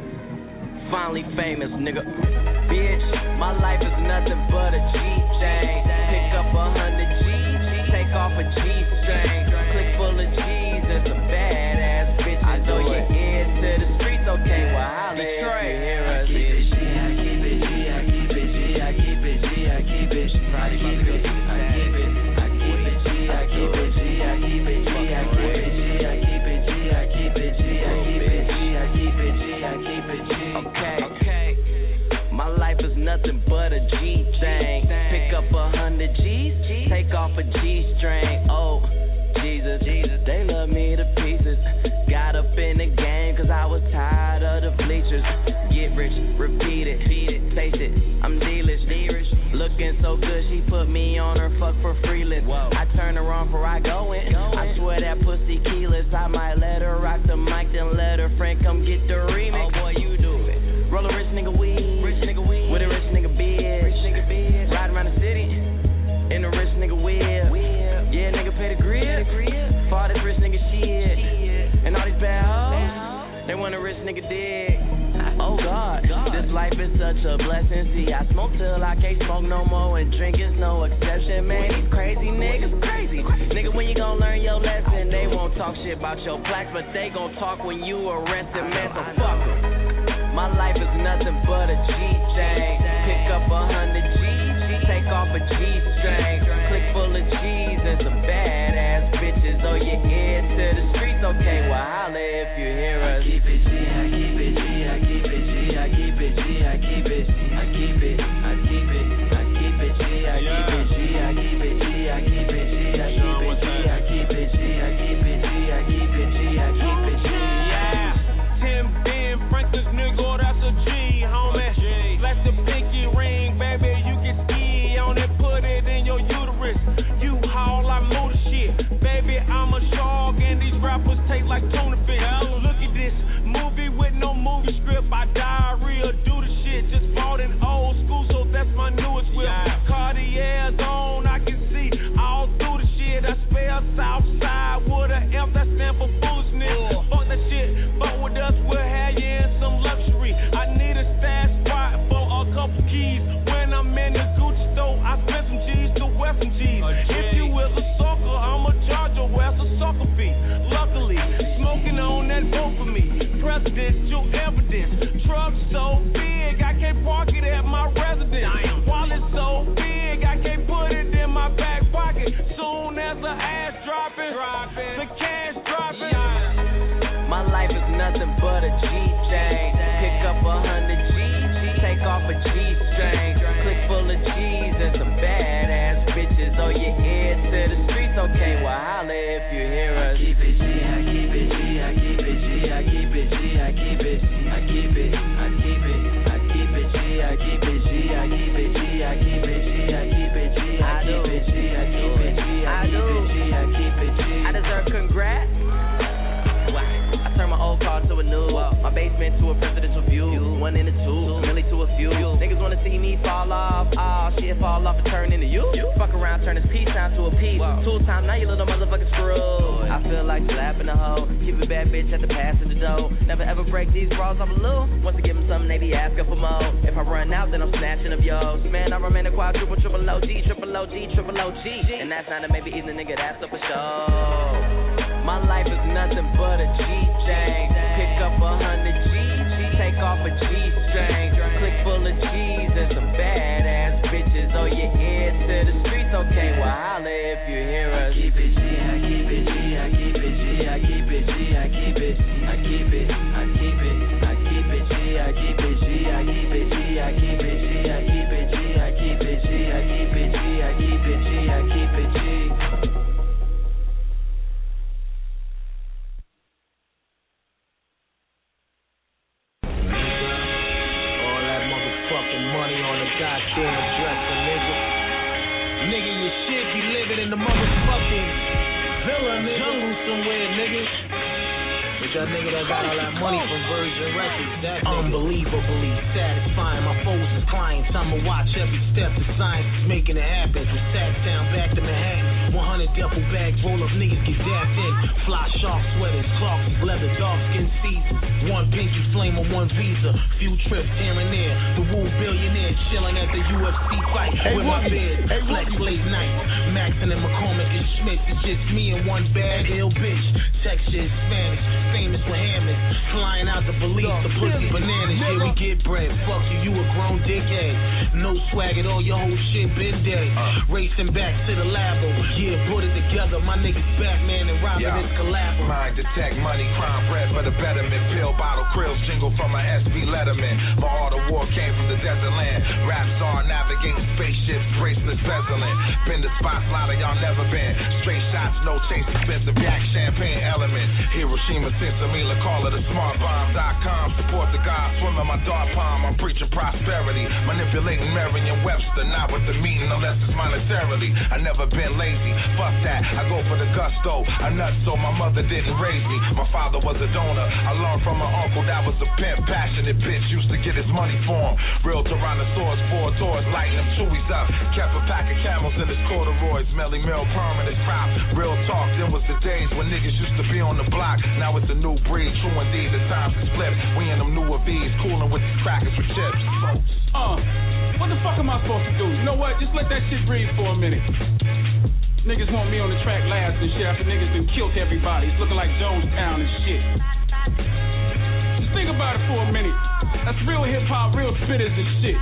[SPEAKER 11] Finally famous, nigga. Bitch, my life is nothing but a G chain. Pick up a hundred G's, take off a G string. Click full of G's and some badass bitches. I throw your ears to the streets, okay? Well, holla if you hear us. I keep it G, I keep it G, I keep it G, I keep it G, I keep it G, I keep it G, I keep it, I keep it G, I keep it G, I keep it G, I keep it G, I keep it G, I keep it G, I keep it G, I keep it G, I keep it G. Okay, okay. My life is nothing but a G thing. Pick up a hundred G's, take off a G string. Oh, Jesus, Jesus, they love me to pieces. Got up in the game cause I was tired of the bleachers. Get rich, repeat it, taste it, I'm delish. Looking so good, she put me on her fuck for free list. I turn her on before I go in. I swear that pussy keyless. I might let her rock the mic, then let her friend come get the remix. Oh boy, you do it. Roll a rich nigga weed, rich nigga weed, with a rich nigga beard, rich nigga beard. Riding around the city in a rich nigga whip. Yeah, nigga pay the grip for all this rich nigga shit. And all these bad hoes, they want a rich nigga dig. Oh God, this life is such a blessing. See, I smoke till I can't smoke no more, and drink is no exception. Man, these crazy niggas crazy. Nigga, when you gon' learn your lesson? They won't talk shit about your plaques, but they gon' talk when you arrested, man. So fuck em. My life is nothing but a G chain. Pick up a hundred G's, take off a G string. Click full of G's and some badass bitches. Oh, your ear to the streets, okay? Well, holla if you hear us. I keep it G, I keep it G, I keep it G, I keep it G, I keep it, I keep it, I keep it, I keep it G, I keep it G, I keep it G, I keep it G, I keep it G, I keep it G, I keep it G, I keep it G, I keep it G. Yeah, Tim Ben Franklin's nigga, that's a G, homie. Flash the pinky ring, baby, you can ski on it, put it in your uterus. You haul, I move the shit, baby. I'm a shark and these rappers taste like tuna fish. Look at this movie with no movie script. I diarrhea, do the shit. Just bought an old school, so that's my newest whip. Cartier's on, I can see all through the shit. I spell Southside with a F that stand for foolishness. Fuck that shit, fuck with us, we'll have you in some luxury. I need a stash spot for a couple keys. When I'm in the Gucci store, I spend some G's to wear some G's. If you is a sucker, I'ma charge your ass a sucker fee. Luckily, smoking on that vote for me. Presidential evidence. Truck so big, I can't park it at my residence. Wallet so big, I can't put it in my back pocket. Soon as the ass dropping, the cash dropping. My life is nothing but a G chain. Pick up a hundred G's, take off a G string. Click full of G's and some badass bitches. Oh, your ear to the streets, okay? Well, holla if you hear us. I keep it G, I keep it G, I keep it G, I keep it G, I keep it, I keep it, I keep it, I keep it G, I keep it G, I keep it G, I keep it G, I keep it G, I keep it G, I keep it G, I keep it G, I keep it G. I deserve congrats. I turned my old car car to a new. My basement to a presidential view. One in a two, really to a few. Niggas wanna see me fall off. Oh, shit, fall off and turn into you. Fuck around, turn this peace time to a piece. Two time, now you little motherfucking screw. I feel like slapping a hoe. Keep a bad bitch at the passenger door. Never ever break these bras off a little. Once I give them something, they be asking for more. If I run out, then I'm snatching of yours. Man, I remain a quadruple, triple O G, triple O G, triple O G. And that's not a maybe either nigga, that's up for sure. My life is nothing but a G-Chain. Pick up a hundred G's, take off a G-string. Click full of G's and some badass bitches. Oh, your ear to the streets, okay, well, holla if you hear us. I keep it G, I keep it G, I keep it G, I keep it G, I keep it, I keep it, I keep it, I keep it G, I keep it G, I keep it G, I keep it G, I keep it G, I keep it G, I keep it G, I keep it G, I keep it G.
[SPEAKER 19] Goddamn dresser, nigga. Nigga, your shit be living in the motherfucking villa, nigga. Jungle somewhere, nigga. But that nigga that got all that money from Virgin Records, that unbelievably satisfying. My foes is clients, I'ma watch every step. The science is making it happen. From Sacktown back to Manhattan, one hundred duffel bags, roll up niggas get dapped in. Fly shark sweaters, Clarks, leather, dark skin season. One pinky flame or one visa. Few trips here and there. The Woo billionaire chilling at the U F C fight hey, with my bed. Hey, Flex late night. Maxon and McCormick and Schmitz. It's just me and one bad ill bitch. Texture is Spanish. Famous with hammers. Flying out the police. The pussy bananas. Yeah, we get bread. Fuck you, you a grown dickhead. No swag at all. Your whole shit been dead. Uh, Racing back to the labo. Yeah, put it together. My niggas Batman and Robin yeah. is collabo.
[SPEAKER 10] Mind detect money, crime bread for the betterment. Pill bottle krills jingle from my S B Letterman. My art of war came from the desert land. Rap star navigating spaceships, bracelets bezeling. Been the spots a lot of y'all never been. Straight shots, no chase, expensive yak, champagne element. Hiroshima, Sinsamila, call it a smart bomb dot com. Support the God, swim in my dark palm. I'm preaching prosperity, manipulating Merriam Webster, not with the meeting unless it's monetarily. I never been lazy, fuck that. I go for the gusto. I nut so my mother didn't raise me. My father was a donor. I learned from my uncle that was a pimp, passionate bitch, used to get his money for him. Real Tyrannosaurus, four tours, lighting them chewies up. Kept a pack of camels in his corduroys, Melly Mill perm in his crop. Real talk, there was the days when niggas used to be on the block. Now it's a new breed, true indeed, the times is flipped. We in them newer V's, cooling with these crackers with chips.
[SPEAKER 22] Uh, what the fuck am I supposed to do? You know what? Just let that shit breathe for a minute. Niggas want me on the track last and shit after niggas done killed everybody. It's looking like Jonestown and shit. Just think about it for a minute. That's real hip-hop, real spitters and shit.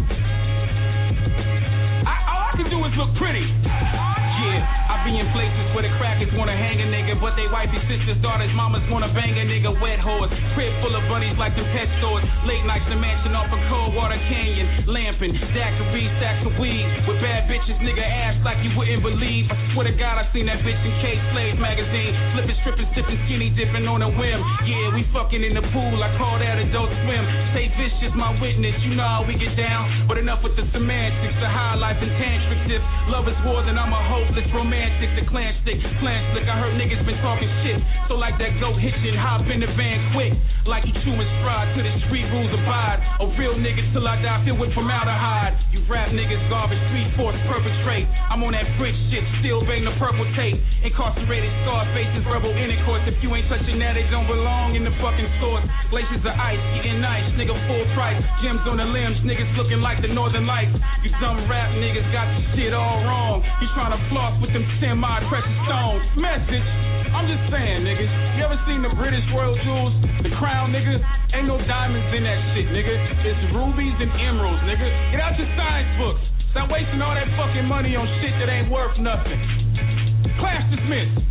[SPEAKER 22] I, all I can do is look pretty. Yeah, I be in places where the crackers wanna hang a nigga, but they wifey, sisters, daughters, mamas wanna bang a nigga. Wet horse, crib full of bunnies like the pet stores. Late nights in mansion off a Coldwater Canyon. Lamping, daiquiri, stacks of weed. With bad bitches, nigga ass like you wouldn't believe. I swear to God, I seen that bitch in K-Slaves magazine. Flipping, stripping, sipping, skinny dipping on a whim. Yeah, we fucking in the pool, I call that adult swim. Stay vicious, my witness, you know how we get down. But enough with the semantics, the high life and tantric tips. Love is war, then I'm a hopeless romantic. The clan stick, clan slick, I heard niggas been talking shit. So like that goat hitching, hop in the van quick. Like he chewing stride to the street rules abide. A real nigga till I die, filled with formaldehyde. You rap niggas garbage, street force perpetrate. I'm on that brick shit, still bang the purple tape. Incarcerated scar faces, verbal intercourse. If you ain't touching that, it don't belong in the fucking stores. Glaciers of ice, getting nice, nigga full price. Gems on the limbs, niggas looking like the Northern Lights. You dumb rap niggas got the shit all wrong. You tryna floss with them semi precious stones. Message, I'm just saying, niggas. You ever seen the British Royal Jewels? The crown, nigga? Ain't no diamonds in that shit, nigga. It's rubies and emeralds, nigga. Get out your science books. Stop wasting all that fucking money on shit that ain't worth nothing. Class dismissed.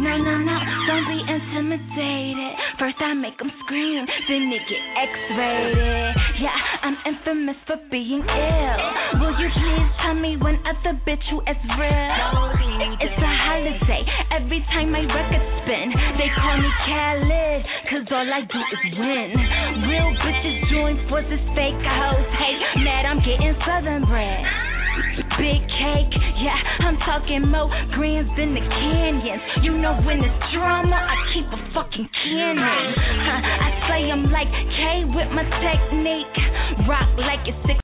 [SPEAKER 5] no, no, no, don't be intimidated. First I make them scream, then they get X-rated. Yeah, I'm infamous for being ill. Will you please tell me when other bitch who is real? It's a holiday, every time my records spin. They call me Khaled, cause all I do is win. Real bitches join forces, fake hoes hate. Mad I'm getting southern bread. Big cake, yeah, I'm talking more grands than the canyons. You know when it's drama, I keep a fucking cannon. Huh, I slay them like K with my technique. Rock like it's six